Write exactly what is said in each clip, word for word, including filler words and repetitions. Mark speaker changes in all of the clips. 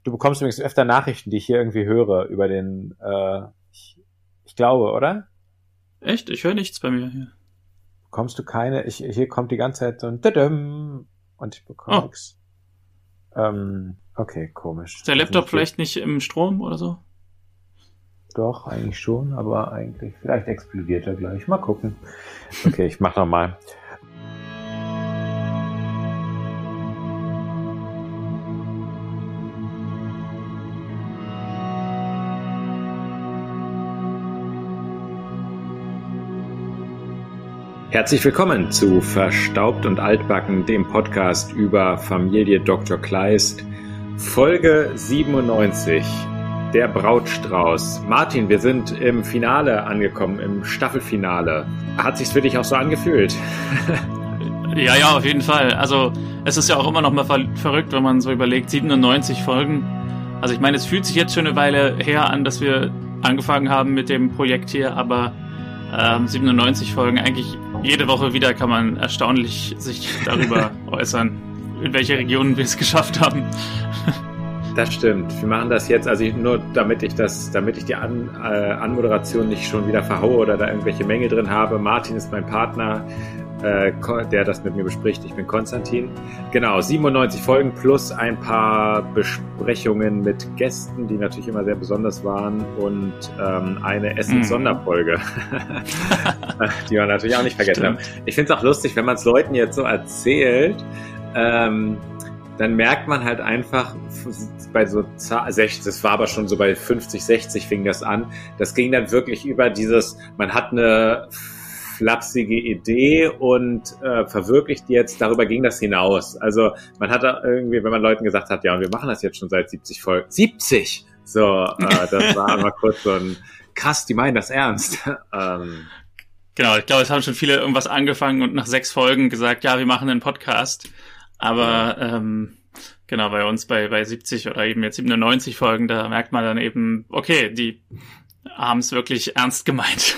Speaker 1: Du bekommst übrigens öfter Nachrichten, die ich hier irgendwie höre über den, äh, ich, ich glaube, oder?
Speaker 2: Echt? Ich höre nichts bei mir hier.
Speaker 1: Bekommst du keine? Ich, hier kommt die ganze Zeit so ein Tadam und ich bekomme
Speaker 2: Oh.
Speaker 1: nichts. Ähm, okay, komisch.
Speaker 2: Ist der Laptop vielleicht nicht im Strom oder so?
Speaker 1: Doch, eigentlich schon, aber eigentlich, vielleicht explodiert er gleich. Mal gucken. Okay, ich mach nochmal. Herzlich willkommen zu Verstaubt und Altbacken, dem Podcast über Familie Doktor Kleist. Folge siebenundneunzig, der Brautstrauß. Martin, wir sind im Finale angekommen, im Staffelfinale. Hat sich's für dich auch so angefühlt?
Speaker 2: Ja, ja, auf jeden Fall. Also es ist ja auch immer noch mal ver- verrückt, wenn man so überlegt, siebenundneunzig Folgen. Also ich meine, es fühlt sich jetzt schon eine Weile her an, dass wir angefangen haben mit dem Projekt hier, aber ähm, siebenundneunzig Folgen, eigentlich jede Woche wieder kann man erstaunlich sich darüber äußern, in welche Regionen wir es geschafft haben.
Speaker 1: Das stimmt. Wir machen das jetzt, also ich, nur damit ich das, damit ich die An, äh, Anmoderation nicht schon wieder verhaue oder da irgendwelche Mängel drin habe. Martin ist mein Partner, äh, der das mit mir bespricht. Ich bin Konstantin. Genau, siebenundneunzig Folgen plus ein paar Besprechungen mit Gästen, die natürlich immer sehr besonders waren und ähm, eine Essens-Sonderfolge, die wir natürlich auch nicht vergessen haben. Ich finde es auch lustig, wenn man es Leuten jetzt so erzählt, ähm, dann merkt man halt einfach bei so sechzig, das war aber schon so bei fünfzig, sechzig fing das an, das ging dann wirklich über dieses, man hat eine flapsige Idee und äh, verwirklicht jetzt, darüber ging das hinaus. Also man hat da irgendwie, wenn man Leuten gesagt hat, ja, und wir machen das jetzt schon seit siebzig Folgen. siebzig! So, äh, das war mal kurz so ein, krass, die meinen das ernst. ähm,
Speaker 2: Genau, ich glaube, es haben schon viele irgendwas angefangen und nach sechs Folgen gesagt, ja, wir machen einen Podcast. Aber ähm, genau, bei uns bei bei siebzig oder eben jetzt siebenundneunzig Folgen, da merkt man dann eben, okay, die haben es wirklich ernst gemeint.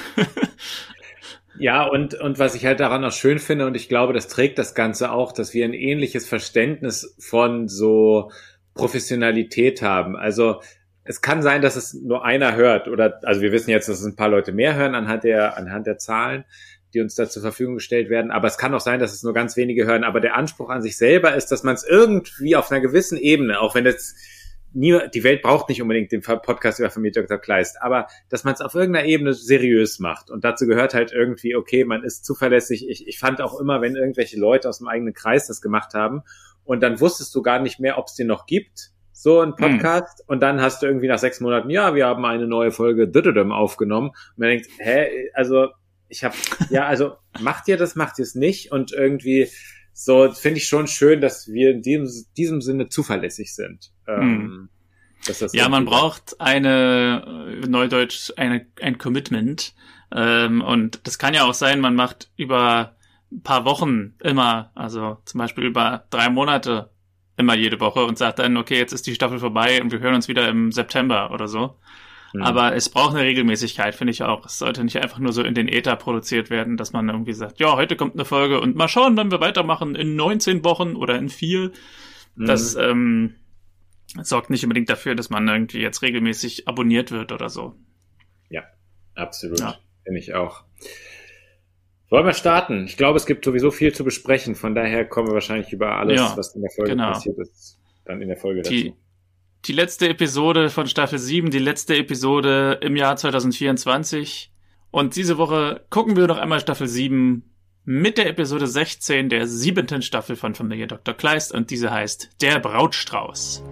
Speaker 1: Ja, und und was ich halt daran auch schön finde, und ich glaube, das trägt das Ganze auch, dass wir ein ähnliches Verständnis von so Professionalität haben. Also es kann sein, dass es nur einer hört, oder also wir wissen jetzt, dass es ein paar Leute mehr hören anhand der anhand der Zahlen, die uns da zur Verfügung gestellt werden. Aber es kann auch sein, dass es nur ganz wenige hören. Aber der Anspruch an sich selber ist, dass man es irgendwie auf einer gewissen Ebene, auch wenn das nie, die Welt braucht nicht unbedingt den Podcast über Familie Doktor Kleist, aber dass man es auf irgendeiner Ebene seriös macht. Und dazu gehört halt irgendwie, okay, man ist zuverlässig. Ich, ich fand auch immer, wenn irgendwelche Leute aus dem eigenen Kreis das gemacht haben und dann wusstest du gar nicht mehr, ob es den noch gibt, so ein Podcast, hm. und dann hast du irgendwie nach sechs Monaten, ja, wir haben eine neue Folge aufgenommen. Und man denkt, hä, also ich habe, ja, also macht ihr das, macht ihr es nicht? Und irgendwie so finde ich schon schön, dass wir in diesem, diesem Sinne zuverlässig sind.
Speaker 2: Hm.
Speaker 1: Ähm, dass das
Speaker 2: ja, man braucht eine, Neudeutsch, eine, ein Commitment. Ähm, und das kann ja auch sein, man macht über ein paar Wochen immer, also zum Beispiel über drei Monate immer jede Woche und sagt dann, okay, jetzt ist die Staffel vorbei und wir hören uns wieder im September oder so. Aber es braucht eine Regelmäßigkeit, finde ich auch. Es sollte nicht einfach nur so in den Äther produziert werden, dass man irgendwie sagt, ja, heute kommt eine Folge und mal schauen, wann wir weitermachen, in neunzehn Wochen oder in vier. Mhm. Das ähm, sorgt nicht unbedingt dafür, dass man irgendwie jetzt regelmäßig abonniert wird oder so.
Speaker 1: Ja, absolut.
Speaker 2: Ja.
Speaker 1: Finde ich auch. Wollen wir starten? Ich glaube, es gibt sowieso viel zu besprechen. Von daher kommen wir wahrscheinlich über alles, ja, was in der Folge genau. passiert ist, dann in der Folge dazu.
Speaker 2: Die Die letzte Episode von Staffel sieben, die letzte Episode im Jahr zwanzig vierundzwanzig. Und diese Woche gucken wir noch einmal Staffel sieben mit der Episode sechzehn der siebenten Staffel von Familie Doktor Kleist. Und diese heißt Der Brautstrauß.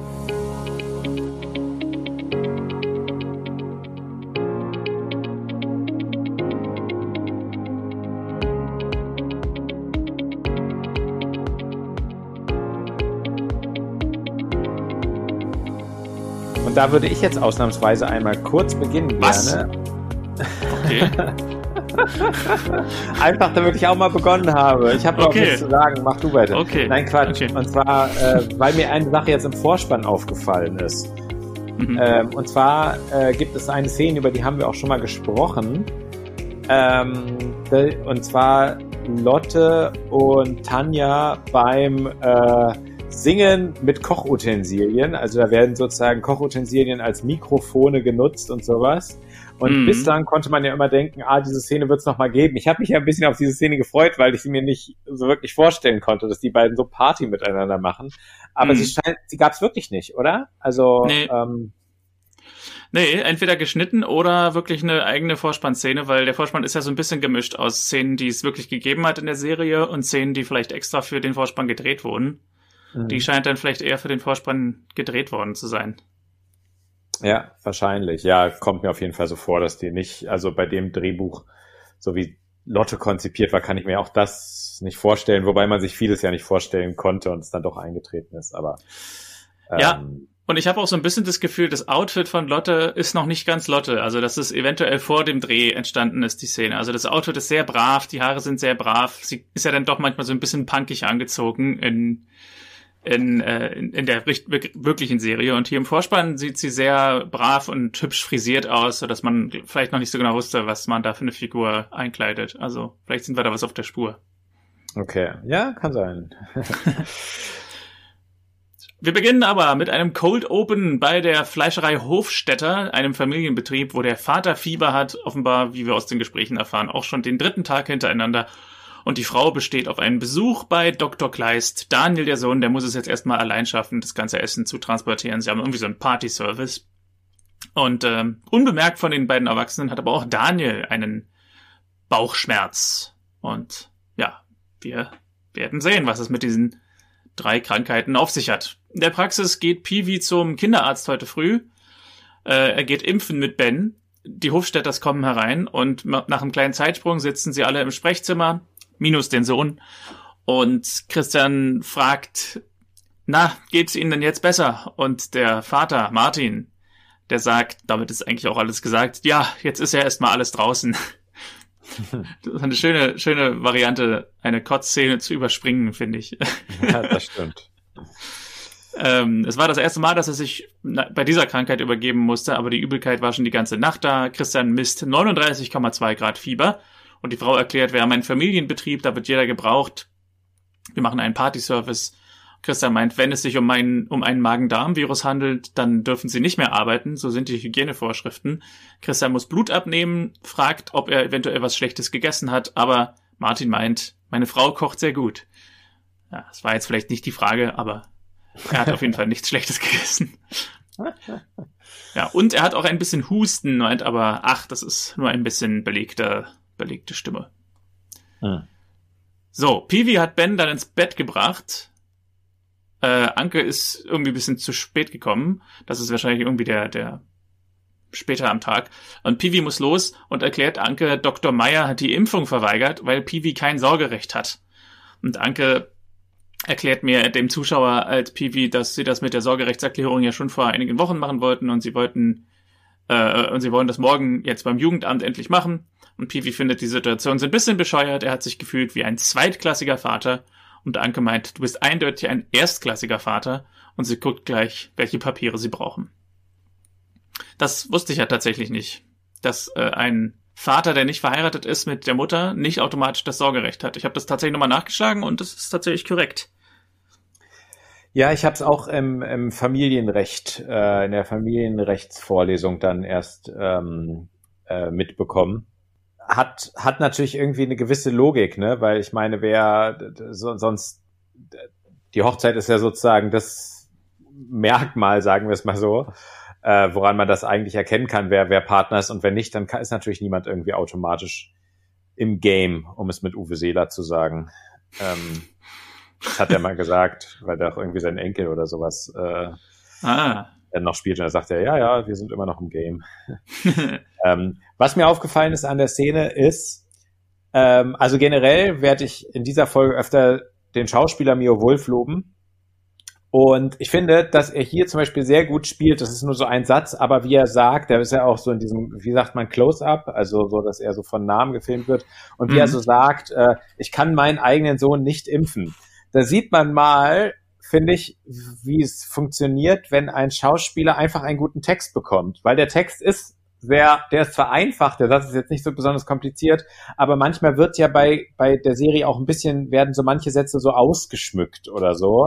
Speaker 1: Da würde ich jetzt ausnahmsweise einmal kurz beginnen
Speaker 2: Was?
Speaker 1: gerne.
Speaker 2: Okay.
Speaker 1: Einfach, damit ich auch mal begonnen habe. Ich habe noch
Speaker 2: okay.
Speaker 1: nichts zu sagen. Mach du weiter.
Speaker 2: Okay.
Speaker 1: Nein, Quatsch.
Speaker 2: Okay.
Speaker 1: Und zwar, äh, weil mir eine Sache jetzt im Vorspann aufgefallen ist. Mhm. Ähm, und zwar äh, gibt es eine Szene, über die haben wir auch schon mal gesprochen. Ähm, und zwar Lotte und Tanja beim äh, singen mit Kochutensilien. Also da werden sozusagen Kochutensilien als Mikrofone genutzt und sowas. Und mhm. bislang konnte man ja immer denken, ah, diese Szene wird es noch mal geben. Ich habe mich ja ein bisschen auf diese Szene gefreut, weil ich sie mir nicht so wirklich vorstellen konnte, dass die beiden so Party miteinander machen. Aber mhm. sie scheint, sie gab es wirklich nicht, oder? Also
Speaker 2: nee.
Speaker 1: ähm,
Speaker 2: Nee, entweder geschnitten oder wirklich eine eigene Vorspannszene, weil der Vorspann ist ja so ein bisschen gemischt aus Szenen, die es wirklich gegeben hat in der Serie und Szenen, die vielleicht extra für den Vorspann gedreht wurden. Mhm. Die scheint dann vielleicht eher für den Vorspann gedreht worden zu sein.
Speaker 1: Ja, wahrscheinlich. Ja, kommt mir auf jeden Fall so vor, dass die nicht, also bei dem Drehbuch, so wie Lotte konzipiert war, kann ich mir auch das nicht vorstellen, wobei man sich vieles ja nicht vorstellen konnte und es dann doch eingetreten ist, aber
Speaker 2: ähm, ja. Und ich habe auch so ein bisschen das Gefühl, das Outfit von Lotte ist noch nicht ganz Lotte. Also, dass es eventuell vor dem Dreh entstanden ist, die Szene. Also, das Outfit ist sehr brav, die Haare sind sehr brav. Sie ist ja dann doch manchmal so ein bisschen punkig angezogen in in, äh, in, in der wirklichen Serie. Und hier im Vorspann sieht sie sehr brav und hübsch frisiert aus, sodass man vielleicht noch nicht so genau wusste, was man da für eine Figur einkleidet. Also, vielleicht sind wir da was auf der Spur.
Speaker 1: Okay, ja, kann sein.
Speaker 2: Wir beginnen aber mit einem Cold Open bei der Fleischerei Hofstetter, einem Familienbetrieb, wo der Vater Fieber hat, offenbar, wie wir aus den Gesprächen erfahren, auch schon den dritten Tag hintereinander. Und die Frau besteht auf einen Besuch bei Doktor Kleist. Daniel, der Sohn, der muss es jetzt erstmal allein schaffen, das ganze Essen zu transportieren. Sie haben irgendwie so einen Party-Service. Und ähm, unbemerkt von den beiden Erwachsenen hat aber auch Daniel einen Bauchschmerz. Und ja, wir werden sehen, was es mit diesen drei Krankheiten auf sich hat. In der Praxis geht Peewee zum Kinderarzt heute früh. Äh, er geht impfen mit Ben. Die Hofstädters kommen herein und nach einem kleinen Zeitsprung sitzen sie alle im Sprechzimmer, minus den Sohn. Und Christian fragt, na, geht's Ihnen denn jetzt besser? Und der Vater, Martin, der sagt, damit ist eigentlich auch alles gesagt, ja, jetzt ist ja erstmal alles draußen. Das ist eine schöne, schöne Variante, eine Kotzszene zu überspringen, finde ich.
Speaker 1: Ja, das stimmt.
Speaker 2: ähm, es war das erste Mal, dass er sich bei dieser Krankheit übergeben musste, aber die Übelkeit war schon die ganze Nacht da. Christian misst neununddreißig Komma zwei Grad Fieber und die Frau erklärt, wir haben einen Familienbetrieb, da wird jeder gebraucht. Wir machen einen Party-Service. Christian meint, wenn es sich um einen, um einen Magen-Darm-Virus handelt, dann dürfen sie nicht mehr arbeiten. So sind die Hygienevorschriften. Christian muss Blut abnehmen, fragt, ob er eventuell was Schlechtes gegessen hat, aber Martin meint, meine Frau kocht sehr gut. Ja, das war jetzt vielleicht nicht die Frage, aber er hat auf jeden Fall nichts Schlechtes gegessen. Ja, und er hat auch ein bisschen Husten, meint aber, ach, das ist nur ein bisschen belegte, belegte Stimme. Hm. So, Peewee hat Ben dann ins Bett gebracht. Äh, Anke ist irgendwie ein bisschen zu spät gekommen. Das ist wahrscheinlich irgendwie der, der später am Tag. Und Peewee muss los und erklärt Anke, Doktor Meyer hat die Impfung verweigert, weil Peewee kein Sorgerecht hat. Und Anke erklärt mir, dem Zuschauer als Peewee, dass sie das mit der Sorgerechtserklärung ja schon vor einigen Wochen machen wollten und sie wollten äh, und sie wollen das morgen jetzt beim Jugendamt endlich machen. Und Peewee findet die Situation so ein bisschen bescheuert. Er hat sich gefühlt wie ein zweitklassiger Vater. Und Anke meint, du bist eindeutig ein erstklassiger Vater. Und sie guckt gleich, welche Papiere sie brauchen. Das wusste ich ja tatsächlich nicht. Dass äh, ein Vater, der nicht verheiratet ist mit der Mutter, nicht automatisch das Sorgerecht hat. Ich habe das tatsächlich nochmal nachgeschlagen und das ist tatsächlich korrekt.
Speaker 1: Ja, ich habe es auch im, im Familienrecht, äh, in der Familienrechtsvorlesung dann erst ähm, äh, mitbekommen. Hat, hat natürlich irgendwie eine gewisse Logik, ne, weil ich meine, wer so, sonst, die Hochzeit ist ja sozusagen das Merkmal, sagen wir es mal so, äh, woran man das eigentlich erkennen kann, wer, wer Partner ist und wer nicht, dann kann, ist natürlich niemand irgendwie automatisch im Game, um es mit Uwe Seeler zu sagen. Ähm, das hat er mal gesagt, weil der auch irgendwie sein Enkel oder sowas äh, ah. noch spielt und er sagt er, ja, ja, wir sind immer noch im Game. ähm, was mir aufgefallen ist an der Szene ist, ähm, also generell werde ich in dieser Folge öfter den Schauspieler Mio Wulf loben und ich finde, dass er hier zum Beispiel sehr gut spielt, das ist nur so ein Satz, aber wie er sagt, der ist ja auch so in diesem, wie sagt man, Close-Up, also so, dass er so von Namen gefilmt wird und wie mhm. er so sagt, äh, ich kann meinen eigenen Sohn nicht impfen. Da sieht man mal, finde ich, wie es funktioniert, wenn ein Schauspieler einfach einen guten Text bekommt. Weil der Text ist sehr, der ist zwar einfach, der Satz ist jetzt nicht so besonders kompliziert, aber manchmal wird ja bei bei der Serie auch ein bisschen, werden so manche Sätze so ausgeschmückt oder so.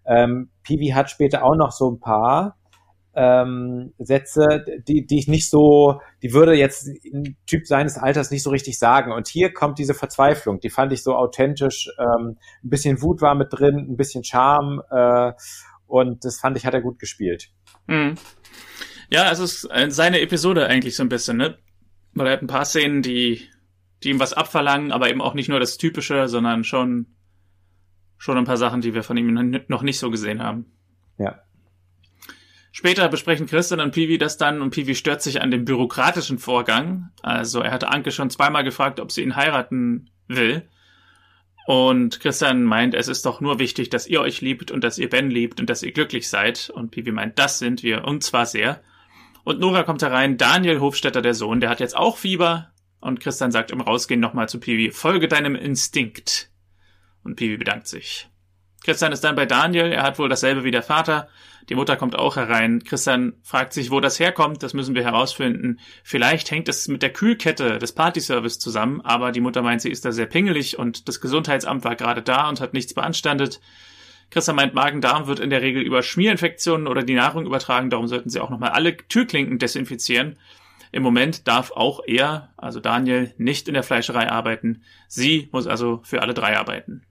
Speaker 1: Ähm, Peewee hat später auch noch so ein paar ähm, Sätze, die, die ich nicht so, die würde jetzt ein Typ seines Alters nicht so richtig sagen. Und hier kommt diese Verzweiflung, die fand ich so authentisch. Ähm, ein bisschen Wut war mit drin, ein bisschen Charme, äh, und das fand ich, hat er gut gespielt.
Speaker 2: Mhm. Ja, es ist seine Episode eigentlich so ein bisschen, ne? Weil er hat ein paar Szenen, die, die ihm was abverlangen, aber eben auch nicht nur das Typische, sondern schon, schon ein paar Sachen, die wir von ihm noch nicht so gesehen haben.
Speaker 1: Ja.
Speaker 2: Später besprechen Christian und Peewee das dann und Peewee stört sich an dem bürokratischen Vorgang. Also er hatte Anke schon zweimal gefragt, ob sie ihn heiraten will. Und Christian meint, es ist doch nur wichtig, dass ihr euch liebt und dass ihr Ben liebt und dass ihr glücklich seid. Und Peewee meint, das sind wir, und zwar sehr. Und Nora kommt herein, Daniel Hofstetter, der Sohn, der hat jetzt auch Fieber. Und Christian sagt im Rausgehen nochmal zu Peewee, folge deinem Instinkt. Und Peewee bedankt sich. Christian ist dann bei Daniel, er hat wohl dasselbe wie der Vater. Die Mutter kommt auch herein. Christian fragt sich, wo das herkommt, das müssen wir herausfinden. Vielleicht hängt es mit der Kühlkette des Partyservice zusammen, aber die Mutter meint, sie ist da sehr pingelig und das Gesundheitsamt war gerade da und hat nichts beanstandet. Christian meint, Magen-Darm wird in der Regel über Schmierinfektionen oder die Nahrung übertragen, darum sollten sie auch nochmal alle Türklinken desinfizieren. Im Moment darf auch er, also Daniel, nicht in der Fleischerei arbeiten. Sie muss also für alle drei arbeiten.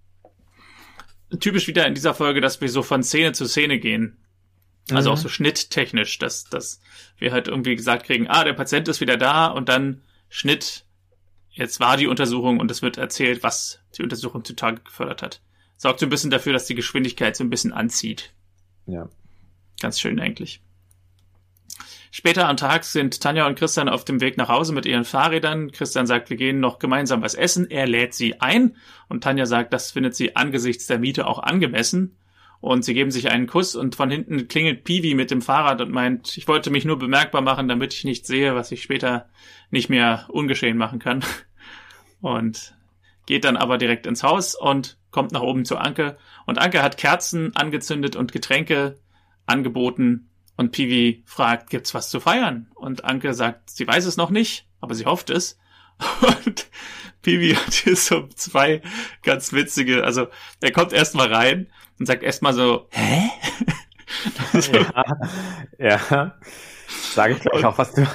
Speaker 2: Typisch wieder in dieser Folge, dass wir so von Szene zu Szene gehen. Also mhm. auch so schnitttechnisch, dass, dass wir halt irgendwie gesagt kriegen, ah, der Patient ist wieder da und dann Schnitt, jetzt war die Untersuchung und es wird erzählt, was die Untersuchung zutage gefördert hat. Sorgt so ein bisschen dafür, dass die Geschwindigkeit so ein bisschen anzieht.
Speaker 1: Ja.
Speaker 2: Ganz schön eigentlich. Später am Tag sind Tanja und Christian auf dem Weg nach Hause mit ihren Fahrrädern. Christian sagt, wir gehen noch gemeinsam was essen. Er lädt sie ein und Tanja sagt, das findet sie angesichts der Miete auch angemessen. Und sie geben sich einen Kuss und von hinten klingelt Peewee mit dem Fahrrad und meint, ich wollte mich nur bemerkbar machen, damit ich nicht sehe, was ich später nicht mehr ungeschehen machen kann. Und geht dann aber direkt ins Haus und kommt nach oben zu Anke. Und Anke hat Kerzen angezündet und Getränke angeboten. Und Peewee fragt, gibt's was zu feiern? Und Anke sagt, sie weiß es noch nicht, aber sie hofft es. Und Peewee hat hier so zwei ganz witzige, also er kommt erstmal rein und sagt erstmal so, hä? So.
Speaker 1: Ja, ja. Sage ich gleich und, auch was zu.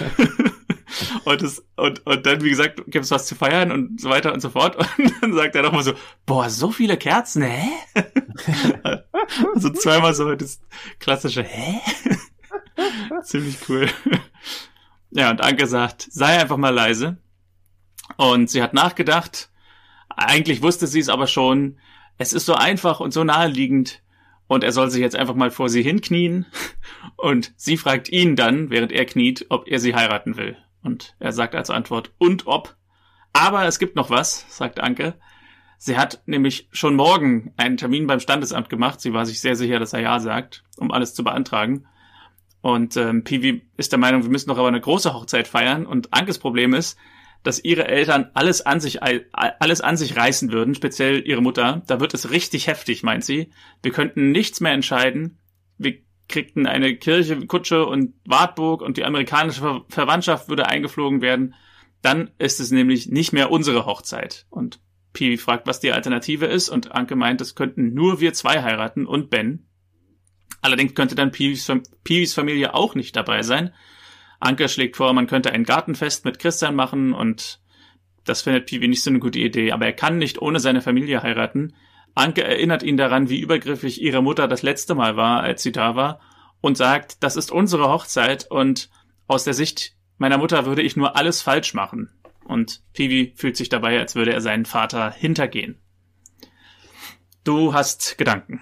Speaker 2: und, es, und, und dann, wie gesagt, gibt's was zu feiern und so weiter und so fort. Und dann sagt er nochmal so, boah, so viele Kerzen, hä? Also zweimal so das klassische hä? Ziemlich cool. Ja, und Anke sagt, sei einfach mal leise. Und sie hat nachgedacht. Eigentlich wusste sie es aber schon. Es ist so einfach und so naheliegend. Und er soll sich jetzt einfach mal vor sie hinknien. Und sie fragt ihn dann, während er kniet, ob er sie heiraten will. Und er sagt als Antwort, und ob. Aber es gibt noch was, sagt Anke. Sie hat nämlich schon morgen einen Termin beim Standesamt gemacht. Sie war sich sehr sicher, dass er ja sagt, um alles zu beantragen. Und ähm, Peewee ist der Meinung, wir müssen doch aber eine große Hochzeit feiern. Und Ankes Problem ist, dass ihre Eltern alles an sich alles an sich reißen würden, speziell ihre Mutter. Da wird es richtig heftig, meint sie. Wir könnten nichts mehr entscheiden. Wir kriegten eine Kirche, Kutsche und Wartburg und die amerikanische Ver- Verwandtschaft würde eingeflogen werden. Dann ist es nämlich nicht mehr unsere Hochzeit. Und Peewee fragt, was die Alternative ist, und Anke meint, es könnten nur wir zwei heiraten und Ben. Allerdings könnte dann Peewees, Peewees Familie auch nicht dabei sein. Anke schlägt vor, man könnte ein Gartenfest mit Christian machen, und das findet Peewee nicht so eine gute Idee. Aber er kann nicht ohne seine Familie heiraten. Anke erinnert ihn daran, wie übergriffig ihre Mutter das letzte Mal war, als sie da war, und sagt, das ist unsere Hochzeit und aus der Sicht meiner Mutter würde ich nur alles falsch machen. Und Peewee fühlt sich dabei, als würde er seinen Vater hintergehen. Du hast Gedanken.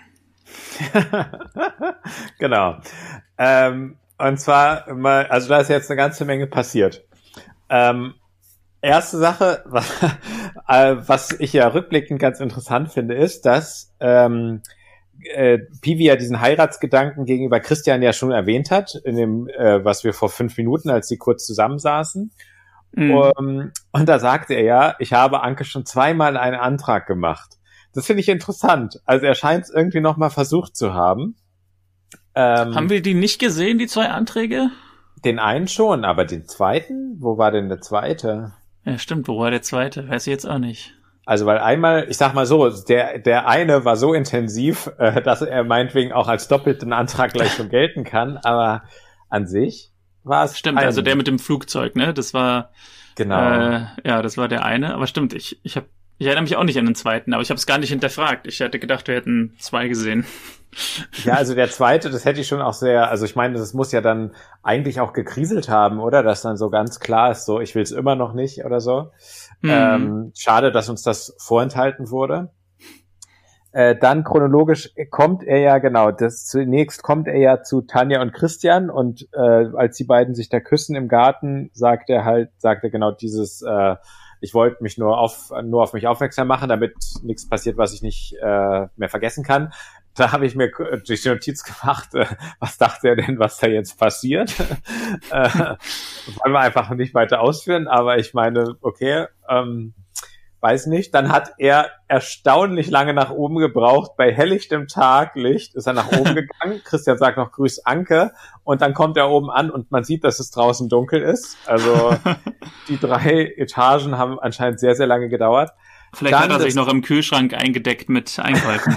Speaker 1: Genau. Ähm, und zwar, also da ist jetzt eine ganze Menge passiert. Ähm, erste Sache, was, äh, was ich ja rückblickend ganz interessant finde, ist, dass ähm, äh, Peewee ja diesen Heiratsgedanken gegenüber Christian ja schon erwähnt hat, in dem, äh, was wir vor fünf Minuten, als sie kurz zusammensaßen. Mhm. Um, und da sagte er ja, ich habe Anke schon zweimal einen Antrag gemacht. Das finde ich interessant. Also er scheint es irgendwie nochmal versucht zu haben. Ähm,
Speaker 2: haben wir die nicht gesehen, die zwei Anträge?
Speaker 1: Den einen schon, aber den zweiten? Wo war denn der zweite?
Speaker 2: Ja, stimmt, wo war der zweite? Weiß ich jetzt auch nicht.
Speaker 1: Also weil einmal, ich sag mal so, der der eine war so intensiv, äh, dass er meinetwegen auch als doppelten Antrag gleich schon gelten kann, aber an sich war es
Speaker 2: Stimmt,
Speaker 1: ein,
Speaker 2: also der mit dem Flugzeug, ne? Das war
Speaker 1: genau.
Speaker 2: Äh, ja, das war der eine. Aber stimmt, ich ich habe ich erinnere mich auch nicht an den zweiten, aber ich habe es gar nicht hinterfragt. Ich hätte gedacht, wir hätten zwei gesehen.
Speaker 1: Ja, also der zweite, das hätte ich schon auch sehr, also ich meine, das muss ja dann eigentlich auch gekriselt haben, oder? Dass dann so ganz klar ist, so, ich will es immer noch nicht oder so. Mhm. Ähm, schade, dass uns das vorenthalten wurde. Äh, dann chronologisch kommt er ja, genau, das zunächst kommt er ja zu Tanja und Christian und äh, als die beiden sich da küssen im Garten, sagt er halt, sagt er genau dieses, äh, ich wollte mich nur auf nur auf mich aufmerksam machen, damit nichts passiert, was ich nicht äh, mehr vergessen kann. Da habe ich mir durch die Notiz gemacht, äh, was dachte er denn, was da jetzt passiert? äh, wollen wir einfach nicht weiter ausführen, aber ich meine, okay, ähm, weiß nicht. Dann hat er erstaunlich lange nach oben gebraucht. Bei helllichtem Taglicht ist er nach oben gegangen. Christian sagt noch Grüß Anke. Und dann kommt er oben an und man sieht, dass es draußen dunkel ist. Also die drei Etagen haben anscheinend sehr, sehr lange gedauert.
Speaker 2: Vielleicht dann hat er sich noch im Kühlschrank eingedeckt mit Einkäufen.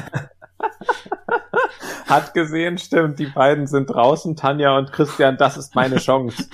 Speaker 1: Hat gesehen, stimmt. Die beiden sind draußen. Tanja und Christian, das ist meine Chance.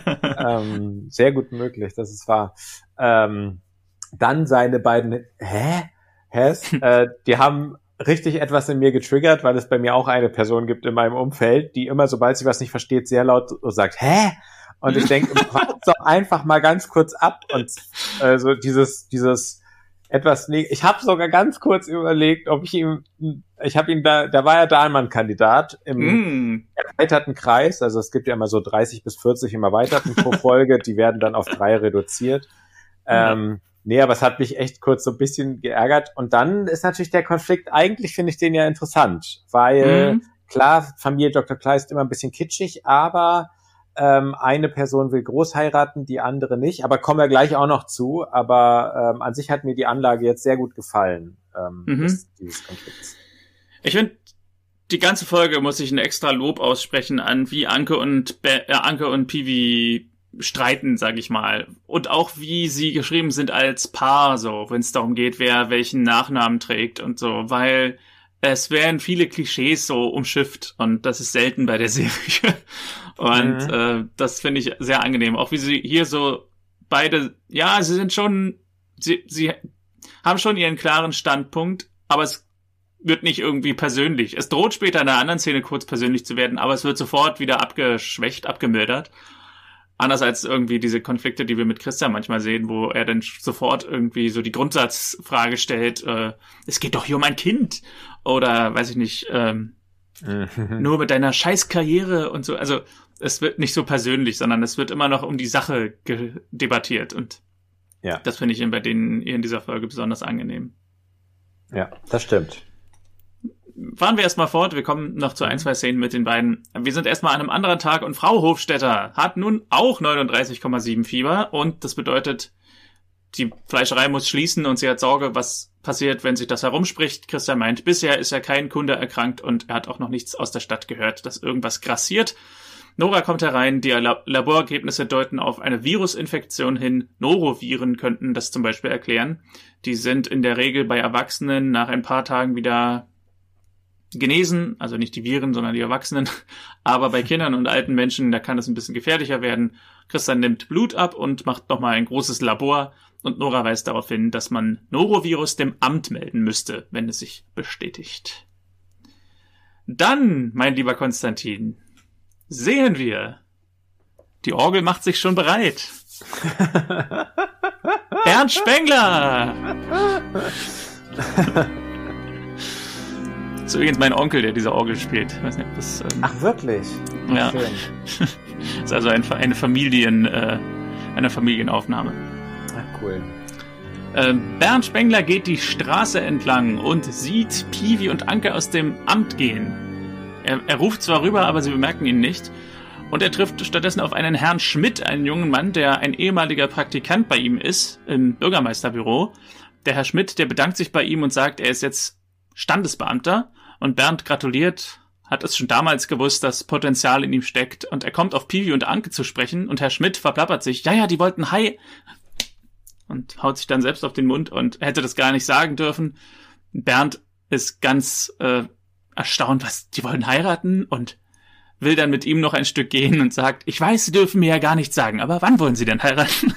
Speaker 1: ähm, sehr gut möglich, das ist wahr. Ähm, Dann seine beiden, hä? Häs? äh, die haben richtig etwas in mir getriggert, weil es bei mir auch eine Person gibt in meinem Umfeld, die immer, sobald sie was nicht versteht, sehr laut sagt, hä? Und ich denke, warte doch einfach mal ganz kurz ab und äh, so dieses, dieses etwas, ich habe sogar ganz kurz überlegt, ob ich ihm, ich habe ihn da, da war ja Dahlmann-Kandidat im mm. erweiterten Kreis, also es gibt ja immer so dreißig bis vierzig im Erweiterten pro Folge, die werden dann auf drei reduziert. Ja. Ähm, Nee, aber es hat mich echt kurz so ein bisschen geärgert. Und dann ist natürlich der Konflikt, eigentlich finde ich den ja interessant, weil mhm. klar, Familie Doktor Kleist immer ein bisschen kitschig, aber ähm, eine Person will groß heiraten, die andere nicht. Aber kommen wir gleich auch noch zu. Aber ähm, an sich hat mir die Anlage jetzt sehr gut gefallen, ähm,
Speaker 2: mhm.
Speaker 1: des, dieses Konflikts.
Speaker 2: Ich finde, die ganze Folge muss ich ein extra Lob aussprechen an wie Anke und Be- äh, Anke und Piwi streiten, sag ich mal. Und auch wie sie geschrieben sind als Paar, so, wenn es darum geht, wer welchen Nachnamen trägt und so, weil es werden viele Klischees so umschifft und das ist selten bei der Serie. Und mhm. äh, das finde ich sehr angenehm. Auch wie sie hier so beide, ja, sie sind schon, sie, sie haben schon ihren klaren Standpunkt, aber es wird nicht irgendwie persönlich. Es droht später in einer anderen Szene kurz persönlich zu werden, aber es wird sofort wieder abgeschwächt, abgemildert. Anders als irgendwie diese Konflikte, die wir mit Christian manchmal sehen, wo er dann sofort irgendwie so die Grundsatzfrage stellt, äh, es geht doch hier um ein Kind. Oder, weiß ich nicht, ähm, nur mit deiner Scheißkarriere und so. Also es wird nicht so persönlich, sondern es wird immer noch um die Sache ge- debattiert. Und ja. Das finde ich bei denen hier in dieser Folge besonders angenehm.
Speaker 1: Ja, das stimmt.
Speaker 2: Fahren wir erstmal fort, wir kommen noch zu ein, zwei Szenen mit den beiden. Wir sind erstmal an einem anderen Tag und Frau Hofstetter hat nun auch neununddreißig Komma sieben Fieber und das bedeutet, die Fleischerei muss schließen und sie hat Sorge, was passiert, wenn sich das herumspricht. Christian meint, bisher ist ja kein Kunde erkrankt und er hat auch noch nichts aus der Stadt gehört, dass irgendwas grassiert. Nora kommt herein, die Lab- Laborergebnisse deuten auf eine Virusinfektion hin. Noroviren könnten das zum Beispiel erklären. Die sind in der Regel bei Erwachsenen nach ein paar Tagen wieder genesen, also nicht die Viren, sondern die Erwachsenen. Aber bei Kindern und alten Menschen, da kann es ein bisschen gefährlicher werden. Christian nimmt Blut ab und macht nochmal ein großes Labor. Und Nora weist darauf hin, dass man Norovirus dem Amt melden müsste, wenn es sich bestätigt. Dann, mein lieber Konstantin, sehen wir, die Orgel macht sich schon bereit. Bernd Spengler! Das ist übrigens mein Onkel, der diese Orgel spielt. Ich weiß nicht, ob das, ähm,
Speaker 1: Ach, wirklich?
Speaker 2: Ja. Schön. Das ist also ein, eine Familien, äh, eine Familienaufnahme.
Speaker 1: Ach, cool.
Speaker 2: Äh, Bernd Spengler geht die Straße entlang und sieht Piwi und Anke aus dem Amt gehen. Er, er ruft zwar rüber, aber sie bemerken ihn nicht. Und er trifft stattdessen auf einen Herrn Schmidt, einen jungen Mann, der ein ehemaliger Praktikant bei ihm ist, im Bürgermeisterbüro. Der Herr Schmidt, der bedankt sich bei ihm und sagt, er ist jetzt Standesbeamter. Und Bernd gratuliert, hat es schon damals gewusst, dass Potenzial in ihm steckt. Und er kommt auf Piwi und Anke zu sprechen und Herr Schmidt verplappert sich. Ja, ja, die wollten Hai. und haut sich dann selbst auf den Mund und hätte das gar nicht sagen dürfen. Bernd ist ganz äh, erstaunt, was, die wollen heiraten, und will dann mit ihm noch ein Stück gehen und sagt, ich weiß, Sie dürfen mir ja gar nichts sagen, aber wann wollen Sie denn heiraten?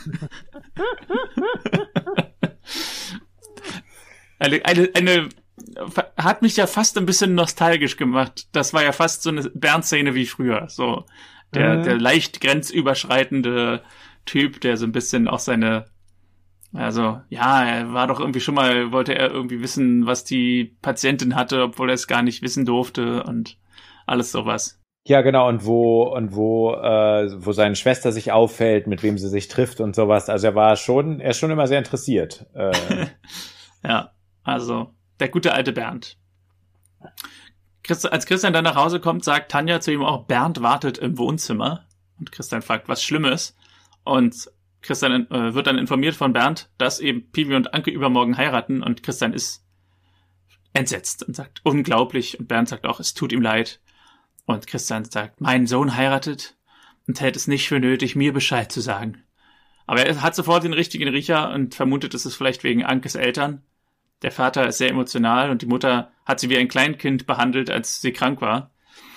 Speaker 2: eine, eine, eine, hat mich ja fast ein bisschen nostalgisch gemacht. Das war ja fast so eine Bernd-Szene wie früher, so der, mhm. der leicht grenzüberschreitende Typ, der so ein bisschen auch seine, also, ja, er war doch irgendwie schon mal, wollte er irgendwie wissen, was die Patientin hatte, obwohl er es gar nicht wissen durfte und alles sowas.
Speaker 1: Ja, genau, und wo, und wo, äh, wo seine Schwester sich auffällt, mit wem sie sich trifft und sowas. Also er war schon, er ist schon immer sehr interessiert. Äh.
Speaker 2: Ja, also, der gute alte Bernd. Christ, als Christian dann nach Hause kommt, sagt Tanja zu ihm auch, Bernd wartet im Wohnzimmer. Und Christian fragt, was Schlimmes. Und Christian äh, wird dann informiert von Bernd, dass eben Piwi und Anke übermorgen heiraten, und Christian ist entsetzt und sagt, unglaublich, und Bernd sagt auch, es tut ihm leid, und Christian sagt, mein Sohn heiratet und hält es nicht für nötig, mir Bescheid zu sagen. Aber er hat sofort den richtigen Riecher und vermutet, es ist vielleicht wegen Ankes Eltern. Der Vater ist sehr emotional und die Mutter hat sie wie ein Kleinkind behandelt, als sie krank war.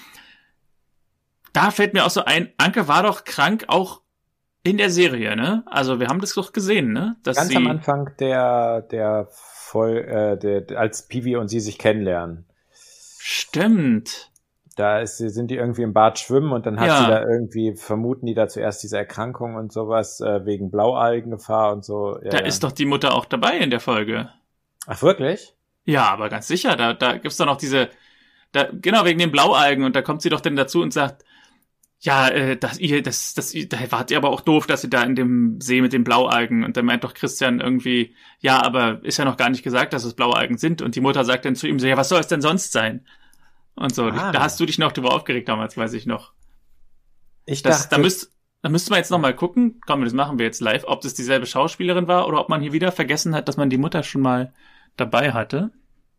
Speaker 2: Da fällt mir auch so ein, Anke war doch krank auch in der Serie, ne? Also wir haben das doch gesehen, ne? Dass
Speaker 1: Ganz
Speaker 2: sie
Speaker 1: am Anfang der, der voll, äh, der, als Piwi und sie sich kennenlernen.
Speaker 2: Stimmt.
Speaker 1: Da ist, sind die irgendwie im Bad schwimmen und dann hat
Speaker 2: Ja.
Speaker 1: sie da irgendwie, vermuten die da zuerst diese Erkrankung und sowas, äh, wegen Blaualgengefahr und so. Ja,
Speaker 2: Da
Speaker 1: ja.
Speaker 2: ist doch die Mutter auch dabei in der Folge.
Speaker 1: Ach, wirklich?
Speaker 2: Ja, aber ganz sicher, da, da gibt's doch noch diese, da, genau, wegen den Blaualgen, und da kommt sie doch dann dazu und sagt, ja, äh, das, ihr, das, das, da wart ihr aber auch doof, dass ihr da in dem See mit den Blaualgen, und dann meint doch Christian irgendwie, ja, aber ist ja noch gar nicht gesagt, dass es Blaualgen sind, und die Mutter sagt dann zu ihm so, ja, was soll es denn sonst sein? Und so,
Speaker 1: Ah.
Speaker 2: da hast du dich noch drüber aufgeregt damals, weiß ich noch.
Speaker 1: Ich
Speaker 2: Das,
Speaker 1: dachte,
Speaker 2: da müsst, da müsste man jetzt noch mal gucken, komm, das machen wir jetzt live, ob das dieselbe Schauspielerin war oder ob man hier wieder vergessen hat, dass man die Mutter schon mal dabei hatte.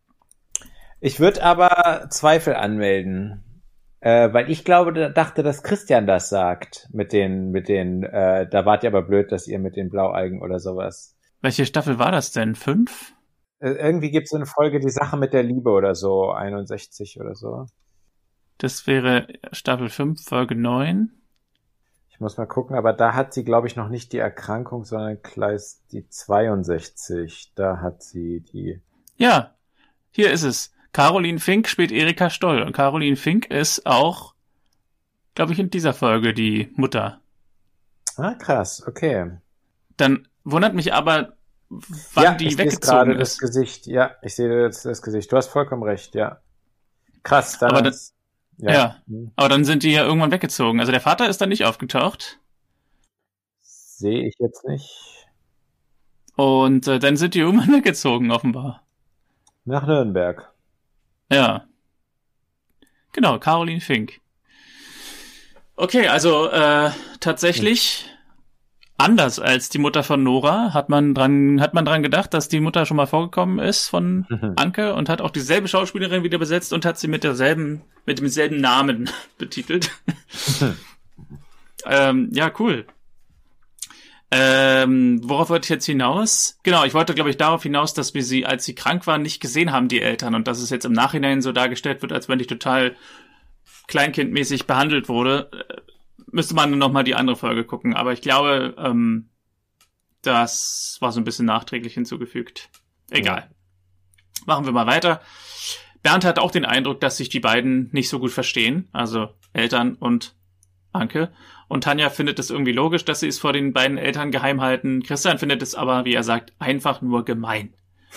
Speaker 1: ich würde aber Zweifel anmelden. Äh, weil ich glaube, da dachte, dass Christian das sagt, mit den, mit den, äh, da wart ihr aber blöd, dass ihr mit den Blaualgen oder sowas.
Speaker 2: Welche Staffel war das denn? Fünf?
Speaker 1: Äh, irgendwie gibt es eine Folge, die Sache mit der Liebe oder so, einundsechzig oder so.
Speaker 2: Das wäre Staffel fünf, Folge neun.
Speaker 1: Ich muss mal gucken, aber da hat sie, glaube ich, noch nicht die Erkrankung, sondern gleich die zweiundsechzig. Da hat sie die.
Speaker 2: Ja, hier ist es. Caroline Fink spielt Erika Stoll. Und Caroline Fink ist auch, glaube ich, in dieser Folge die Mutter.
Speaker 1: Ah, krass, okay.
Speaker 2: Dann wundert mich aber, wann
Speaker 1: ja,
Speaker 2: die
Speaker 1: ich sehe
Speaker 2: weggezogen
Speaker 1: gerade
Speaker 2: ist.
Speaker 1: das Gesicht. Ja, ich sehe das, das Gesicht. Du hast vollkommen recht, ja. Krass, dann.
Speaker 2: Aber das-
Speaker 1: ist-
Speaker 2: Ja.
Speaker 1: ja.
Speaker 2: Aber dann sind die ja irgendwann weggezogen. Also der Vater ist dann nicht aufgetaucht.
Speaker 1: Sehe ich jetzt nicht.
Speaker 2: Und äh, dann sind die irgendwann weggezogen, offenbar.
Speaker 1: Nach Nürnberg.
Speaker 2: Ja. Genau, Caroline Fink. Okay, also äh, tatsächlich anders als die Mutter von Nora hat man dran hat man dran gedacht, dass die Mutter schon mal vorgekommen ist von
Speaker 1: Mhm.
Speaker 2: Anke, und hat auch dieselbe Schauspielerin wieder besetzt und hat sie mit derselben mit demselben Namen betitelt. ähm, ja, cool. Ähm, worauf wollte ich jetzt hinaus? Genau, ich wollte, glaube ich, darauf hinaus, dass wir sie, als sie krank waren, nicht gesehen haben, die Eltern, und dass es jetzt im Nachhinein so dargestellt wird, als wenn ich total kleinkindmäßig behandelt wurde. Äh, müsste man noch mal die andere Folge gucken, aber ich glaube, ähm, das war so ein bisschen nachträglich hinzugefügt. Egal. Machen wir mal weiter. Bernd hat auch den Eindruck, dass sich die beiden nicht so gut verstehen, also Eltern und Anke. Und Tanja findet es irgendwie logisch, dass sie es vor den beiden Eltern geheim halten. Christian findet es aber, wie er sagt, einfach nur gemein.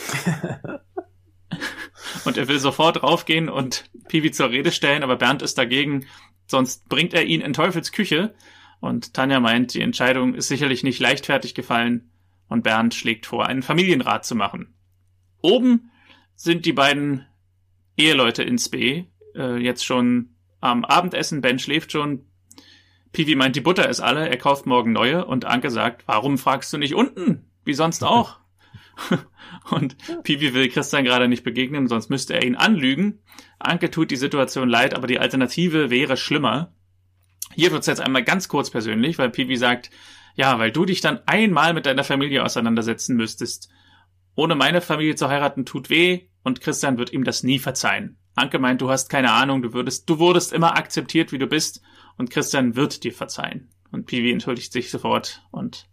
Speaker 2: Und er will sofort raufgehen und Piwi zur Rede stellen, aber Bernd ist dagegen, sonst bringt er ihn in Teufels Küche. Und Tanja meint, die Entscheidung ist sicherlich nicht leichtfertig gefallen, und Bernd schlägt vor, einen Familienrat zu machen. Oben sind die beiden Eheleute ins B, äh, jetzt schon am Abendessen, Ben schläft schon. Piwi meint, die Butter ist alle, er kauft morgen neue, und Anke sagt, warum fragst du nicht unten? Wie sonst auch. Und Piwi will Christian gerade nicht begegnen, sonst müsste er ihn anlügen. Anke tut die Situation leid, aber die Alternative wäre schlimmer. Hier wird's jetzt einmal ganz kurz persönlich, weil Piwi sagt, ja, weil du dich dann einmal mit deiner Familie auseinandersetzen müsstest. Ohne meine Familie zu heiraten tut weh und Christian wird ihm das nie verzeihen. Anke meint, du hast keine Ahnung, du würdest, du wurdest immer akzeptiert, wie du bist und Christian wird dir verzeihen. Und Piwi entschuldigt sich sofort und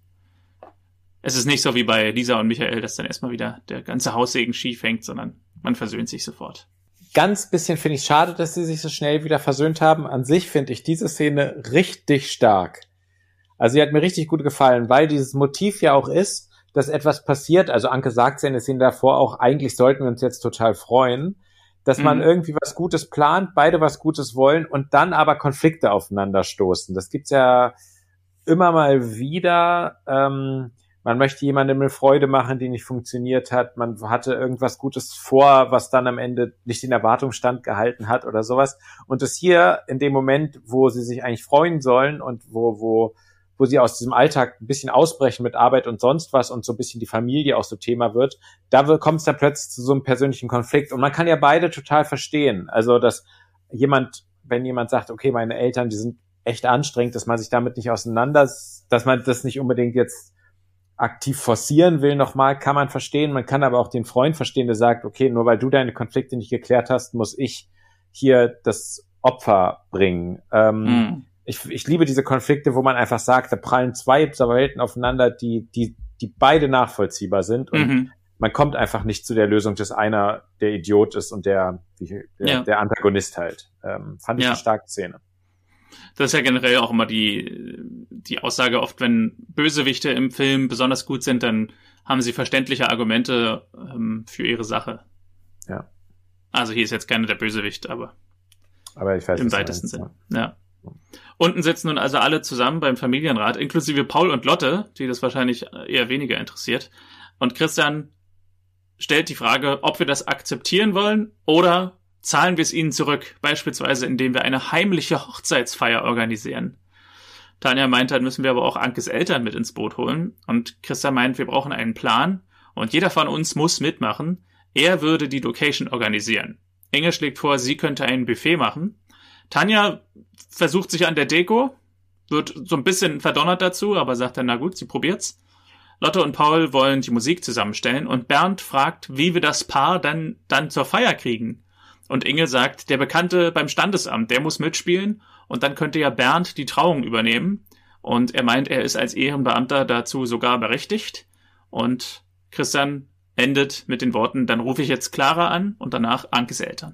Speaker 2: es ist nicht so wie bei Lisa und Michael, dass dann erstmal wieder der ganze Haussegen schief hängt, sondern man versöhnt sich sofort.
Speaker 1: Ganz bisschen finde ich schade, dass sie sich so schnell wieder versöhnt haben. An sich finde ich diese Szene richtig stark. Also sie hat mir richtig gut gefallen, weil dieses Motiv ja auch ist, dass etwas passiert. Also Anke sagt ja in der Szene davor auch, eigentlich sollten wir uns jetzt total freuen, dass man mhm. irgendwie was Gutes plant, beide was Gutes wollen und dann aber Konflikte aufeinander stoßen. Das gibt's ja immer mal wieder. Ähm, man möchte jemandem eine Freude machen, die nicht funktioniert hat. Man hatte irgendwas Gutes vor, was dann am Ende nicht den Erwartungsstand gehalten hat oder sowas. Und das hier in dem Moment, wo sie sich eigentlich freuen sollen und wo, wo, wo sie aus diesem Alltag ein bisschen ausbrechen mit Arbeit und sonst was und so ein bisschen die Familie auch so Thema wird, da kommt es dann plötzlich zu so einem persönlichen Konflikt. Und man kann ja beide total verstehen. Also, dass jemand, wenn jemand sagt, okay, meine Eltern, die sind echt anstrengend, dass man sich damit nicht auseinander, dass man das nicht unbedingt jetzt aktiv forcieren will, nochmal, kann man verstehen. Man kann aber auch den Freund verstehen, der sagt, okay, nur weil du deine Konflikte nicht geklärt hast, muss ich hier das Opfer bringen. Ähm, mhm. ich, ich liebe diese Konflikte, wo man einfach sagt, da prallen zwei Welten aufeinander, die, die, die beide nachvollziehbar sind und mhm. man kommt einfach nicht zu der Lösung, dass einer der Idiot ist und der, der, ja. der Antagonist halt. Ähm, fand ich ja. eine starke Szene.
Speaker 2: Das ist ja generell auch immer die, die Aussage oft, wenn Bösewichte im Film besonders gut sind, dann haben sie verständliche Argumente ähm, für ihre Sache.
Speaker 1: Ja.
Speaker 2: Also hier ist jetzt keiner der Bösewicht, aber,
Speaker 1: aber ich weiß,
Speaker 2: im weitesten Sinne. Ja. Unten sitzen nun also alle zusammen beim Familienrat, inklusive Paul und Lotte, die das wahrscheinlich eher weniger interessiert. Und Christian stellt die Frage, ob wir das akzeptieren wollen oder zahlen wir es ihnen zurück, beispielsweise indem wir eine heimliche Hochzeitsfeier organisieren. Tanja meint, dann müssen wir aber auch Ankes Eltern mit ins Boot holen. Und Christian meint, wir brauchen einen Plan und jeder von uns muss mitmachen. Er würde die Location organisieren. Inge schlägt vor, sie könnte ein Buffet machen. Tanja versucht sich an der Deko, wird so ein bisschen verdonnert dazu, aber sagt dann, na gut, sie probiert's. Lotte und Paul wollen die Musik zusammenstellen und Bernd fragt, wie wir das Paar dann, dann zur Feier kriegen. Und Inge sagt, der Bekannte beim Standesamt, der muss mitspielen und dann könnte ja Bernd die Trauung übernehmen. Und er meint, er ist als Ehrenbeamter dazu sogar berechtigt. Und Christian endet mit den Worten, dann rufe ich jetzt Clara an und danach Ankes Eltern.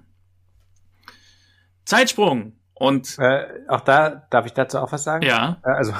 Speaker 2: Zeitsprung! Und
Speaker 1: äh, auch da, darf ich dazu auch was sagen?
Speaker 2: Ja.
Speaker 1: Äh, also,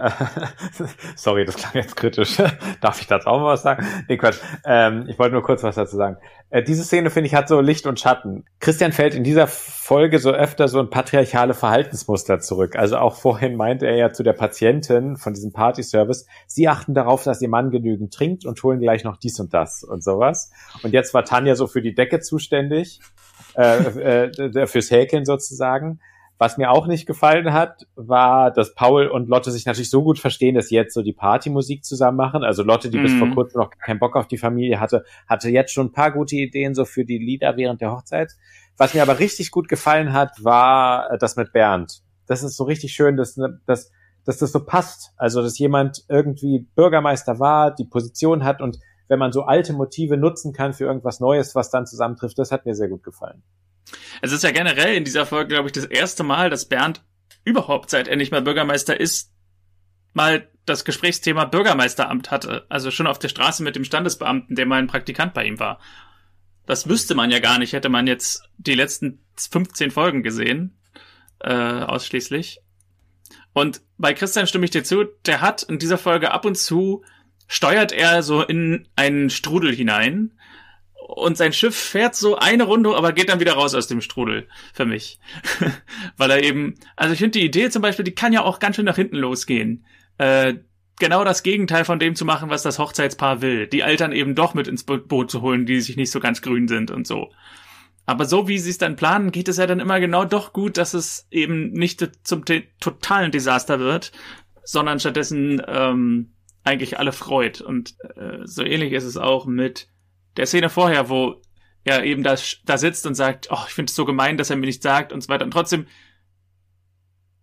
Speaker 1: sorry, das klang jetzt kritisch. Darf ich dazu auch mal was sagen? Nee, Quatsch. Ähm, ich wollte nur kurz was dazu sagen. Äh, diese Szene, finde ich, hat so Licht und Schatten. Christian fällt in dieser Folge so öfter so ein patriarchale Verhaltensmuster zurück. Also auch vorhin meinte er ja zu der Patientin von diesem Partyservice, sie achten darauf, dass ihr Mann genügend trinkt und holen gleich noch dies und das und sowas. Und jetzt war Tanja so für die Decke zuständig, äh, äh, fürs Häkeln sozusagen. Was mir auch nicht gefallen hat, war, dass Paul und Lotte sich natürlich so gut verstehen, dass sie jetzt so die Partymusik zusammen machen. Also Lotte, die mm. bis vor kurzem noch keinen Bock auf die Familie hatte, hatte jetzt schon ein paar gute Ideen so für die Lieder während der Hochzeit. Was mir aber richtig gut gefallen hat, war das mit Bernd. Das ist so richtig schön, dass, dass, dass das so passt. Also, dass jemand irgendwie Bürgermeister war, die Position hat und wenn man so alte Motive nutzen kann für irgendwas Neues, was dann zusammentrifft, das hat mir sehr gut gefallen.
Speaker 2: Es ist ja generell in dieser Folge, glaube ich, das erste Mal, dass Bernd überhaupt, seit er nicht mehr Bürgermeister ist, mal das Gesprächsthema Bürgermeisteramt hatte. Also schon auf der Straße mit dem Standesbeamten, der mal ein Praktikant bei ihm war. Das wüsste man ja gar nicht, hätte man jetzt die letzten fünfzehn Folgen gesehen, äh, ausschließlich. Und bei Christian stimme ich dir zu, der hat in dieser Folge ab und zu, steuert er so in einen Strudel hinein, und sein Schiff fährt so eine Runde, aber geht dann wieder raus aus dem Strudel, für mich. Weil er eben, also ich finde die Idee zum Beispiel, die kann ja auch ganz schön nach hinten losgehen. Äh, genau das Gegenteil von dem zu machen, was das Hochzeitspaar will. Die Eltern eben doch mit ins Boot zu holen, die sich nicht so ganz grün sind und so. Aber so wie sie es dann planen, geht es ja dann immer genau doch gut, dass es eben nicht zum te- totalen Desaster wird, sondern stattdessen ähm, eigentlich alle freut. Und äh, so ähnlich ist es auch mit der Szene vorher, wo er eben da, da sitzt und sagt, oh, ich finde es so gemein, dass er mir nichts sagt und so weiter. Und trotzdem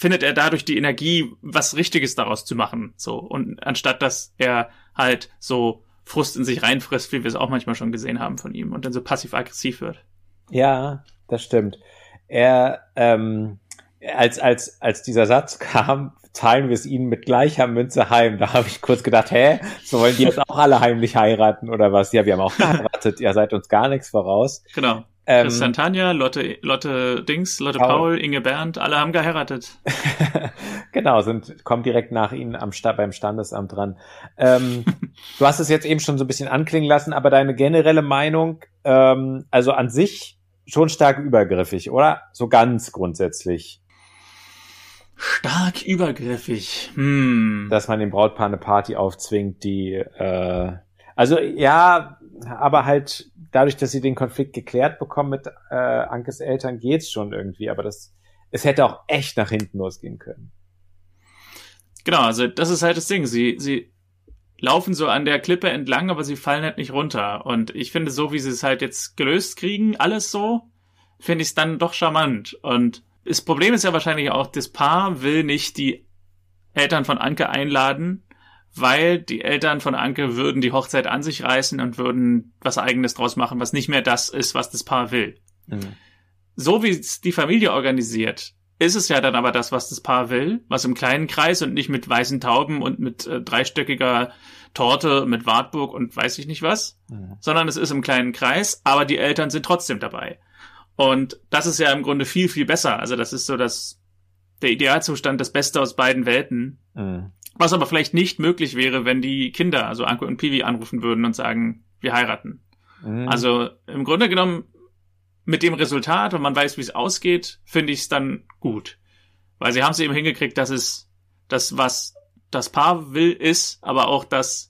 Speaker 2: findet er dadurch die Energie, was Richtiges daraus zu machen. So. Und anstatt, dass er halt so Frust in sich reinfrisst, wie wir es auch manchmal schon gesehen haben von ihm und dann so passiv-aggressiv wird.
Speaker 1: Ja, das stimmt. Er, ähm, als, als, als dieser Satz kam, teilen wir es ihnen mit gleicher Münze heim. Da habe ich kurz gedacht, hä, so wollen die jetzt auch alle heimlich heiraten oder was? Ja, wir haben auch geheiratet, ihr seid uns gar nichts voraus.
Speaker 2: Genau.
Speaker 1: Ähm,
Speaker 2: Christian Tanja, Lotte, Lotte Dings, Lotte Paul, Paul Inge Bernd, alle haben geheiratet.
Speaker 1: Genau, sind, kommen direkt nach ihnen am Sta- beim Standesamt dran. Ähm, du hast es jetzt eben schon so ein bisschen anklingen lassen, aber deine generelle Meinung, ähm, also an sich schon stark übergriffig, oder? So ganz grundsätzlich.
Speaker 2: Stark übergriffig. Hm.
Speaker 1: Dass man dem Brautpaar eine Party aufzwingt, die, äh, also ja, aber halt dadurch, dass sie den Konflikt geklärt bekommen mit äh, Ankes Eltern, geht's schon irgendwie, aber das, es hätte auch echt nach hinten losgehen können.
Speaker 2: Genau, also das ist halt das Ding. Sie, sie laufen so an der Klippe entlang, aber sie fallen halt nicht runter. Und ich finde, so wie sie es halt jetzt gelöst kriegen, alles so, finde ich es dann doch charmant. Und das Problem ist ja wahrscheinlich auch, das Paar will nicht die Eltern von Anke einladen, weil die Eltern von Anke würden die Hochzeit an sich reißen und würden was Eigenes draus machen, was nicht mehr das ist, was das Paar will. Mhm. So wie es die Familie organisiert, ist es ja dann aber das, was das Paar will, was im kleinen Kreis und nicht mit weißen Tauben und mit äh, dreistöckiger Torte, mit Wartburg und weiß ich nicht was, mhm. sondern es ist im kleinen Kreis, aber die Eltern sind trotzdem dabei. Und das ist ja im Grunde viel, viel besser. Also das ist so das, der Idealzustand, das Beste aus beiden Welten. Mhm. Was aber vielleicht nicht möglich wäre, wenn die Kinder, also Anke und Piwi, anrufen würden und sagen, wir heiraten. Mhm. Also im Grunde genommen mit dem Resultat, wenn man weiß, wie es ausgeht, finde ich es dann gut. Weil sie haben es eben hingekriegt, dass es das, was das Paar will, ist, aber auch das,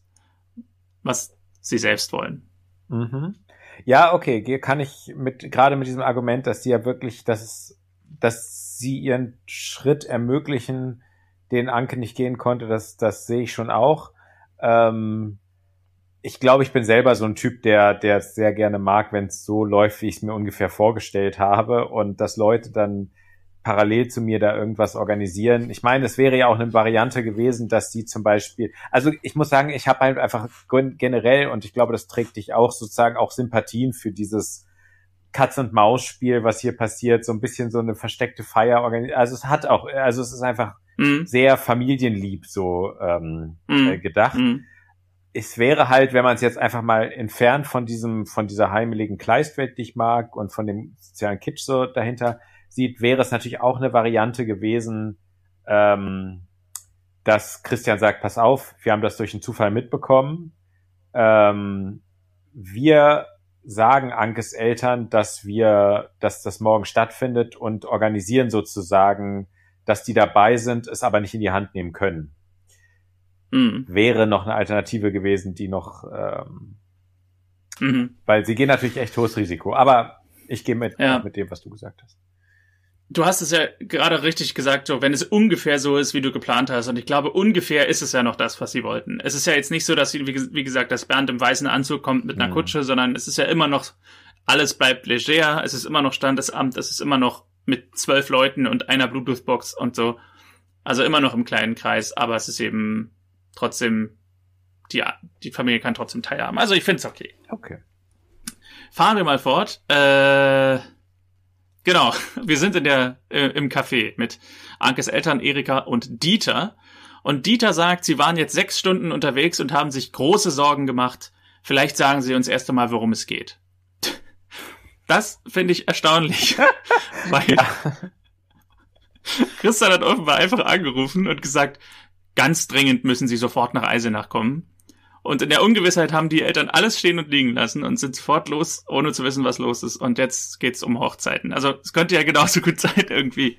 Speaker 2: was sie selbst wollen.
Speaker 1: Mhm. Ja, okay, kann ich mit, gerade mit diesem Argument, dass sie ja wirklich, dass es, dass sie ihren Schritt ermöglichen, den Anke nicht gehen konnte, das, das sehe ich schon auch. Ähm, ich glaube, ich bin selber so ein Typ, der, der es sehr gerne mag, wenn es so läuft, wie ich es mir ungefähr vorgestellt habe und dass Leute dann parallel zu mir da irgendwas organisieren. Ich meine, es wäre ja auch eine Variante gewesen, dass sie zum Beispiel, also ich muss sagen, ich habe halt einfach generell, und ich glaube, das trägt dich auch, sozusagen auch Sympathien für dieses Katz-und-Maus-Spiel, was hier passiert, so ein bisschen so eine versteckte Feier organisiert. Also es hat auch, also es ist einfach mhm. sehr familienlieb so ähm, mhm. äh, gedacht. Mhm. Es wäre halt, wenn man es jetzt einfach mal entfernt von diesem, von dieser heimeligen Kleistwelt, die ich mag, und von dem sozialen Kitsch so dahinter sieht, wäre es natürlich auch eine Variante gewesen, ähm, dass Christian sagt, pass auf, wir haben das durch einen Zufall mitbekommen. Ähm, wir sagen Ankes Eltern, dass wir, dass das morgen stattfindet und organisieren sozusagen, dass die dabei sind, es aber nicht in die Hand nehmen können. Mhm. Wäre noch eine Alternative gewesen, die noch, ähm, mhm. weil sie gehen natürlich echt hohes Risiko. Aber ich gehe mit, ja. mit dem, was du gesagt hast.
Speaker 2: Du hast es ja gerade richtig gesagt, so, wenn es ungefähr so ist, wie du geplant hast. Und ich glaube, ungefähr ist es ja noch das, was sie wollten. Es ist ja jetzt nicht so, dass sie, wie, wie gesagt, dass Bernd im weißen Anzug kommt mit einer mhm. Kutsche, sondern es ist ja immer noch, alles bleibt leger, es ist immer noch Standesamt, es ist immer noch mit zwölf Leuten und einer Bluetooth-Box und so. Also immer noch im kleinen Kreis, aber es ist eben trotzdem, die, die Familie kann trotzdem teilhaben. Also ich finde es okay.
Speaker 1: Okay.
Speaker 2: Fahren wir mal fort. Äh... Genau, wir sind in der äh, im Café mit Ankes Eltern Erika und Dieter. Und Dieter sagt, sie waren jetzt sechs Stunden unterwegs und haben sich große Sorgen gemacht. Vielleicht sagen sie uns erst einmal, worum es geht. Das finde ich erstaunlich. Weil ja. Christian hat offenbar einfach angerufen und gesagt, ganz dringend müssen sie sofort nach Eisenach kommen. Und in der Ungewissheit haben die Eltern alles stehen und liegen lassen und sind sofort los, ohne zu wissen, was los ist. Und jetzt geht's um Hochzeiten. Also es könnte ja genauso gut sein, irgendwie,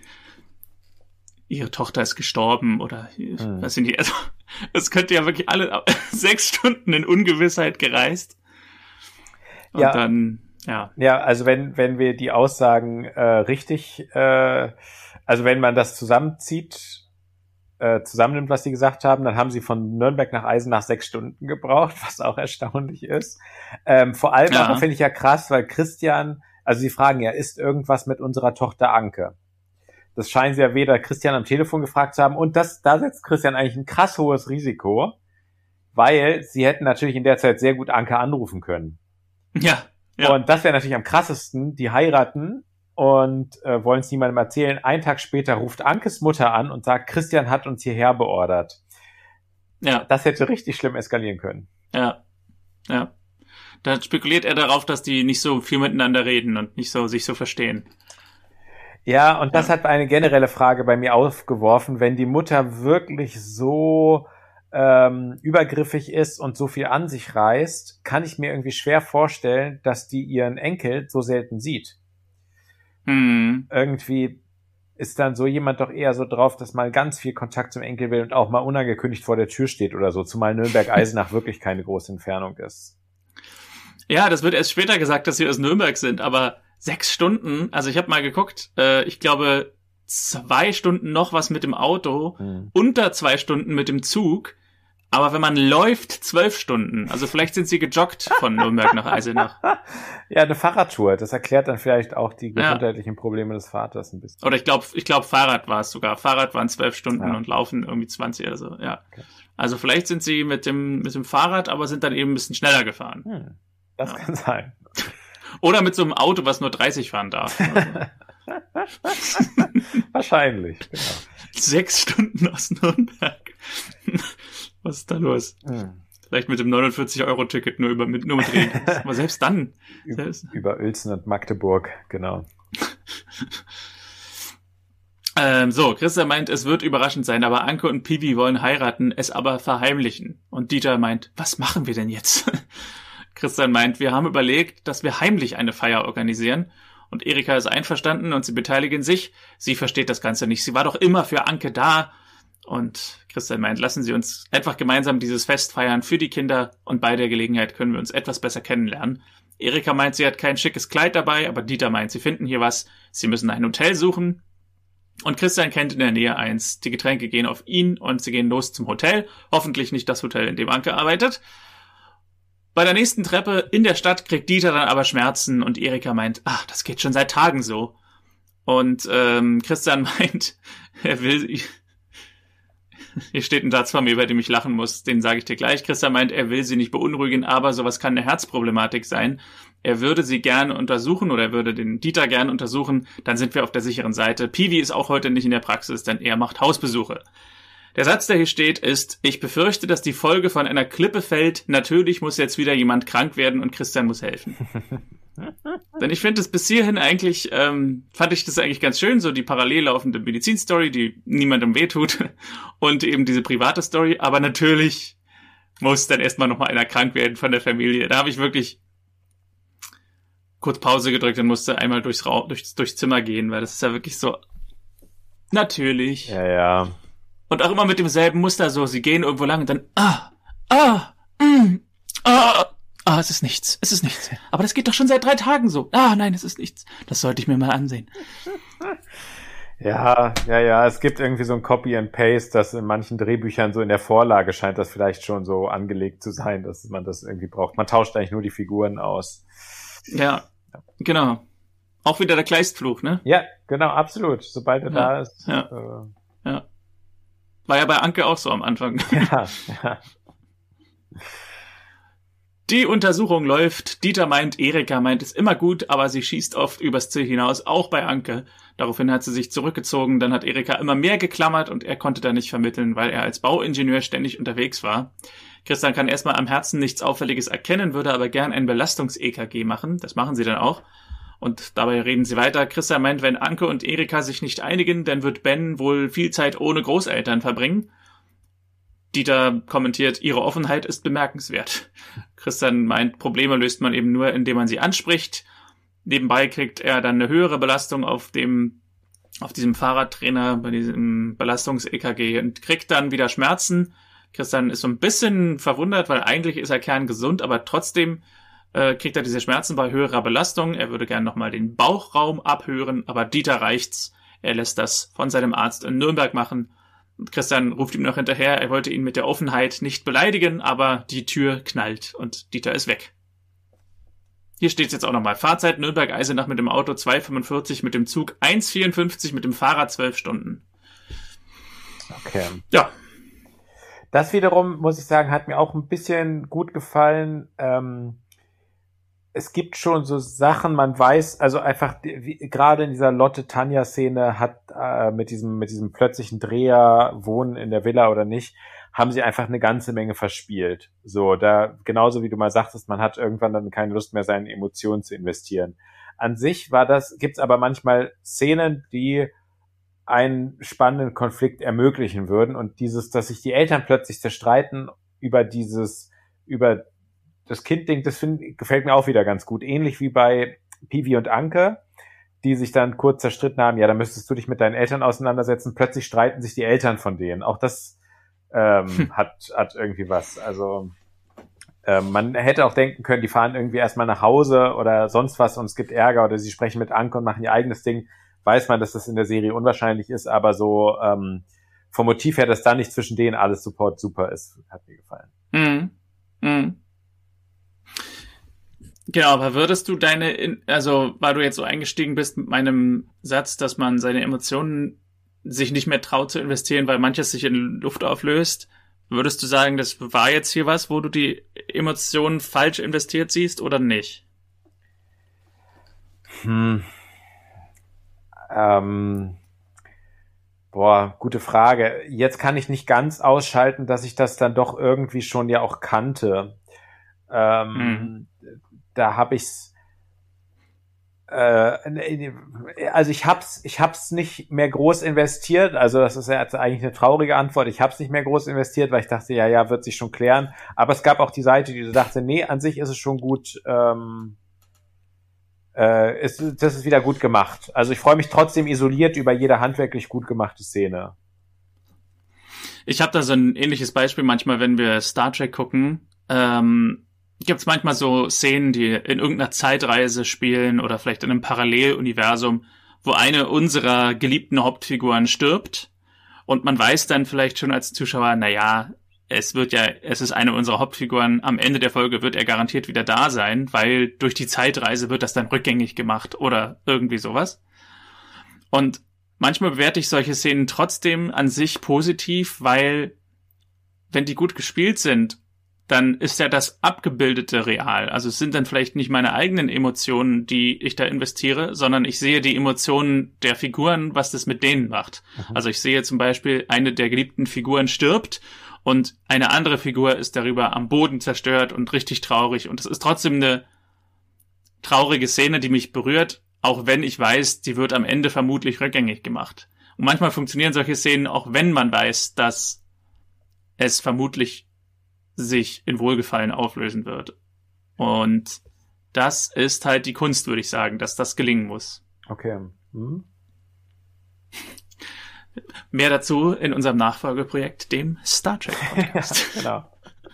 Speaker 2: ihre Tochter ist gestorben oder hm. was sind die? Also es könnte ja wirklich alle sechs Stunden in Ungewissheit gereist. Und
Speaker 1: ja.
Speaker 2: dann, ja.
Speaker 1: Ja, also wenn wenn wir die Aussagen äh, richtig, äh, also wenn man das zusammenzieht, Äh, zusammennimmt, was sie gesagt haben, dann haben sie von Nürnberg nach Eisenach sechs Stunden gebraucht, was auch erstaunlich ist. Ähm, vor allem ja. aber finde ich ja krass, weil Christian, also sie fragen ja, ist irgendwas mit unserer Tochter Anke? das scheinen sie ja weder Christian am Telefon gefragt zu haben, und das, da setzt Christian eigentlich ein krass hohes Risiko, weil sie hätten natürlich in der Zeit sehr gut Anke anrufen können.
Speaker 2: Ja. ja.
Speaker 1: Und das wäre natürlich am krassesten, die heiraten und äh, wollen es niemandem erzählen. Einen Tag später ruft Ankes Mutter an und sagt, Christian hat uns hierher beordert.
Speaker 2: Ja.
Speaker 1: Das hätte richtig schlimm eskalieren können.
Speaker 2: Ja, ja. Da spekuliert er darauf, dass die nicht so viel miteinander reden und nicht so sich so verstehen.
Speaker 1: Ja, und das
Speaker 2: ja.
Speaker 1: hat eine generelle Frage bei mir aufgeworfen. Wenn die Mutter wirklich so ähm, übergriffig ist und so viel an sich reißt, kann ich mir irgendwie schwer vorstellen, dass die ihren Enkel so selten sieht.
Speaker 2: Hm.
Speaker 1: Irgendwie ist dann so jemand doch eher so drauf, dass man ganz viel Kontakt zum Enkel will und auch mal unangekündigt vor der Tür steht oder so, zumal Nürnberg-Eisenach wirklich keine große Entfernung ist.
Speaker 2: Ja, das wird erst später gesagt, dass sie aus Nürnberg sind, aber sechs Stunden, also ich habe mal geguckt, äh, ich glaube zwei Stunden noch was mit dem Auto, hm. unter zwei Stunden mit dem Zug, aber wenn man läuft, zwölf Stunden. Also vielleicht sind sie gejoggt von Nürnberg nach Eisenach.
Speaker 1: Ja, eine Fahrradtour, das erklärt dann vielleicht auch die gesundheitlichen ja. Probleme des Vaters ein bisschen.
Speaker 2: Oder ich glaube, ich glaube Fahrrad war es sogar. Fahrrad waren zwölf Stunden ja. und Laufen irgendwie zwanzig oder so, ja. Okay. Also vielleicht sind sie mit dem mit dem Fahrrad, aber sind dann eben ein bisschen schneller gefahren.
Speaker 1: Hm. Das ja. kann sein.
Speaker 2: Oder mit so einem Auto, was nur dreißig fahren darf.
Speaker 1: Wahrscheinlich, genau.
Speaker 2: Sechs Stunden aus Nürnberg. Was ist da los? Hm. Vielleicht mit dem neunundvierzig-Euro-Ticket nur, über, mit, nur mit Regen. Aber selbst dann.
Speaker 1: Über, selbst. über Uelzen und Magdeburg, genau.
Speaker 2: ähm, so, Christa meint, es wird überraschend sein, aber Anke und Piwi wollen heiraten, es aber verheimlichen. Und Dieter meint, was machen wir denn jetzt? Christian meint, wir haben überlegt, dass wir heimlich eine Feier organisieren. Und Erika ist einverstanden und sie beteiligen sich. Sie versteht das Ganze nicht. Sie war doch immer für Anke da. Und Christian meint, lassen Sie uns einfach gemeinsam dieses Fest feiern für die Kinder. Und bei der Gelegenheit können wir uns etwas besser kennenlernen. Erika meint, sie hat kein schickes Kleid dabei, aber Dieter meint, sie finden hier was. Sie müssen ein Hotel suchen. Und Christian kennt in der Nähe eins. Die Getränke gehen auf ihn und sie gehen los zum Hotel. Hoffentlich nicht das Hotel, in dem Anke arbeitet. Bei der nächsten Treppe in der Stadt kriegt Dieter dann aber Schmerzen und Erika meint, ach, das geht schon seit Tagen so. Und ähm, Christian meint, er will... Hier steht ein Satz von mir, über den ich lachen muss, den sage ich dir gleich. Christian meint, er will sie nicht beunruhigen, aber sowas kann eine Herzproblematik sein. Er würde sie gerne untersuchen oder er würde den Dieter gerne untersuchen, dann sind wir auf der sicheren Seite. Piwi ist auch heute nicht in der Praxis, denn er macht Hausbesuche. Der Satz, der hier steht, ist, ich befürchte, dass die Folge von einer Klippe fällt. Natürlich muss jetzt wieder jemand krank werden und Christian muss helfen. Denn ich finde es bis hierhin eigentlich, ähm, fand ich das eigentlich ganz schön, so die parallel laufende Medizinstory, die niemandem wehtut und eben diese private Story. Aber natürlich muss dann erstmal nochmal einer krank werden von der Familie. Da habe ich wirklich kurz Pause gedrückt und musste einmal durchs, Raum, durchs, durchs Zimmer gehen, weil das ist ja wirklich so natürlich.
Speaker 1: Ja, ja.
Speaker 2: Und auch immer mit demselben Muster so, sie gehen irgendwo lang und dann, ah, ah, mm, ah, ah, es ist nichts, es ist nichts. Aber das geht doch schon seit drei Tagen so. Ah, nein, es ist nichts. Das sollte ich mir mal ansehen.
Speaker 1: Ja, ja, ja, es gibt irgendwie so ein Copy and Paste, das in manchen Drehbüchern so in der Vorlage scheint das vielleicht schon so angelegt zu sein, dass man das irgendwie braucht. Man tauscht eigentlich nur die Figuren aus.
Speaker 2: Ja, genau. Auch wieder der Kleistfluch, ne?
Speaker 1: Ja, genau, absolut. Sobald er
Speaker 2: ja,
Speaker 1: da ist.
Speaker 2: Ja, äh, ja. War ja bei Anke auch so am Anfang.
Speaker 1: Ja, ja.
Speaker 2: Die Untersuchung läuft. Dieter meint, Erika meint es immer gut, aber sie schießt oft übers Ziel hinaus, auch bei Anke. Daraufhin hat sie sich zurückgezogen, dann hat Erika immer mehr geklammert und er konnte da nicht vermitteln, weil er als Bauingenieur ständig unterwegs war. Christian kann erstmal am Herzen nichts Auffälliges erkennen, würde aber gern ein Belastungs-E K G machen. Das machen sie dann auch. Und dabei reden sie weiter. Christian meint, wenn Anke und Erika sich nicht einigen, dann wird Ben wohl viel Zeit ohne Großeltern verbringen. Dieter kommentiert, ihre Offenheit ist bemerkenswert. Christian meint, Probleme löst man eben nur, indem man sie anspricht. Nebenbei kriegt er dann eine höhere Belastung auf dem, auf diesem Fahrradtrainer, bei diesem Belastungs-E K G und kriegt dann wieder Schmerzen. Christian ist so ein bisschen verwundert, weil eigentlich ist er kerngesund, aber trotzdem äh, kriegt er diese Schmerzen bei höherer Belastung. Er würde gern nochmal den Bauchraum abhören, aber Dieter reicht's. Er lässt das von seinem Arzt in Nürnberg machen. Und Christian ruft ihm noch hinterher, er wollte ihn mit der Offenheit nicht beleidigen, aber die Tür knallt und Dieter ist weg. Hier steht jetzt auch nochmal. Fahrzeit Nürnberg-Eisenach mit dem Auto zwei Stunden fünfundvierzig, mit dem Zug eins Stunde vierundfünfzig, mit dem Fahrrad zwölf Stunden.
Speaker 3: Okay.
Speaker 2: Ja.
Speaker 3: Das wiederum, muss ich sagen, hat mir auch ein bisschen gut gefallen. Ähm, es gibt schon so Sachen, man weiß, also einfach, wie, gerade in dieser Lotte-Tanja-Szene hat äh, mit diesem mit diesem plötzlichen Dreher, wohnen in der Villa oder nicht, haben sie einfach eine ganze Menge verspielt. So, da, genauso wie du mal sagtest, man hat irgendwann dann keine Lust mehr, seine Emotionen zu investieren. An sich war das, gibt's aber manchmal Szenen, die einen spannenden Konflikt ermöglichen würden, und dieses, dass sich die Eltern plötzlich zerstreiten über dieses, über das Kind-Ding, das find, gefällt mir auch wieder ganz gut. Ähnlich wie bei Piwi und Anke, die sich dann kurz zerstritten haben, ja, dann müsstest du dich mit deinen Eltern auseinandersetzen, plötzlich streiten sich die Eltern von denen. Auch das ähm, hm. hat, hat irgendwie was. Also ähm, man hätte auch denken können, die fahren irgendwie erstmal nach Hause oder sonst was und es gibt Ärger, oder sie sprechen mit Anke und machen ihr eigenes Ding. Weiß man, dass das in der Serie unwahrscheinlich ist, aber so ähm, vom Motiv her, dass da nicht zwischen denen alles sofort super ist, hat mir gefallen.
Speaker 2: Mhm. Mhm. Genau, aber würdest du deine, also weil du jetzt so eingestiegen bist mit meinem Satz, dass man seine Emotionen sich nicht mehr traut zu investieren, weil manches sich in Luft auflöst, würdest du sagen, das war jetzt hier was, wo du die Emotionen falsch investiert siehst oder nicht?
Speaker 3: Hm. Ähm, boah, gute Frage. Jetzt kann ich nicht ganz ausschalten, dass ich das dann doch irgendwie schon ja auch kannte. Ähm, hm. Da habe ich's äh, also ich hab's ich hab's nicht mehr groß investiert, also das ist ja jetzt eigentlich eine traurige Antwort. Ich hab's nicht mehr groß investiert, weil ich dachte, ja, ja, wird sich schon klären. Aber es gab auch die Seite, die dachte, nee, an sich ist es schon gut, ähm, äh, ist, das ist wieder gut gemacht. Also ich freue mich trotzdem isoliert über jede handwerklich gut gemachte Szene.
Speaker 2: Ich habe da so ein ähnliches Beispiel manchmal, wenn wir Star Trek gucken, ähm, gibt es manchmal so Szenen, die in irgendeiner Zeitreise spielen oder vielleicht in einem Paralleluniversum, wo eine unserer geliebten Hauptfiguren stirbt und man weiß dann vielleicht schon als Zuschauer, naja, es wird ja, es ist eine unserer Hauptfiguren, am Ende der Folge wird er garantiert wieder da sein, weil durch die Zeitreise wird das dann rückgängig gemacht oder irgendwie sowas. Und manchmal bewerte ich solche Szenen trotzdem an sich positiv, weil wenn die gut gespielt sind, dann ist ja das Abgebildete real. Also es sind dann vielleicht nicht meine eigenen Emotionen, die ich da investiere, sondern ich sehe die Emotionen der Figuren, was das mit denen macht. Mhm. Also ich sehe zum Beispiel, eine der geliebten Figuren stirbt und eine andere Figur ist darüber am Boden zerstört und richtig traurig. Und es ist trotzdem eine traurige Szene, die mich berührt, auch wenn ich weiß, die wird am Ende vermutlich rückgängig gemacht. Und manchmal funktionieren solche Szenen, auch wenn man weiß, dass es vermutlich sich in Wohlgefallen auflösen wird. Und das ist halt die Kunst, würde ich sagen, dass das gelingen muss.
Speaker 3: Okay. Hm.
Speaker 2: Mehr dazu in unserem Nachfolgeprojekt, dem Star Trek Podcast.
Speaker 3: Ja, genau.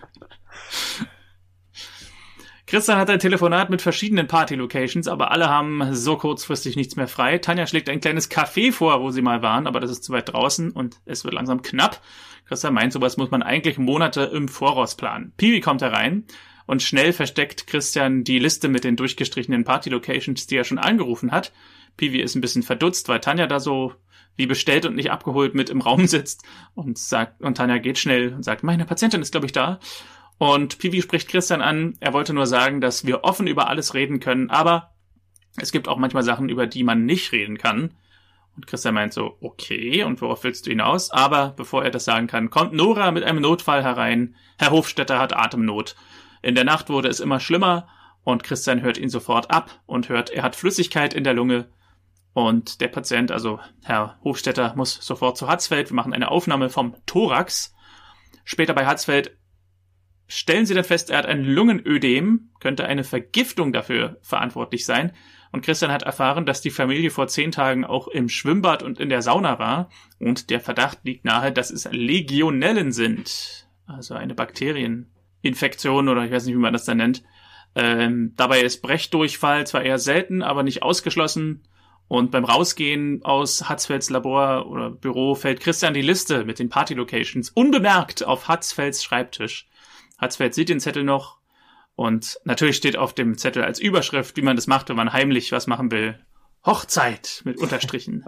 Speaker 2: Christian hat ein Telefonat mit verschiedenen Party-Locations, aber alle haben so kurzfristig nichts mehr frei. Tanja schlägt ein kleines Café vor, wo sie mal waren, aber das ist zu weit draußen und es wird langsam knapp. Christian meint, sowas muss man eigentlich Monate im Voraus planen. Piwi kommt herein und schnell versteckt Christian die Liste mit den durchgestrichenen Party-Locations, die er schon angerufen hat. Piwi ist ein bisschen verdutzt, weil Tanja da so wie bestellt und nicht abgeholt mit im Raum sitzt und sagt, und Tanja geht schnell und sagt, meine Patientin ist, glaube ich, da. Und Piwi spricht Christian an, er wollte nur sagen, dass wir offen über alles reden können, aber es gibt auch manchmal Sachen, über die man nicht reden kann. Und Christian meint so, okay, und worauf willst du hinaus? Aber bevor er das sagen kann, kommt Nora mit einem Notfall herein. Herr Hofstetter hat Atemnot. In der Nacht wurde es immer schlimmer und Christian hört ihn sofort ab und hört, er hat Flüssigkeit in der Lunge. Und der Patient, also Herr Hofstetter, muss sofort zu Hatzfeld. Wir machen eine Aufnahme vom Thorax. Später bei Hatzfeld stellen sie dann fest, er hat ein Lungenödem, könnte eine Vergiftung dafür verantwortlich sein. Und Christian hat erfahren, dass die Familie vor zehn Tagen auch im Schwimmbad und in der Sauna war. Und der Verdacht liegt nahe, dass es Legionellen sind. Also eine Bakterieninfektion oder ich weiß nicht, wie man das dann nennt. Ähm, dabei ist Brechdurchfall zwar eher selten, aber nicht ausgeschlossen. Und beim Rausgehen aus Hatzfelds Labor oder Büro fällt Christian die Liste mit den Party-Locations unbemerkt auf Hatzfelds Schreibtisch. Hatzfeld sieht den Zettel noch Und natürlich steht auf dem Zettel als Überschrift, wie man das macht, wenn man heimlich was machen will, Hochzeit mit Unterstrichen.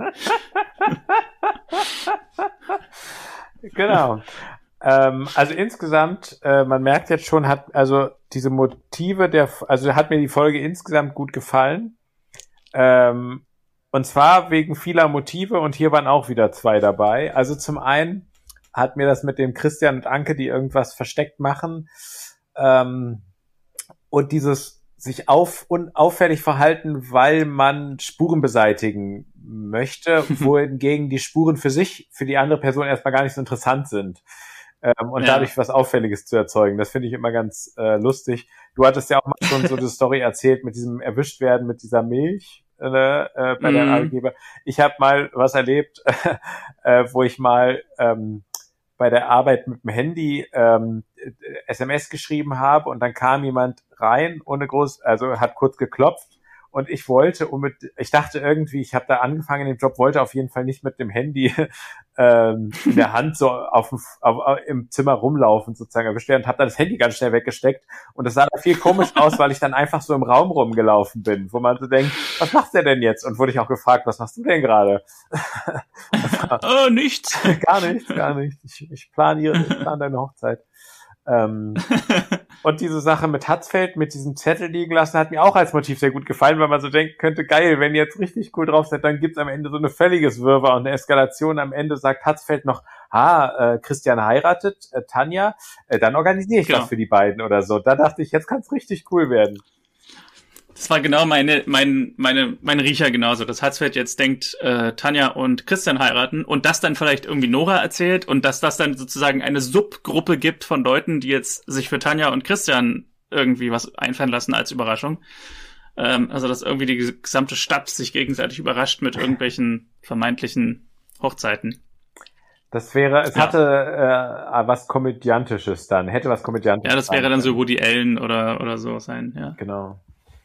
Speaker 3: Genau. Ähm, also insgesamt, äh, man merkt jetzt schon, hat also diese Motive der, also hat mir die Folge insgesamt gut gefallen. Ähm, und zwar wegen vieler Motive und hier waren auch wieder zwei dabei. Also zum einen hat mir das mit dem Christian und Anke, die irgendwas versteckt machen, ähm, und dieses sich auf und auffällig verhalten, weil man Spuren beseitigen möchte, wohingegen die Spuren für sich, für die andere Person erstmal gar nicht so interessant sind. Ähm, und ja. dadurch was Auffälliges zu erzeugen. Das finde ich immer ganz äh, lustig. Du hattest ja auch mal schon so die Story erzählt mit diesem Erwischtwerden mit dieser Milch äh, äh, bei mm. der Arbeitgeber. Ich habe mal was erlebt, äh, wo ich mal ähm, bei der Arbeit mit dem Handy ähm, S M S geschrieben habe und dann kam jemand rein, ohne groß, also hat kurz geklopft und ich wollte, um mit, ich dachte irgendwie, ich habe da angefangen in dem Job, wollte auf jeden Fall nicht mit dem Handy ähm, in der Hand so auf, dem, auf im Zimmer rumlaufen sozusagen erwischt werden und habe dann das Handy ganz schnell weggesteckt und das sah da viel komisch aus, weil ich dann einfach so im Raum rumgelaufen bin, wo man so denkt, was macht der denn jetzt? Und wurde ich auch gefragt, was machst du denn gerade?
Speaker 2: Oh, nichts.
Speaker 3: Gar nichts, gar nichts. Ich, ich plane hier, ich plane deine Hochzeit. Ähm, und diese Sache mit Hatzfeld, mit diesem Zettel liegen lassen, hat mir auch als Motiv sehr gut gefallen, weil man so denken könnte, geil, wenn ihr jetzt richtig cool drauf seid, dann gibt's am Ende so eine völliges Wirrwarr und eine Eskalation. Am Ende sagt Hatzfeld noch, ah, äh, Christian heiratet, äh, Tanja, äh, dann organisiere ich genau. was für die beiden oder so. Da dachte ich, jetzt kann's richtig cool werden.
Speaker 2: Das war genau meine, mein, meine, mein Riecher genauso. Dass Hatzfeld jetzt denkt, äh, Tanja und Christian heiraten und das dann vielleicht irgendwie Nora erzählt und dass das dann sozusagen eine Subgruppe gibt von Leuten, die jetzt sich für Tanja und Christian irgendwie was einfallen lassen als Überraschung. Ähm, also dass irgendwie die gesamte Stadt sich gegenseitig überrascht mit irgendwelchen vermeintlichen Hochzeiten.
Speaker 3: Das wäre, es ja. hatte äh, was Komödiantisches dann, hätte was Komödiantisches.
Speaker 2: Ja, das wäre dann so Woody Allen oder oder so sein, ja.
Speaker 3: Genau.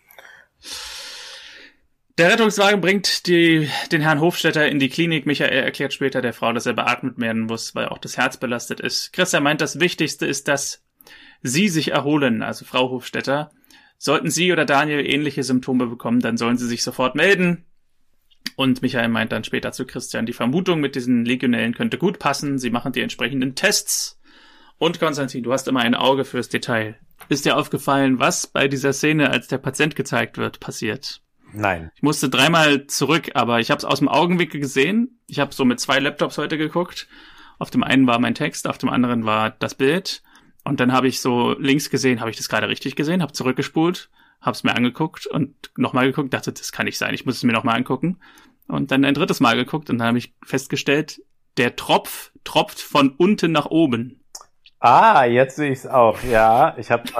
Speaker 2: Der Rettungswagen bringt die, den Herrn Hofstetter in die Klinik. Michael erklärt später der Frau, dass er beatmet werden muss, weil auch das Herz belastet ist. Christian meint, das Wichtigste ist, dass sie sich erholen, also Frau Hofstetter. Sollten sie oder Daniel ähnliche Symptome bekommen, dann sollen sie sich sofort melden. Und Michael meint dann später zu Christian, die Vermutung mit diesen Legionellen könnte gut passen. Sie machen die entsprechenden Tests. Und Konstantin, du hast immer ein Auge fürs Detail. Ist dir aufgefallen, was bei dieser Szene, als der Patient gezeigt wird, passiert?
Speaker 3: Nein.
Speaker 2: Ich musste dreimal zurück, aber ich habe es aus dem Augenwinkel gesehen. Ich habe so mit zwei Laptops heute geguckt. Auf dem einen war mein Text, auf dem anderen war das Bild. Und dann habe ich so links gesehen, habe ich das gerade richtig gesehen, habe zurückgespult, habe es mir angeguckt und nochmal geguckt, dachte, das kann nicht sein, ich muss es mir nochmal angucken. Und dann ein drittes Mal geguckt und dann habe ich festgestellt, der Tropf tropft von unten nach oben.
Speaker 3: Ah, jetzt sehe ich es auch. Ja, ich habe.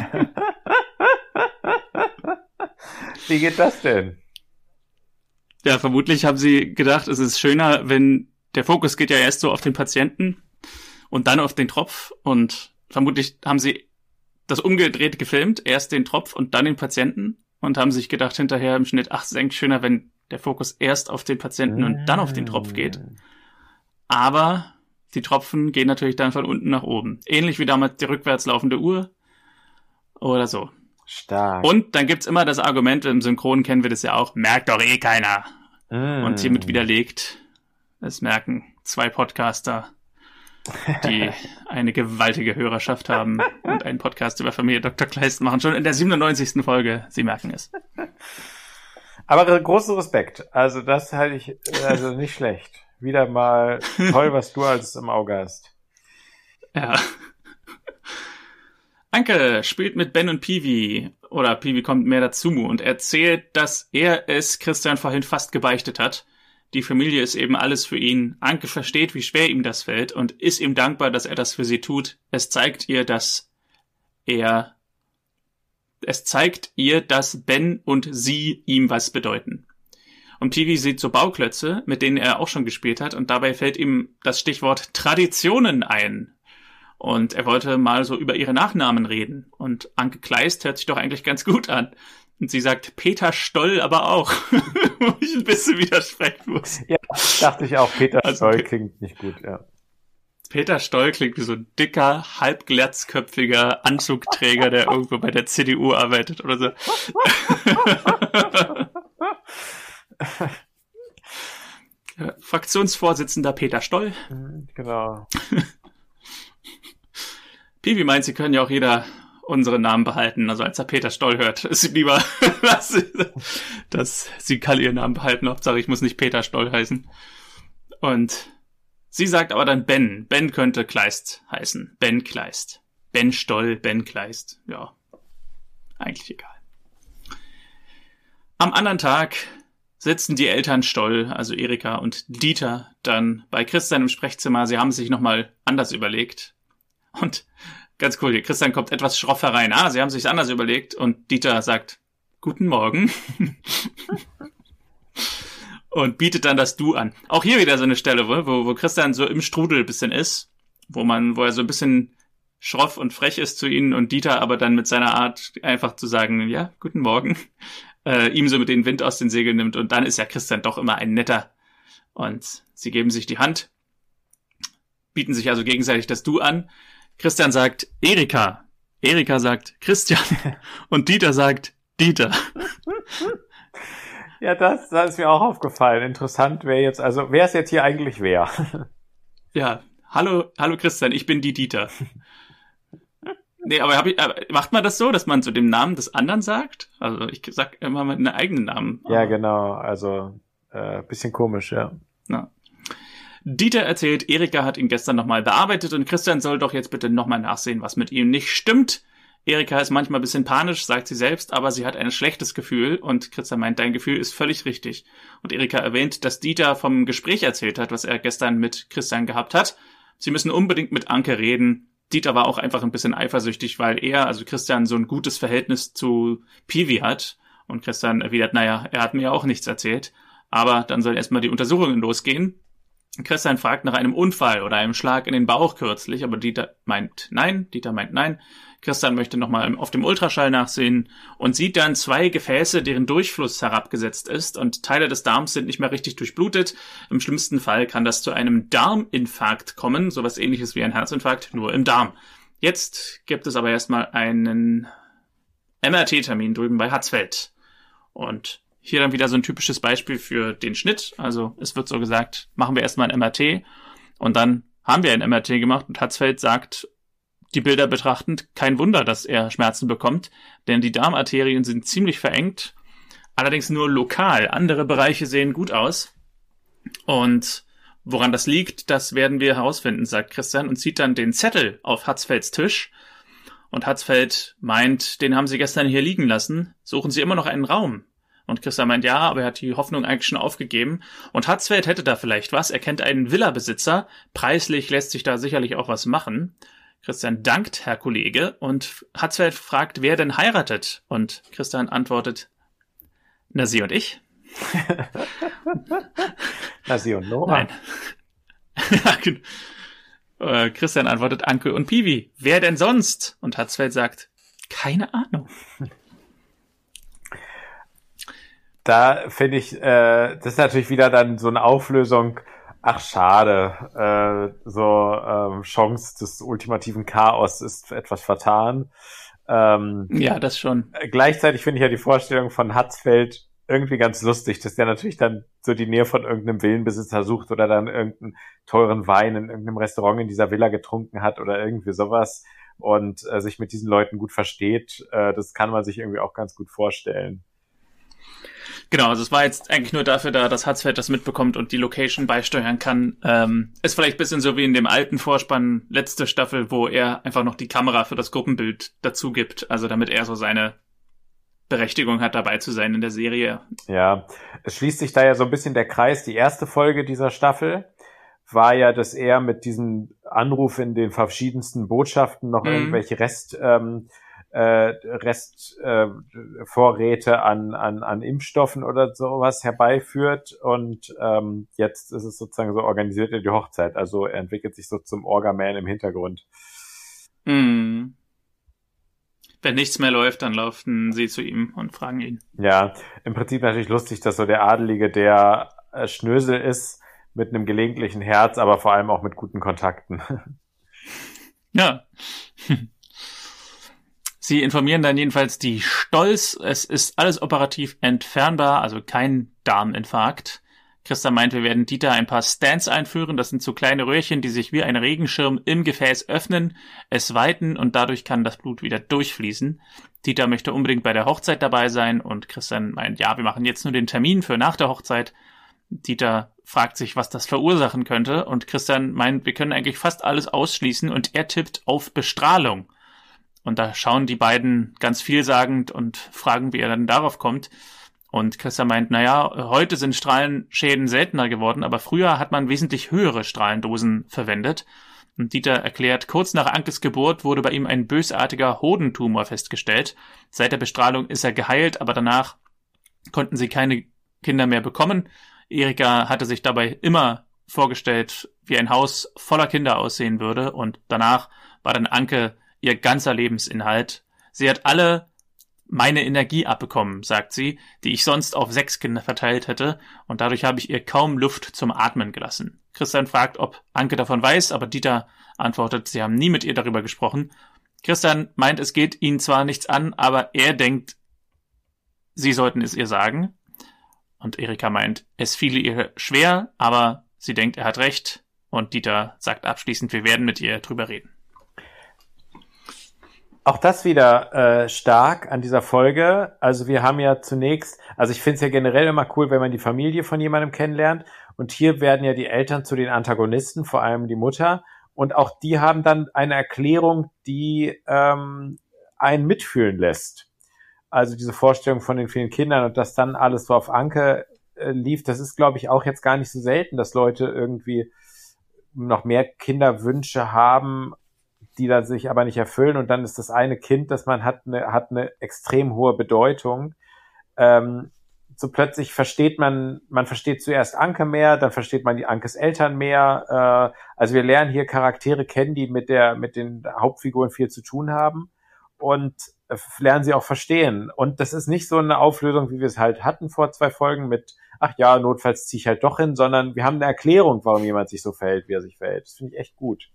Speaker 3: Wie geht das denn?
Speaker 2: Ja, vermutlich haben sie gedacht, es ist schöner, wenn der Fokus geht ja erst so auf den Patienten und dann auf den Tropf. Und vermutlich haben sie das umgedreht gefilmt, erst den Tropf und dann den Patienten und haben sich gedacht hinterher im Schnitt, ach, es ist eigentlich schöner, wenn der Fokus erst auf den Patienten und dann auf den Tropf geht. Aber die Tropfen gehen natürlich dann von unten nach oben. Ähnlich wie damals die rückwärts laufende Uhr oder so.
Speaker 3: Stark.
Speaker 2: Und dann gibt's immer das Argument, im Synchron kennen wir das ja auch, merkt doch eh keiner. Mm. Und hiermit widerlegt, es merken zwei Podcaster, die eine gewaltige Hörerschaft haben und einen Podcast über Familie Doktor Kleist machen, schon in der siebenundneunzigsten Folge. Sie merken es.
Speaker 3: Aber großen Respekt. Also das halte ich also nicht schlecht. Wieder mal toll, was du als im Auge hast.
Speaker 2: Ja. Anke spielt mit Ben und Peewee, oder Peewee kommt mehr dazu und erzählt, dass er es Christian vorhin fast gebeichtet hat. Die Familie ist eben alles für ihn. Anke versteht, wie schwer ihm das fällt und ist ihm dankbar, dass er das für sie tut. Es zeigt ihr, dass er, es zeigt ihr, dass Ben und sie ihm was bedeuten. Und Peewee sieht so Bauklötze, mit denen er auch schon gespielt hat, und dabei fällt ihm das Stichwort Traditionen ein. Und er wollte mal so über ihre Nachnamen reden. Und Anke Kleist hört sich doch eigentlich ganz gut an. Und sie sagt Peter Stoll aber auch. Wo ich ein bisschen widersprechen muss.
Speaker 3: Ja, dachte ich auch. Peter also, Stoll klingt nicht gut, ja.
Speaker 2: Peter Stoll klingt wie so ein dicker, halbglatzköpfiger Anzugträger, der irgendwo bei der C D U arbeitet oder so. Fraktionsvorsitzender Peter Stoll.
Speaker 3: Genau.
Speaker 2: Piwi meint, sie können ja auch jeder unsere Namen behalten. Also als er Peter Stoll hört, ist ihm lieber, dass, dass sie Kalle ihren Namen behalten. Hauptsache, ich muss nicht Peter Stoll heißen. Und sie sagt aber dann Ben. Ben könnte Kleist heißen. Ben Kleist. Ben Stoll, Ben Kleist. Ja, eigentlich egal. Am anderen Tag sitzen die Eltern Stoll, also Erika und Dieter, dann bei Christian im Sprechzimmer. Sie haben sich nochmal anders überlegt. Und ganz cool, Christian kommt etwas schroff herein. Ah, sie haben sich anders überlegt. Und Dieter sagt, guten Morgen. Und bietet dann das Du an. Auch hier wieder so eine Stelle, wo, wo Christian so im Strudel ein bisschen ist, wo man, wo er so ein bisschen schroff und frech ist zu ihnen und Dieter aber dann mit seiner Art einfach zu sagen, ja, guten Morgen, äh, ihm so mit den Wind aus den Segeln nimmt und dann ist ja Christian doch immer ein netter. Und sie geben sich die Hand, bieten sich also gegenseitig das Du an. Christian sagt Erika, Erika sagt Christian und Dieter sagt Dieter.
Speaker 3: Ja, das, das ist mir auch aufgefallen. Interessant, wer jetzt, also wer ist jetzt hier eigentlich wer?
Speaker 2: Ja, hallo, hallo Christian, ich bin die Dieter. Nee, aber, hab ich, aber macht man das so, dass man zu dem Namen des anderen sagt? Also ich sag immer meinen eigenen Namen.
Speaker 3: Ja, genau, also äh, bisschen komisch, ja.
Speaker 2: Na. Dieter erzählt, Erika hat ihn gestern nochmal bearbeitet und Christian soll doch jetzt bitte nochmal nachsehen, was mit ihm nicht stimmt. Erika ist manchmal ein bisschen panisch, sagt sie selbst, aber sie hat ein schlechtes Gefühl und Christian meint, dein Gefühl ist völlig richtig. Und Erika erwähnt, dass Dieter vom Gespräch erzählt hat, was er gestern mit Christian gehabt hat. Sie müssen unbedingt mit Anke reden. Dieter war auch einfach ein bisschen eifersüchtig, weil er, also Christian, so ein gutes Verhältnis zu Piwi hat. Und Christian erwidert, naja, er hat mir auch nichts erzählt. Aber dann sollen erstmal die Untersuchungen losgehen. Christian fragt nach einem Unfall oder einem Schlag in den Bauch kürzlich, aber Dieter meint nein, Dieter meint nein. Christian möchte nochmal auf dem Ultraschall nachsehen und sieht dann zwei Gefäße, deren Durchfluss herabgesetzt ist und Teile des Darms sind nicht mehr richtig durchblutet. Im schlimmsten Fall kann das zu einem Darminfarkt kommen, sowas ähnliches wie ein Herzinfarkt, nur im Darm. Jetzt gibt es aber erstmal einen M R T-Termin drüben bei Hatzfeld. Und hier dann wieder so ein typisches Beispiel für den Schnitt. Also es wird so gesagt, machen wir erstmal ein M R T und dann haben wir ein M R T gemacht und Hatzfeld sagt, die Bilder betrachtend, kein Wunder, dass er Schmerzen bekommt, denn die Darmarterien sind ziemlich verengt, allerdings nur lokal. Andere Bereiche sehen gut aus. Und woran das liegt, das werden wir herausfinden, sagt Christian und zieht dann den Zettel auf Hatzfelds Tisch. Und Hatzfeld meint, den haben sie gestern hier liegen lassen. Suchen sie immer noch einen Raum? Und Christian meint, ja, aber er hat die Hoffnung eigentlich schon aufgegeben. Und Hatzfeld hätte da vielleicht was. Er kennt einen Villa-Besitzer. Preislich lässt sich da sicherlich auch was machen. Christian dankt, Herr Kollege, und Hatzfeld fragt, wer denn heiratet? Und Christian antwortet, na, Sie und ich.
Speaker 3: Na, Sie und Nora.
Speaker 2: Nein. äh, Christian antwortet, Anke und Piwi. Wer denn sonst? Und Hatzfeld sagt, keine Ahnung.
Speaker 3: Da finde ich, äh, das ist natürlich wieder dann so eine Auflösung. Ach, schade. Äh, so ähm, Chance des ultimativen Chaos ist etwas vertan. Ähm,
Speaker 2: ja, das schon.
Speaker 3: Gleichzeitig finde ich ja die Vorstellung von Hatzfeld irgendwie ganz lustig, dass der natürlich dann so die Nähe von irgendeinem Villenbesitzer sucht oder dann irgendeinen teuren Wein in irgendeinem Restaurant in dieser Villa getrunken hat oder irgendwie sowas und äh, sich mit diesen Leuten gut versteht. Äh, das kann man sich irgendwie auch ganz gut vorstellen.
Speaker 2: Genau, also es war jetzt eigentlich nur dafür da, dass Hatzfeld das mitbekommt und die Location beisteuern kann. Ähm, ist vielleicht ein bisschen so wie in dem alten Vorspann letzte Staffel, wo er einfach noch die Kamera für das Gruppenbild dazu gibt, also damit er so seine Berechtigung hat, dabei zu sein in der Serie.
Speaker 3: Ja, es schließt sich da ja so ein bisschen der Kreis. Die erste Folge dieser Staffel war ja, dass er mit diesem Anruf in den verschiedensten Botschaften noch mhm. irgendwelche Rest... Ähm, Restvorräte äh, an, an, an Impfstoffen oder sowas herbeiführt und ähm, jetzt ist es sozusagen so organisiert in die Hochzeit. Also er entwickelt sich so zum Orga-Man im Hintergrund.
Speaker 2: Mm. Wenn nichts mehr läuft, dann laufen sie zu ihm und fragen ihn.
Speaker 3: Ja, im Prinzip natürlich lustig, dass so der Adelige, der äh, Schnösel ist, mit einem gelegentlichen Herz, aber vor allem auch mit guten Kontakten.
Speaker 2: Ja. Sie informieren dann jedenfalls die Stolz, es ist alles operativ entfernbar, also kein Darminfarkt. Christa meint, wir werden Dieter ein paar Stents einführen, das sind so kleine Röhrchen, die sich wie ein Regenschirm im Gefäß öffnen, es weiten und dadurch kann das Blut wieder durchfließen. Dieter möchte unbedingt bei der Hochzeit dabei sein und Christian meint, ja, wir machen jetzt nur den Termin für nach der Hochzeit. Dieter fragt sich, was das verursachen könnte und Christian meint, wir können eigentlich fast alles ausschließen und er tippt auf Bestrahlung. Und da schauen die beiden ganz vielsagend und fragen, wie er dann darauf kommt. Und Christian meint, naja, heute sind Strahlenschäden seltener geworden, aber früher hat man wesentlich höhere Strahlendosen verwendet. Und Dieter erklärt, kurz nach Ankes Geburt wurde bei ihm ein bösartiger Hodentumor festgestellt. Seit der Bestrahlung ist er geheilt, aber danach konnten sie keine Kinder mehr bekommen. Erika hatte sich dabei immer vorgestellt, wie ein Haus voller Kinder aussehen würde. Und danach war dann Anke ihr ganzer Lebensinhalt. Sie hat alle meine Energie abbekommen, sagt sie, die ich sonst auf sechs Kinder verteilt hätte, und dadurch habe ich ihr kaum Luft zum Atmen gelassen. Christian fragt, ob Anke davon weiß, aber Dieter antwortet, sie haben nie mit ihr darüber gesprochen. Christian meint, es geht ihnen zwar nichts an, aber er denkt, sie sollten es ihr sagen. Und Erika meint, es fiele ihr schwer, aber sie denkt, er hat recht. Und Dieter sagt abschließend, wir werden mit ihr drüber reden.
Speaker 3: Auch das wieder äh, stark an dieser Folge. Also wir haben ja zunächst, also ich finde es ja generell immer cool, wenn man die Familie von jemandem kennenlernt. Und hier werden ja die Eltern zu den Antagonisten, vor allem die Mutter. Und auch die haben dann eine Erklärung, die ähm, einen mitfühlen lässt. Also diese Vorstellung von den vielen Kindern und dass dann alles so auf Anke äh, lief, das ist, glaube ich, auch jetzt gar nicht so selten, dass Leute irgendwie noch mehr Kinderwünsche haben, die dann sich aber nicht erfüllen, und dann ist das eine Kind, das man hat, eine, hat eine extrem hohe Bedeutung. Ähm, so plötzlich versteht man, man versteht zuerst Anke mehr, dann versteht man die Ankes Eltern mehr. Äh, also wir lernen hier Charaktere kennen, die mit der, mit den Hauptfiguren viel zu tun haben und äh, lernen sie auch verstehen. Und das ist nicht so eine Auflösung, wie wir es halt hatten vor zwei Folgen mit, ach ja, notfalls ziehe ich halt doch hin, sondern wir haben eine Erklärung, warum jemand sich so verhält, wie er sich verhält. Das finde ich echt gut.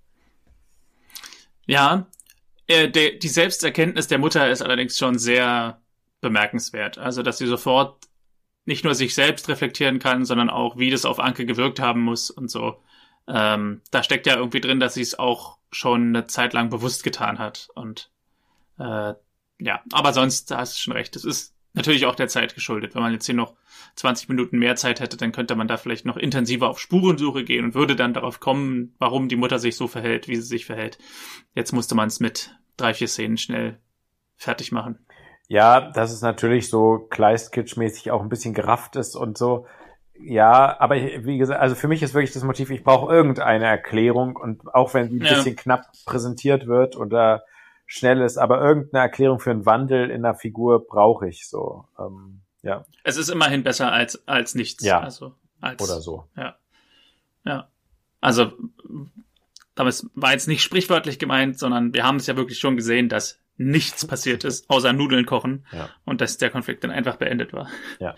Speaker 2: Ja, äh, der, die Selbsterkenntnis der Mutter ist allerdings schon sehr bemerkenswert. Also, dass sie sofort nicht nur sich selbst reflektieren kann, sondern auch, wie das auf Anke gewirkt haben muss und so. Ähm, da steckt ja irgendwie drin, dass sie es auch schon eine Zeit lang bewusst getan hat. Und äh, ja, aber sonst, da hast du schon recht. Es ist natürlich auch der Zeit geschuldet. Wenn man jetzt hier noch zwanzig Minuten mehr Zeit hätte, dann könnte man da vielleicht noch intensiver auf Spurensuche gehen und würde dann darauf kommen, warum die Mutter sich so verhält, wie sie sich verhält. Jetzt musste man es mit drei, vier Szenen schnell fertig machen.
Speaker 3: Ja, dass es natürlich so Kleist-Kitsch-mäßig auch ein bisschen gerafft ist und so. Ja, aber wie gesagt, also für mich ist wirklich das Motiv, ich brauche irgendeine Erklärung, und auch wenn die ein ja. bisschen knapp präsentiert wird oder schnell ist, aber irgendeine Erklärung für einen Wandel in der Figur brauche ich so. Ähm, ja.
Speaker 2: Es ist immerhin besser als als nichts.
Speaker 3: Ja.
Speaker 2: Also als,
Speaker 3: oder so.
Speaker 2: Ja. Ja. Also das war jetzt nicht sprichwörtlich gemeint, sondern wir haben es ja wirklich schon gesehen, dass nichts passiert ist, außer Nudeln kochen,
Speaker 3: ja.
Speaker 2: und dass der Konflikt dann einfach beendet war.
Speaker 3: Ja.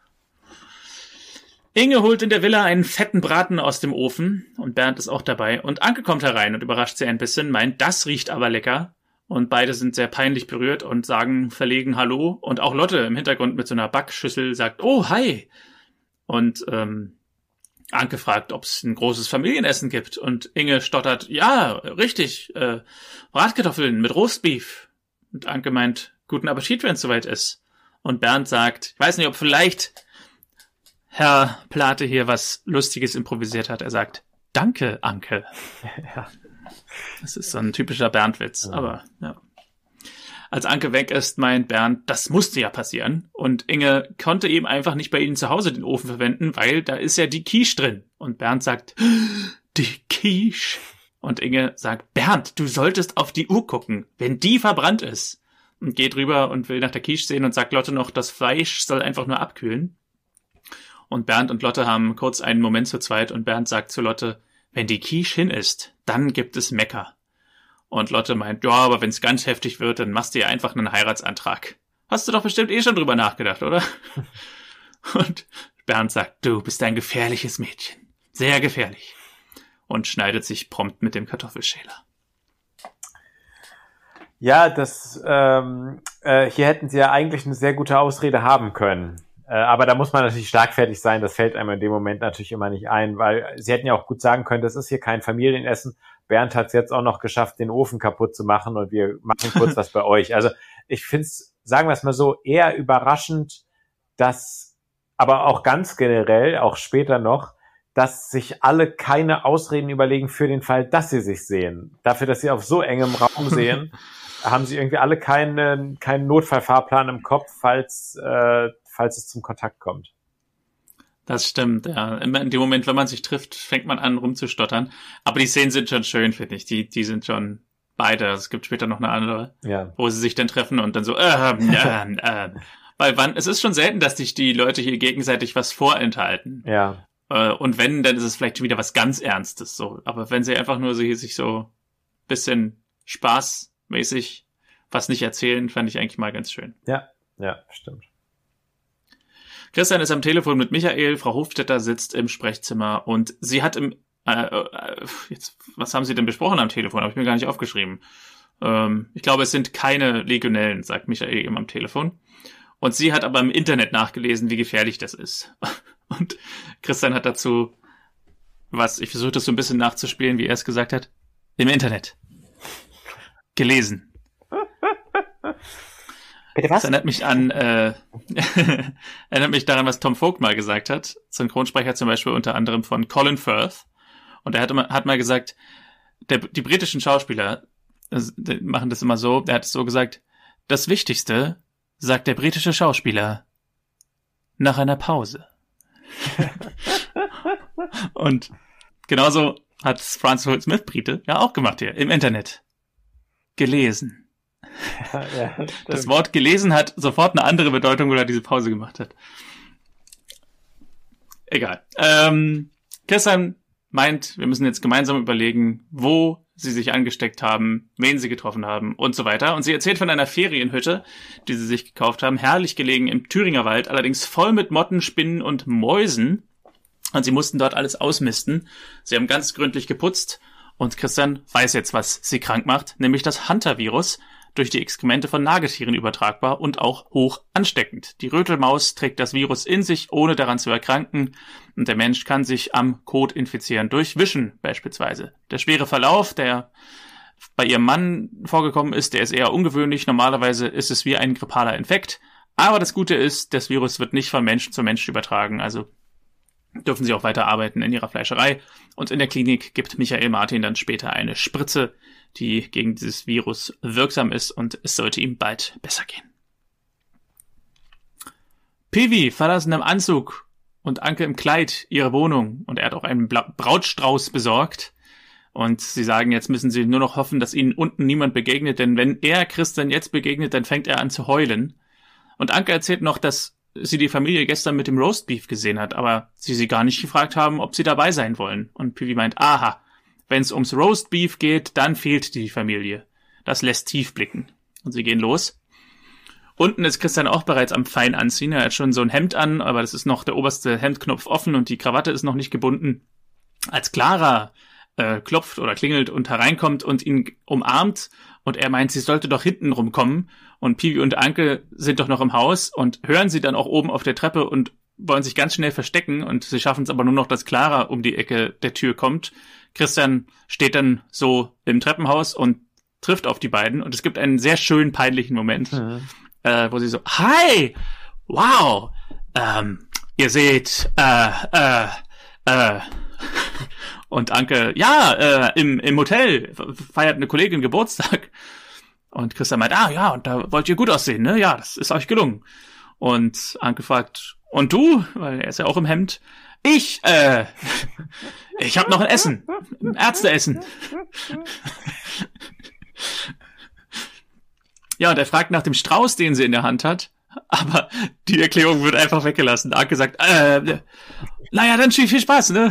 Speaker 2: Inge holt in der Villa einen fetten Braten aus dem Ofen und Bernd ist auch dabei und Anke kommt herein und überrascht sie ein bisschen, meint, das riecht aber lecker, und beide sind sehr peinlich berührt und sagen verlegen Hallo, und auch Lotte im Hintergrund mit so einer Backschüssel sagt, oh, hi, und ähm, Anke fragt, ob es ein großes Familienessen gibt, und Inge stottert, ja, richtig, äh, Bratkartoffeln mit Roastbeef. Und Anke meint, guten Appetit, wenn es soweit ist. Und Bernd sagt, ich weiß nicht, ob vielleicht Herr Plate hier was Lustiges improvisiert hat. Er sagt, danke, Anke.
Speaker 3: Ja.
Speaker 2: Das ist so ein typischer Bernd-Witz,
Speaker 3: ja.
Speaker 2: aber ja. Als Anke weg ist, meint Bernd, das musste ja passieren. Und Inge konnte eben einfach nicht bei ihnen zu Hause den Ofen verwenden, weil da ist ja die Quiche drin. Und Bernd sagt, die Quiche. Und Inge sagt, Bernd, du solltest auf die Uhr gucken, wenn die verbrannt ist. Und geht rüber und will nach der Quiche sehen und sagt Lotte noch, das Fleisch soll einfach nur abkühlen. Und Bernd und Lotte haben kurz einen Moment zu zweit und Bernd sagt zu Lotte, wenn die Quiche hin ist, dann gibt es Mecker. Und Lotte meint, ja, aber wenn es ganz heftig wird, dann machst du ja einfach einen Heiratsantrag. Hast du doch bestimmt eh schon drüber nachgedacht, oder? Und Bernd sagt, du bist ein gefährliches Mädchen. Sehr gefährlich. Und schneidet sich prompt mit dem Kartoffelschäler.
Speaker 3: Ja, das ähm, äh, hier hätten sie ja eigentlich eine sehr gute Ausrede haben können. Äh, aber da muss man natürlich schlagfertig sein. Das fällt einem in dem Moment natürlich immer nicht ein, weil sie hätten ja auch gut sagen können, das ist hier kein Familienessen. Bernd hat es jetzt auch noch geschafft, den Ofen kaputt zu machen und wir machen kurz was bei euch. Also ich finde es, sagen wir es mal so, eher überraschend, dass, aber auch ganz generell, auch später noch, dass sich alle keine Ausreden überlegen für den Fall, dass sie sich sehen. Dafür, dass sie auf so engem Raum sehen, haben sie irgendwie alle keinen, keinen Notfallfahrplan im Kopf, falls, äh, falls es zum Kontakt kommt.
Speaker 2: Das stimmt, ja. Immer in dem Moment, wenn man sich trifft, fängt man an rumzustottern. Aber die Szenen sind schon schön, finde ich. Die, die sind schon beide. Es gibt später noch eine andere,
Speaker 3: ja.
Speaker 2: wo sie sich dann treffen und dann so, äh, äh, äh. Weil wann, es ist schon selten, dass sich die Leute hier gegenseitig was vorenthalten.
Speaker 3: Ja.
Speaker 2: Äh, und wenn, dann ist es vielleicht schon wieder was ganz Ernstes, so. Aber wenn sie einfach nur so hier sich so bisschen spaßmäßig was nicht erzählen, fand ich eigentlich mal ganz schön.
Speaker 3: Ja, ja, stimmt.
Speaker 2: Christian ist am Telefon mit Michael, Frau Hofstetter sitzt im Sprechzimmer und sie hat im, äh, äh, jetzt, was haben sie denn besprochen am Telefon? Habe ich mir gar nicht aufgeschrieben. Ähm, ich glaube, es sind keine Legionellen, sagt Michael eben am Telefon. Und sie hat aber im Internet nachgelesen, wie gefährlich das ist. Und Christian hat dazu, was, ich versuche das so ein bisschen nachzuspielen, wie er es gesagt hat, im Internet gelesen.
Speaker 3: Bitte was?
Speaker 2: Das erinnert mich an, äh, erinnert mich daran, was Tom Vogt mal gesagt hat. Synchronsprecher zum Beispiel unter anderem von Colin Firth. Und er hat, immer, hat mal gesagt, der, die britischen Schauspieler das, die machen das immer so, er hat es so gesagt, das Wichtigste, sagt der britische Schauspieler, nach einer Pause. Und genauso hat Francis Holt Smith, Brite, ja auch gemacht hier, im Internet. Gelesen. Ja, ja, das Wort gelesen hat sofort eine andere Bedeutung, weil er diese Pause gemacht hat. Egal. Ähm, Christian meint, wir müssen jetzt gemeinsam überlegen, wo sie sich angesteckt haben, wen sie getroffen haben und so weiter. Und sie erzählt von einer Ferienhütte, die sie sich gekauft haben, herrlich gelegen im Thüringer Wald, allerdings voll mit Motten, Spinnen und Mäusen. Und sie mussten dort alles ausmisten. Sie haben ganz gründlich geputzt und Christian weiß jetzt, was sie krank macht, nämlich das Hunter-Virus, durch die Exkremente von Nagetieren übertragbar und auch hoch ansteckend. Die Rötelmaus trägt das Virus in sich, ohne daran zu erkranken, und der Mensch kann sich am Kot infizieren, durch Wischen beispielsweise. Der schwere Verlauf, der bei ihrem Mann vorgekommen ist, der ist eher ungewöhnlich. Normalerweise ist es wie ein grippaler Infekt, aber das Gute ist, das Virus wird nicht von Mensch zu Mensch übertragen, also dürfen sie auch weiter arbeiten in ihrer Fleischerei. Und in der Klinik gibt Michael Martin dann später eine Spritze, die gegen dieses Virus wirksam ist, und es sollte ihm bald besser gehen. Pivi verlassen im Anzug und Anke im Kleid ihre Wohnung, und er hat auch einen Bla- Brautstrauß besorgt. Und sie sagen, jetzt müssen sie nur noch hoffen, dass ihnen unten niemand begegnet, denn wenn er Christian jetzt begegnet, dann fängt er an zu heulen. Und Anke erzählt noch, dass sie die Familie gestern mit dem Roastbeef gesehen hat, aber sie sie gar nicht gefragt haben, ob sie dabei sein wollen. Und Pivi meint, aha, wenn es ums Roastbeef geht, dann fehlt die Familie. Das lässt tief blicken. Und sie gehen los. Unten ist Christian auch bereits am fein anziehen. Er hat schon so ein Hemd an, aber das ist noch der oberste Hemdknopf offen und die Krawatte ist noch nicht gebunden. Als Clara äh, klopft oder klingelt und hereinkommt und ihn umarmt und er meint, sie sollte doch hinten rumkommen, und Pivi und Anke sind doch noch im Haus und hören sie dann auch oben auf der Treppe und wollen sich ganz schnell verstecken, und sie schaffen es aber nur noch, dass Clara um die Ecke der Tür kommt. Christian steht dann so im Treppenhaus und trifft auf die beiden, und es gibt einen sehr schönen peinlichen Moment, mhm. äh, wo sie so, hi, wow, ähm, ihr seht, äh, äh, äh, und Anke, ja, äh, im, im Hotel feiert eine Kollegin Geburtstag. Und Christian meint, ah ja, und da wollt ihr gut aussehen, ne? Ja, das ist euch gelungen. Und Anke fragt, und du? Weil er ist ja auch im Hemd. Ich, äh, ich hab noch ein Essen. Ein Ärzteessen. Ja, und er fragt nach dem Strauß, den sie in der Hand hat. Aber die Erklärung wird einfach weggelassen. Anke sagt, äh, naja, dann viel, viel Spaß, ne?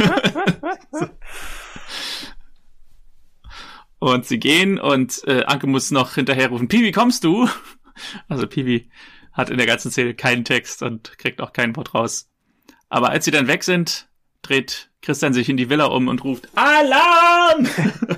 Speaker 2: Und sie gehen, und äh, Anke muss noch hinterher rufen, Pivi, kommst du? Also Pivi hat in der ganzen Szene keinen Text und kriegt auch kein Wort raus. Aber als sie dann weg sind, dreht Christian sich in die Villa um und ruft Alarm!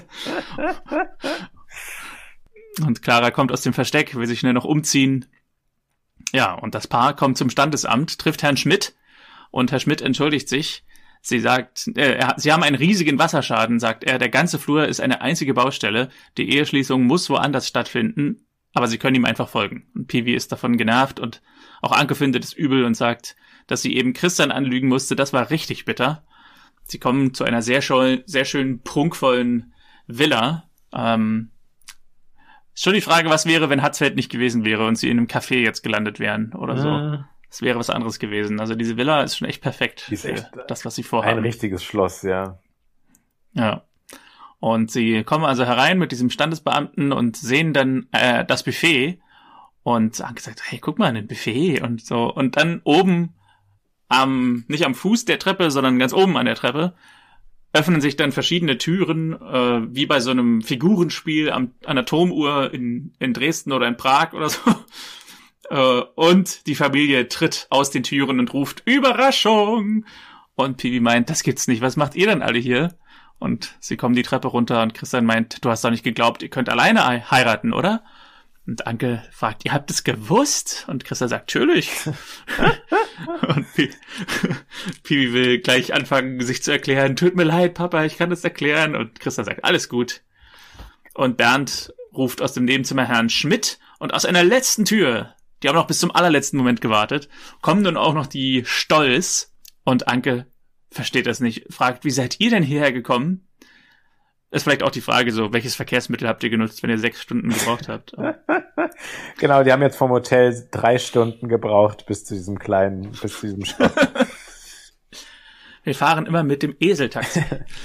Speaker 2: Und Clara kommt aus dem Versteck, will sich schnell noch umziehen. Ja, und das Paar kommt zum Standesamt, trifft Herrn Schmidt und Herr Schmidt entschuldigt sich. Sie sagt, äh, er, sie haben einen riesigen Wasserschaden, sagt er. Der ganze Flur ist eine einzige Baustelle. Die Eheschließung muss woanders stattfinden, aber sie können ihm einfach folgen. Und Peewee ist davon genervt und auch Anke findet es übel und sagt, dass sie eben Christian anlügen musste. Das war richtig bitter. Sie kommen zu einer sehr, schön, sehr schönen, prunkvollen Villa. Ähm, ist schon die Frage, was wäre, wenn Hatzfeld nicht gewesen wäre und sie in einem Café jetzt gelandet wären oder so.
Speaker 3: Mhm.
Speaker 2: Das wäre was anderes gewesen. Also diese Villa ist schon echt perfekt
Speaker 3: Die ist
Speaker 2: für
Speaker 3: echt
Speaker 2: das, was sie vorhaben.
Speaker 3: Ein richtiges Schloss, ja.
Speaker 2: Ja. Und sie kommen also herein mit diesem Standesbeamten und sehen dann äh, das Buffet und haben gesagt, hey, guck mal, ein Buffet und so. Und dann oben am, nicht am Fuß der Treppe, sondern ganz oben an der Treppe, öffnen sich dann verschiedene Türen, äh, wie bei so einem Figurenspiel am, an der Turmuhr in, in Dresden oder in Prag oder so. äh, und die Familie tritt aus den Türen und ruft Überraschung! Und Peewee meint, das gibt's nicht, was macht ihr denn alle hier? Und sie kommen die Treppe runter und Christian meint, du hast doch nicht geglaubt, ihr könnt alleine heiraten, oder? Und Anke fragt, ihr habt es gewusst? Und Christian sagt, natürlich. Und Peewee will gleich anfangen, sich zu erklären, tut mir leid, Papa, ich kann das erklären. Und Christian sagt, alles gut. Und Bernd ruft aus dem Nebenzimmer Herrn Schmidt und aus einer letzten Tür, die haben noch bis zum allerletzten Moment gewartet, kommen nun auch noch die Stolz. Und Anke versteht das nicht, fragt, wie seid ihr denn hierher gekommen? Ist vielleicht auch die Frage so, welches Verkehrsmittel habt ihr genutzt, wenn ihr sechs Stunden gebraucht habt?
Speaker 3: Genau, die haben jetzt vom Hotel drei Stunden gebraucht bis zu diesem kleinen, bis zu diesem Schloss.
Speaker 2: Wir fahren immer mit dem Eseltaxi.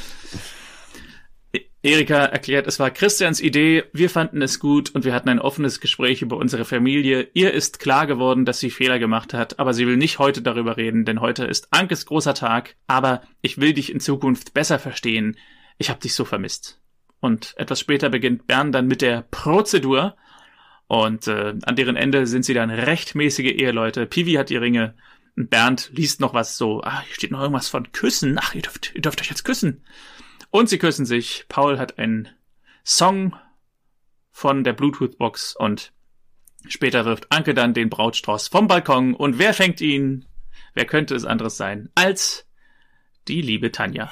Speaker 2: Erika erklärt, es war Christians Idee, wir fanden es gut und wir hatten ein offenes Gespräch über unsere Familie. Ihr ist klar geworden, dass sie Fehler gemacht hat, aber sie will nicht heute darüber reden, denn heute ist Ankes großer Tag, aber ich will dich in Zukunft besser verstehen. Ich hab dich so vermisst. Und etwas später beginnt Bernd dann mit der Prozedur und äh, an deren Ende sind sie dann rechtmäßige Eheleute. Peewee hat die Ringe und Bernd liest noch was so, ah, hier steht noch irgendwas von Küssen. Ach, ihr dürft, ihr dürft euch jetzt küssen. Und sie küssen sich. Paul hat einen Song von der Bluetooth-Box und später wirft Anke dann den Brautstrauß vom Balkon. Und wer fängt ihn? Wer könnte es anderes sein als die liebe Tanja?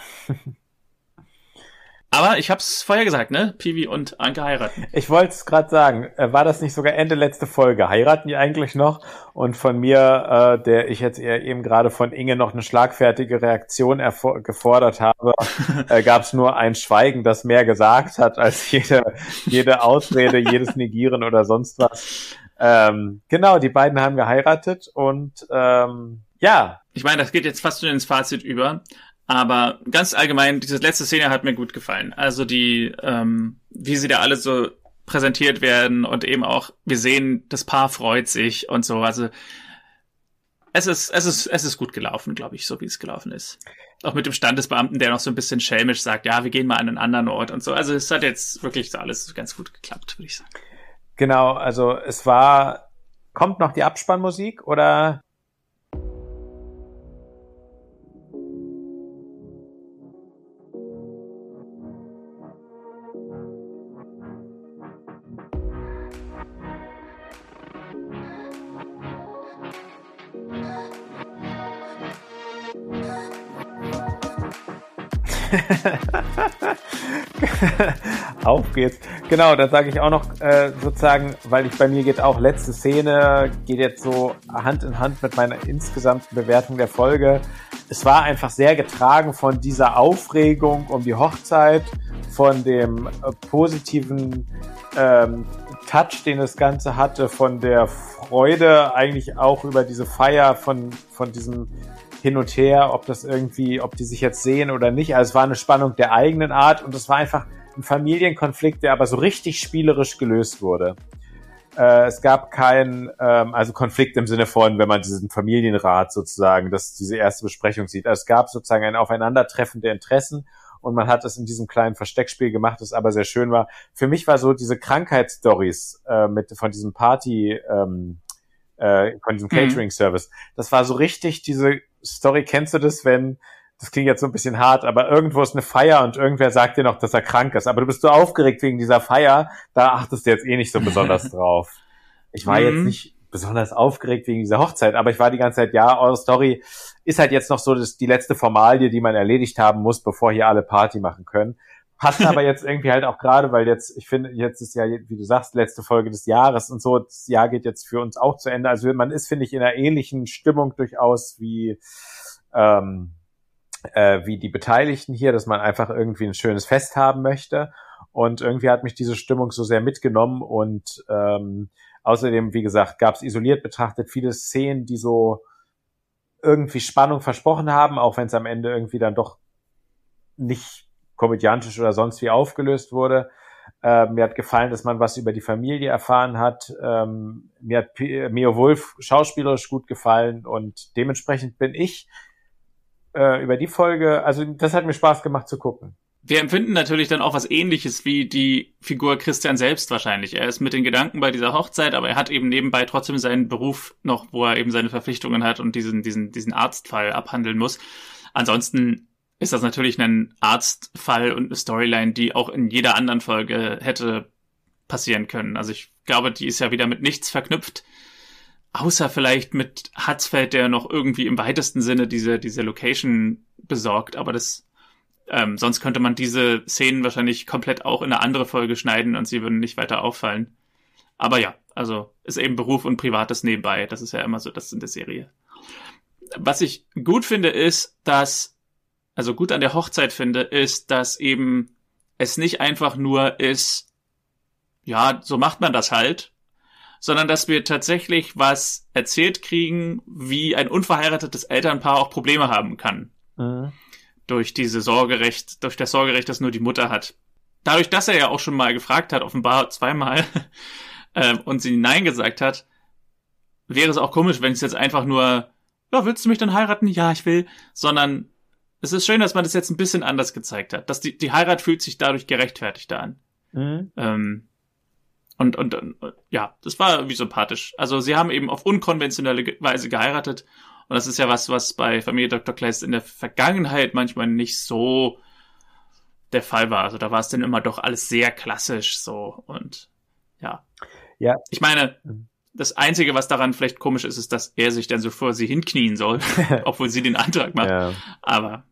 Speaker 2: Aber ich hab's vorher gesagt, ne? Peewee und Anke heiraten.
Speaker 3: Ich wollte es gerade sagen, war das nicht sogar Ende letzte Folge? Heiraten die eigentlich noch? Und von mir, äh, der ich jetzt eher eben gerade von Inge noch eine schlagfertige Reaktion erfor- gefordert habe, äh, gab es nur ein Schweigen, das mehr gesagt hat als jede, jede Ausrede, jedes Negieren oder sonst was. Ähm, genau, die beiden haben geheiratet und ähm, ja.
Speaker 2: Ich meine, das geht jetzt fast schon ins Fazit über. Aber ganz allgemein, diese letzte Szene hat mir gut gefallen. Also die, ähm, wie sie da alle so präsentiert werden und eben auch, wir sehen, das Paar freut sich und so. Also es ist, es ist, es ist gut gelaufen, glaube ich, so wie es gelaufen ist. Auch mit dem Standesbeamten, der noch so ein bisschen schelmisch sagt, ja, wir gehen mal an einen anderen Ort und so. Also es hat jetzt wirklich so alles ganz gut geklappt, würde ich sagen.
Speaker 3: Genau, also es war, kommt noch die Abspannmusik oder? Auf geht's. Genau, da sage ich auch noch äh, sozusagen, weil ich bei mir geht auch letzte Szene, geht jetzt so Hand in Hand mit meiner insgesamten Bewertung der Folge. Es war einfach sehr getragen von dieser Aufregung um die Hochzeit, von dem äh, positiven ähm, Touch, den das Ganze hatte, von der Freude eigentlich auch über diese Feier, von, von diesem hin und her, ob das irgendwie, ob die sich jetzt sehen oder nicht. Also es war eine Spannung der eigenen Art und es war einfach ein Familienkonflikt, der aber so richtig spielerisch gelöst wurde. Äh, es gab keinen, ähm, also Konflikt im Sinne von, wenn man diesen Familienrat sozusagen, das diese erste Besprechung sieht. Also es gab sozusagen ein Aufeinandertreffen der Interessen und man hat es in diesem kleinen Versteckspiel gemacht, das aber sehr schön war. Für mich war so diese Krankheitsstories äh, mit von diesem Party, ähm, äh, von diesem Catering-Service, das war so richtig diese Story, kennst du das, wenn das klingt jetzt so ein bisschen hart, aber irgendwo ist eine Feier und irgendwer sagt dir noch, dass er krank ist. Aber du bist so aufgeregt wegen dieser Feier, da achtest du jetzt eh nicht so besonders drauf. Ich war
Speaker 2: Mhm.
Speaker 3: jetzt nicht besonders aufgeregt wegen dieser Hochzeit, aber ich war die ganze Zeit, ja, eure Story ist halt jetzt noch so das, die letzte Formalie, die man erledigt haben muss, bevor hier alle Party machen können. Hatten aber jetzt irgendwie halt auch gerade, weil jetzt, ich finde, jetzt ist ja, wie du sagst, letzte Folge des Jahres und so, das Jahr geht jetzt für uns auch zu Ende. Also man ist, finde ich, in einer ähnlichen Stimmung durchaus wie ähm, äh, wie die Beteiligten hier, dass man einfach irgendwie ein schönes Fest haben möchte. Und irgendwie hat mich diese Stimmung so sehr mitgenommen und ähm, außerdem, wie gesagt, gab es isoliert betrachtet viele Szenen, die so irgendwie Spannung versprochen haben, auch wenn es am Ende irgendwie dann doch nicht komödiantisch oder sonst wie aufgelöst wurde. Ähm, mir hat gefallen, dass man was über die Familie erfahren hat. Ähm, mir hat P- Mio Wulf schauspielerisch gut gefallen und dementsprechend bin ich äh, über die Folge, also das hat mir Spaß gemacht zu gucken.
Speaker 2: Wir empfinden natürlich dann auch was Ähnliches wie die Figur Christian selbst wahrscheinlich. Er ist mit den Gedanken bei dieser Hochzeit, aber er hat eben nebenbei trotzdem seinen Beruf noch, wo er eben seine Verpflichtungen hat und diesen, diesen, diesen Arztfall abhandeln muss. Ansonsten ist das natürlich ein Arztfall und eine Storyline, die auch in jeder anderen Folge hätte passieren können. Also ich glaube, die ist ja wieder mit nichts verknüpft, außer vielleicht mit Hatzfeld, der noch irgendwie im weitesten Sinne diese, diese Location besorgt. Aber das, ähm, sonst könnte man diese Szenen wahrscheinlich komplett auch in eine andere Folge schneiden und sie würden nicht weiter auffallen. Aber ja, also ist eben Beruf und Privates nebenbei. Das ist ja immer so das in der Serie. Was ich gut finde, ist, dass also gut an der Hochzeit finde, ist, dass eben es nicht einfach nur ist, ja, so macht man das halt, sondern dass wir tatsächlich was erzählt kriegen, wie ein unverheiratetes Elternpaar auch Probleme haben kann.
Speaker 3: Mhm.
Speaker 2: Durch diese Sorgerecht, durch das Sorgerecht, das nur die Mutter hat. Dadurch, dass er ja auch schon mal gefragt hat, offenbar zweimal, äh, und sie Nein gesagt hat, wäre es auch komisch, wenn es jetzt einfach nur, ja, willst du mich dann heiraten? Ja, ich will, sondern es ist schön, dass man das jetzt ein bisschen anders gezeigt hat. Dass die, die Heirat fühlt sich dadurch gerechtfertigter an.
Speaker 3: Mhm.
Speaker 2: Ähm, und, und, und, ja, das war irgendwie sympathisch. Also sie haben eben auf unkonventionelle Weise geheiratet. Und das ist ja was, was bei Familie Doktor Kleist in der Vergangenheit manchmal nicht so der Fall war. Also da war es dann immer doch alles sehr klassisch so. Und ja.
Speaker 3: Ja.
Speaker 2: Ich meine, das Einzige, was daran vielleicht komisch ist, ist, dass er sich dann so vor sie hinknien soll, obwohl sie den Antrag macht.
Speaker 3: Ja.
Speaker 2: Aber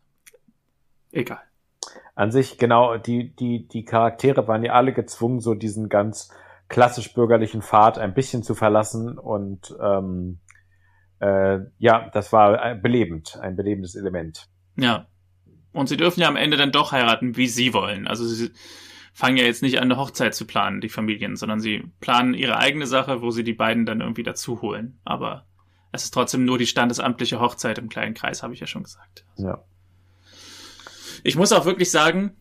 Speaker 2: egal.
Speaker 3: An sich, genau, die, die, die Charaktere waren ja alle gezwungen, so diesen ganz klassisch bürgerlichen Pfad ein bisschen zu verlassen und ähm, äh, ja, das war belebend, ein belebendes Element.
Speaker 2: Ja. Und sie dürfen ja am Ende dann doch heiraten, wie sie wollen. Also sie fangen ja jetzt nicht an, eine Hochzeit zu planen, die Familien, sondern sie planen ihre eigene Sache, wo sie die beiden dann irgendwie dazu holen. Aber es ist trotzdem nur die standesamtliche Hochzeit im kleinen Kreis, habe ich ja schon gesagt.
Speaker 3: Ja.
Speaker 2: Ich muss auch wirklich sagen,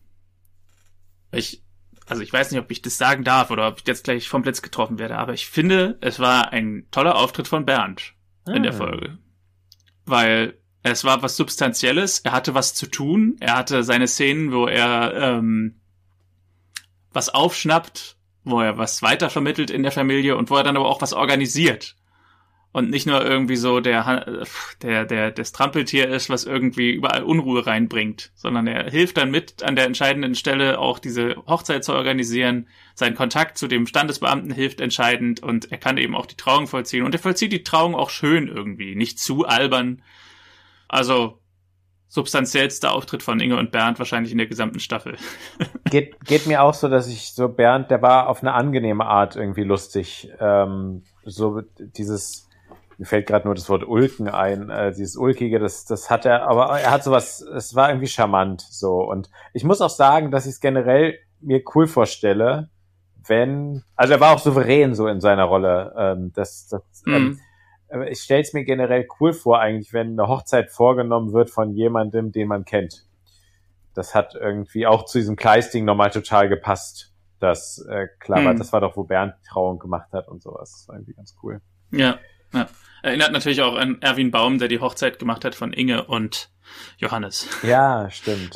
Speaker 2: ich, also ich weiß nicht, ob ich das sagen darf oder ob ich jetzt gleich vom Blitz getroffen werde, aber ich finde, es war ein toller Auftritt von Bernd
Speaker 3: Ah.
Speaker 2: in der Folge. Weil es war was Substanzielles, er hatte was zu tun, er hatte seine Szenen, wo er ähm, was aufschnappt, wo er was weitervermittelt in der Familie und wo er dann aber auch was organisiert. Und nicht nur irgendwie so der, der, der, das Trampeltier ist, was irgendwie überall Unruhe reinbringt, sondern er hilft dann mit, an der entscheidenden Stelle auch diese Hochzeit zu organisieren. Sein Kontakt zu dem Standesbeamten hilft entscheidend und er kann eben auch die Trauung vollziehen. Und er vollzieht die Trauung auch schön irgendwie, nicht zu albern. Also substanziellster Auftritt von Inge und Bernd wahrscheinlich in der gesamten Staffel.
Speaker 3: Geht, geht mir auch so, dass ich so Bernd, der war auf eine angenehme Art irgendwie lustig. Ähm, so dieses, mir fällt gerade nur das Wort Ulken ein, äh, dieses Ulkige, das, das hat er, aber er hat sowas, es war irgendwie charmant so. Und ich muss auch sagen, dass ich es generell mir cool vorstelle, wenn, also er war auch souverän so in seiner Rolle. Ähm, das, das,
Speaker 2: Mhm.
Speaker 3: ähm, ich stelle es mir generell cool vor eigentlich, wenn eine Hochzeit vorgenommen wird von jemandem, den man kennt. Das hat irgendwie auch zu diesem Kleist-Ding nochmal total gepasst. Das äh, klar war,
Speaker 2: Mhm.
Speaker 3: das war doch, wo Bernd die Trauung gemacht hat und sowas. Das war irgendwie ganz cool.
Speaker 2: Ja, ja. Erinnert natürlich auch an Erwin Baum, der die Hochzeit gemacht hat von Inge und Johannes.
Speaker 3: Ja, stimmt.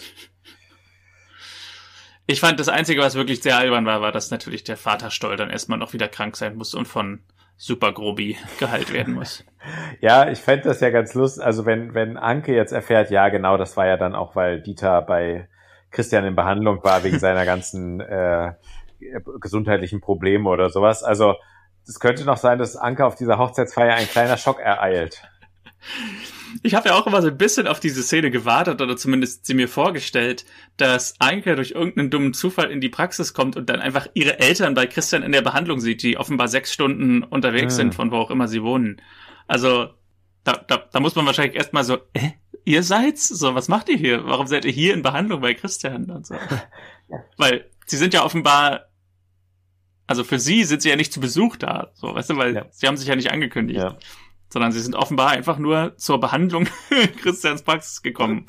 Speaker 2: Ich fand, das Einzige, was wirklich sehr albern war, war, dass natürlich der Vater Stoll dann erstmal noch wieder krank sein musste und von super grobi geheilt werden muss.
Speaker 3: Ja, ich fände das ja ganz lustig, also wenn, wenn Anke jetzt erfährt, ja genau, das war ja dann auch, weil Dieter bei Christian in Behandlung war wegen seiner ganzen äh, gesundheitlichen Probleme oder sowas. Also es könnte noch sein, dass Anke auf dieser Hochzeitsfeier ein kleiner Schock ereilt.
Speaker 2: Ich habe ja auch immer so ein bisschen auf diese Szene gewartet oder zumindest sie mir vorgestellt, dass Anke durch irgendeinen dummen Zufall in die Praxis kommt und dann einfach ihre Eltern bei Christian in der Behandlung sieht, die offenbar sechs Stunden unterwegs
Speaker 3: hm.
Speaker 2: sind, von wo auch immer sie wohnen. Also da, da, da muss man wahrscheinlich erstmal so, äh, ihr seid's? So, was macht ihr hier? Warum seid ihr hier in Behandlung bei Christian? Und so. Weil sie sind ja offenbar, also für sie sind sie ja nicht zu Besuch da, so, weißt du, weil ja. sie haben sich ja nicht angekündigt. Ja. Sondern sie sind offenbar einfach nur zur Behandlung in Christians Praxis gekommen.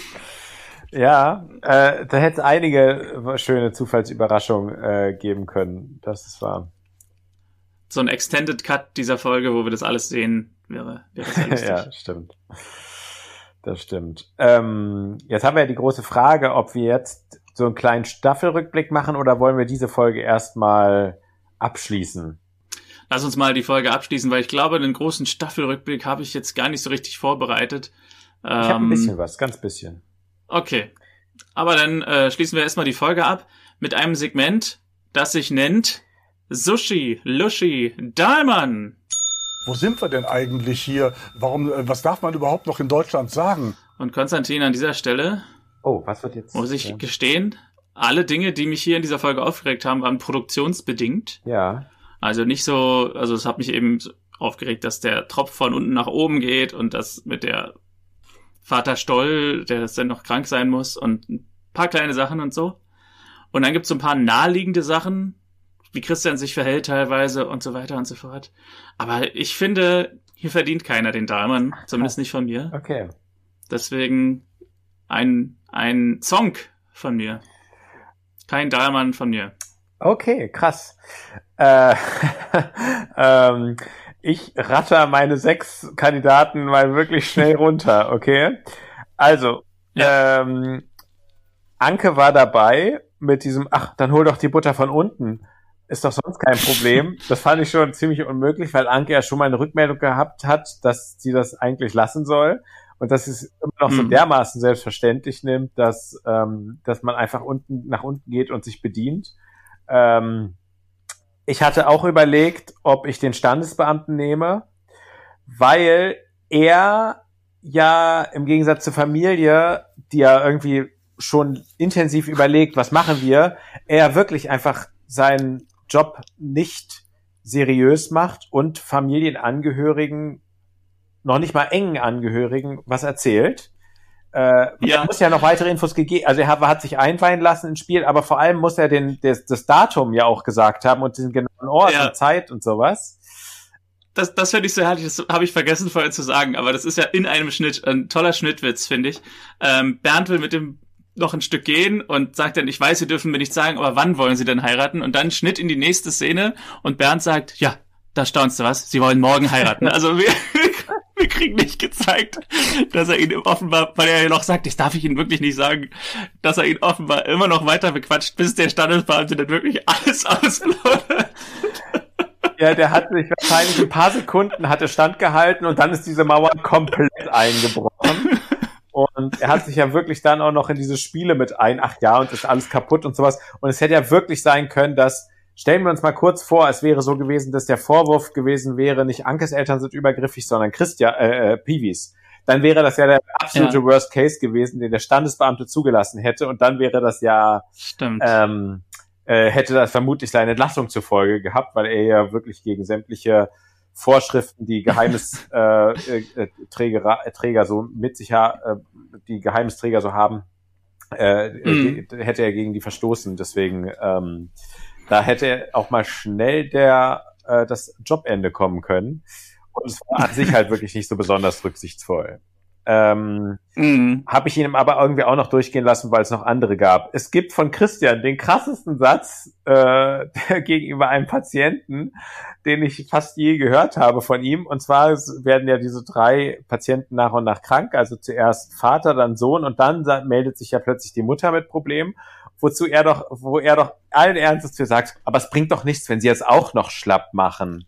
Speaker 3: Ja, äh, da hätte es einige schöne Zufallsüberraschungen äh, geben können. Das ist wahr.
Speaker 2: So ein Extended Cut dieser Folge, wo wir das alles sehen, wäre, wäre sehr lustig.
Speaker 3: Ja, stimmt. Das stimmt. Ähm, jetzt haben wir ja die große Frage, ob wir jetzt so einen kleinen Staffelrückblick machen oder wollen wir diese Folge erstmal abschließen?
Speaker 2: Lass uns mal die Folge abschließen, weil ich glaube, einen großen Staffelrückblick habe ich jetzt gar nicht so richtig vorbereitet.
Speaker 3: Ich ähm, habe ein bisschen was, ganz bisschen.
Speaker 2: Okay. Aber dann äh, schließen wir erstmal die Folge ab mit einem Segment, das sich nennt Sushi, Lushi, Dahlmann.
Speaker 4: Wo sind wir denn eigentlich hier? Warum, was darf man überhaupt noch in Deutschland sagen?
Speaker 2: Und Konstantin, an dieser Stelle
Speaker 3: oh, was wird jetzt?
Speaker 2: muss ich
Speaker 3: ja.
Speaker 2: gestehen, alle Dinge, die mich hier in dieser Folge aufgeregt haben, waren produktionsbedingt.
Speaker 3: Ja.
Speaker 2: Also nicht so, also es hat mich eben aufgeregt, dass der Tropf von unten nach oben geht und das mit der Vater Stoll, der das dann noch krank sein muss und ein paar kleine Sachen und so. Und dann gibt's so ein paar naheliegende Sachen, wie Christian sich verhält teilweise und so weiter und so fort. Aber ich finde, hier verdient keiner den Dahlmann, zumindest nicht von mir.
Speaker 3: Okay.
Speaker 2: Deswegen ein, ein Song von mir. Kein Dahlmann von mir.
Speaker 3: Okay, krass. Äh, ähm, ich ratter meine sechs Kandidaten mal wirklich schnell runter, okay? Also, ja. ähm, Anke war dabei mit diesem, ach, dann hol doch die Butter von unten. Ist doch sonst kein Problem. Das fand ich schon ziemlich unmöglich, weil Anke ja schon mal eine Rückmeldung gehabt hat, dass sie das eigentlich lassen soll. Und dass es immer noch so dermaßen selbstverständlich nimmt, dass, ähm, dass man einfach unten nach unten geht und sich bedient. Ähm, ich hatte auch überlegt, ob ich den Standesbeamten nehme, weil er ja im Gegensatz zur Familie, die ja irgendwie schon intensiv überlegt, was machen wir, er wirklich einfach seinen Job nicht seriös macht und Familienangehörigen, noch nicht mal engen Angehörigen, was erzählt. Äh, ja. Er muss ja noch weitere Infos gegeben, also er hat, hat sich einweihen lassen ins Spiel, aber vor allem muss er den, das, das Datum ja auch gesagt haben und den genauen Ort ja. und Zeit und sowas.
Speaker 2: Das, das finde ich so herrlich, das habe ich vergessen vorher zu sagen, aber das ist ja in einem Schnitt ein toller Schnittwitz, finde ich. Ähm, Bernd will mit dem noch ein Stück gehen und sagt dann, ich weiß, Sie dürfen mir nicht sagen, aber wann wollen Sie denn heiraten? Und dann Schnitt in die nächste Szene und Bernd sagt, ja, da staunst du was, Sie wollen morgen heiraten. Also wir, wir kriegen nicht gezeigt, dass er ihn offenbar, weil er ja noch sagt, das darf ich Ihnen wirklich nicht sagen, dass er ihn offenbar immer noch weiter bequatscht, bis der Standesbeamte dann wirklich alles ausplaudert.
Speaker 3: Ja, der hat sich wahrscheinlich ein paar Sekunden hatte standgehalten und dann ist diese Mauer komplett eingebrochen. Und er hat sich ja wirklich dann auch noch in diese Spiele mit ein, ach ja, und ist alles kaputt und sowas. Und es hätte ja wirklich sein können, dass, stellen wir uns mal kurz vor, es wäre so gewesen, dass der Vorwurf gewesen wäre, nicht Ankes Eltern sind übergriffig, sondern Christian, äh, äh Piwis. Dann wäre das ja der absolute ja. Worst Case gewesen, den der Standesbeamte zugelassen hätte. Und dann wäre das ja,
Speaker 2: Stimmt.
Speaker 3: ähm, äh, hätte das vermutlich seine Entlassung zur Folge gehabt, weil er ja wirklich gegen sämtliche Vorschriften, die Geheimnisträger äh, Träger, äh, Träger so mit sich ha- äh, die Geheimnisträger so haben, äh, mm. die, hätte er gegen die verstoßen. Deswegen ähm, da hätte auch mal schnell der äh, das Jobende kommen können. Und es war an sich halt wirklich nicht so besonders rücksichtsvoll. Ähm, mm. Habe ich ihn aber irgendwie auch noch durchgehen lassen, weil es noch andere gab. Es gibt von Christian den krassesten Satz äh, gegenüber einem Patienten, den ich fast je gehört habe von ihm. Und zwar werden ja diese drei Patienten nach und nach krank. Also zuerst Vater, dann Sohn und dann meldet sich ja plötzlich die Mutter mit Problemen. Wozu er doch, wo er doch allen Ernstes für sagt, aber es bringt doch nichts, wenn sie jetzt auch noch schlapp machen.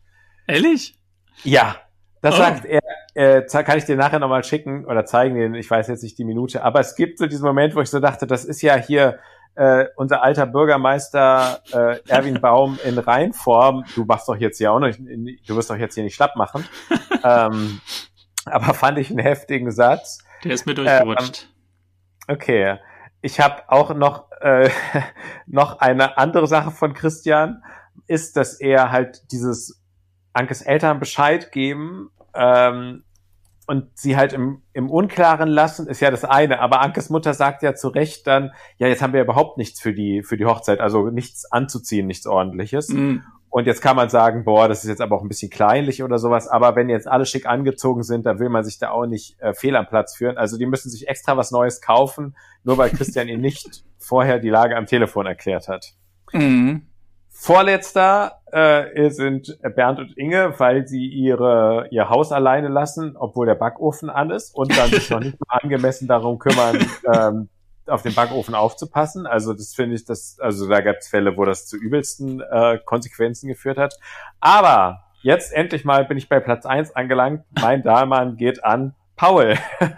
Speaker 2: Ehrlich?
Speaker 3: Ja, das
Speaker 2: Oh.
Speaker 3: sagt er, äh, za- kann ich dir nachher nochmal schicken oder zeigen, den, ich weiß jetzt nicht die Minute, aber es gibt so diesen Moment, wo ich so dachte, das ist ja hier äh, unser alter Bürgermeister äh, Erwin Baum in Reinform. Du machst doch jetzt hier auch noch, du wirst doch jetzt hier nicht schlapp machen. ähm, aber fand ich einen heftigen Satz.
Speaker 2: Der ist mir durchgerutscht.
Speaker 3: Ähm, okay, ich habe auch noch äh, noch eine andere Sache von Christian, ist, dass er halt dieses Ankes Eltern Bescheid geben ähm, und sie halt im, im Unklaren lassen, ist ja das eine. Aber Ankes Mutter sagt ja zu Recht dann, ja, jetzt haben wir überhaupt nichts für die für die Hochzeit, also nichts anzuziehen, nichts Ordentliches.
Speaker 2: Mhm.
Speaker 3: Und jetzt kann man sagen, boah, das ist jetzt aber auch ein bisschen kleinlich oder sowas. Aber wenn jetzt alle schick angezogen sind, dann will man sich da auch nicht äh, fehl am Platz führen. Also die müssen sich extra was Neues kaufen, nur weil Christian ihnen nicht vorher die Lage am Telefon erklärt hat.
Speaker 2: Mhm.
Speaker 3: Vorletzter äh, sind Bernd und Inge, weil sie ihre ihr Haus alleine lassen, obwohl der Backofen an ist und dann sich noch nicht mal angemessen darum kümmern, ähm, auf den Backofen aufzupassen. Also das finde ich, das, also da gab es Fälle, wo das zu übelsten äh, Konsequenzen geführt hat. Aber jetzt endlich mal bin ich bei Platz eins angelangt. Mein Dahlmann geht an Paul.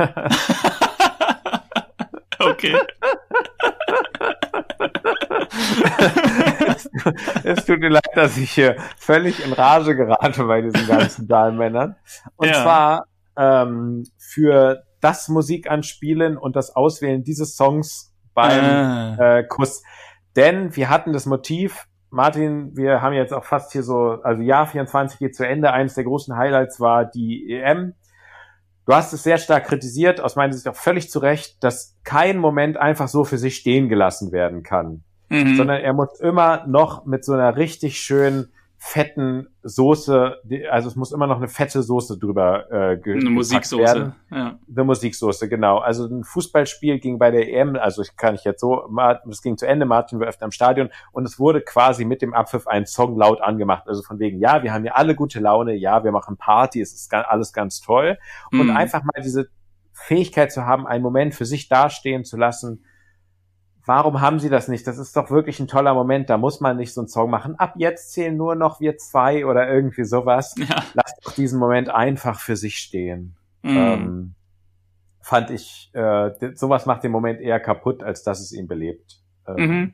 Speaker 2: Okay.
Speaker 3: es, es tut mir leid, dass ich hier völlig in Rage gerate bei diesen ganzen Dahlmännern. Und
Speaker 2: Ja.
Speaker 3: zwar ähm, für das Musikanspielen und das Auswählen dieses Songs beim
Speaker 2: Ah.
Speaker 3: äh, Kuss. Denn wir hatten das Motiv, Martin, wir haben jetzt auch fast hier so, also Jahr vierundzwanzig geht zu Ende. Eines der großen Highlights war die E M. Du hast es sehr stark kritisiert, aus meiner Sicht auch völlig zu Recht, dass kein Moment einfach so für sich stehen gelassen werden kann.
Speaker 2: Mhm.
Speaker 3: Sondern er muss immer noch mit so einer richtig schönen, fetten Soße, die- also es muss immer noch eine fette Soße drüber äh, ge
Speaker 2: Eine
Speaker 3: gepackt
Speaker 2: Musiksoße.
Speaker 3: werden.
Speaker 2: Ja.
Speaker 3: Eine Musiksoße, genau. Also ein Fußballspiel ging bei der E M, also ich kann ich jetzt so, es ging zu Ende, Martin war öfter im Stadion und es wurde quasi mit dem Abpfiff ein Song laut angemacht. Also von wegen, ja, wir haben ja alle gute Laune, ja, wir machen Party, es ist ga- alles ganz toll. Und
Speaker 2: Mhm.
Speaker 3: einfach mal diese Fähigkeit zu haben, einen Moment für sich dastehen zu lassen. Warum haben sie das nicht? Das ist doch wirklich ein toller Moment. Da muss man nicht so einen Song machen. Ab jetzt zählen nur noch wir zwei oder irgendwie sowas.
Speaker 2: Ja.
Speaker 3: Lass doch diesen Moment einfach für sich stehen.
Speaker 2: Mhm.
Speaker 3: Ähm, fand ich, äh, sowas macht den Moment eher kaputt, als dass es ihn belebt. Ähm,
Speaker 2: Mhm.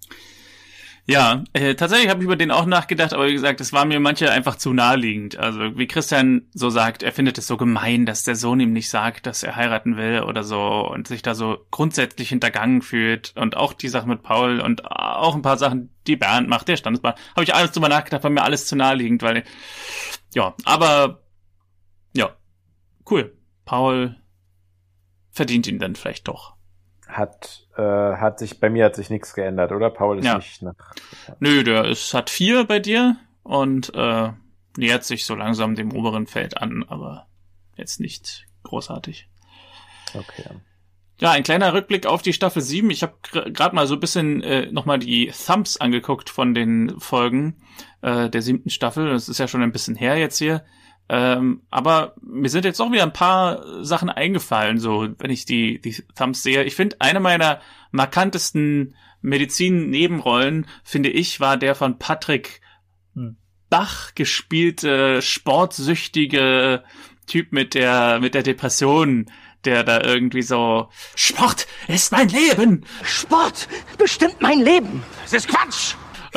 Speaker 2: Ja, äh, tatsächlich habe ich über den auch nachgedacht, aber wie gesagt, es war mir manche einfach zu naheliegend. Also wie Christian so sagt, er findet es so gemein, dass der Sohn ihm nicht sagt, dass er heiraten will oder so und sich da so grundsätzlich hintergangen fühlt und auch die Sache mit Paul und auch ein paar Sachen, die Bernd macht, der Standesmann. Habe ich alles drüber nachgedacht, war mir alles zu naheliegend, weil, ja, aber, ja, cool. Paul verdient ihn dann vielleicht doch.
Speaker 3: Hat, äh, hat sich, bei mir hat sich nichts geändert, oder? Paul ist
Speaker 2: Ja.
Speaker 3: nicht nach.
Speaker 2: Nö, der ist, hat vier bei dir und äh, nähert sich so langsam dem oberen Feld an, aber jetzt nicht großartig.
Speaker 3: Okay.
Speaker 2: Ja, ein kleiner Rückblick auf die Staffel sieben. Ich habe gr- gerade mal so ein bisschen äh, nochmal die Thumbs angeguckt von den Folgen äh, der siebten Staffel. Das ist ja schon ein bisschen her jetzt hier. Ähm, aber mir sind jetzt auch wieder ein paar Sachen eingefallen, so wenn ich die, die Thumbs sehe. Ich finde, eine meiner markantesten Medizin-Nebenrollen, finde ich, war der von Patrick Bach gespielte, sportsüchtige Typ mit der, mit der Depression, der da irgendwie so, Sport ist mein Leben!
Speaker 5: Sport bestimmt mein Leben. Das ist Quatsch.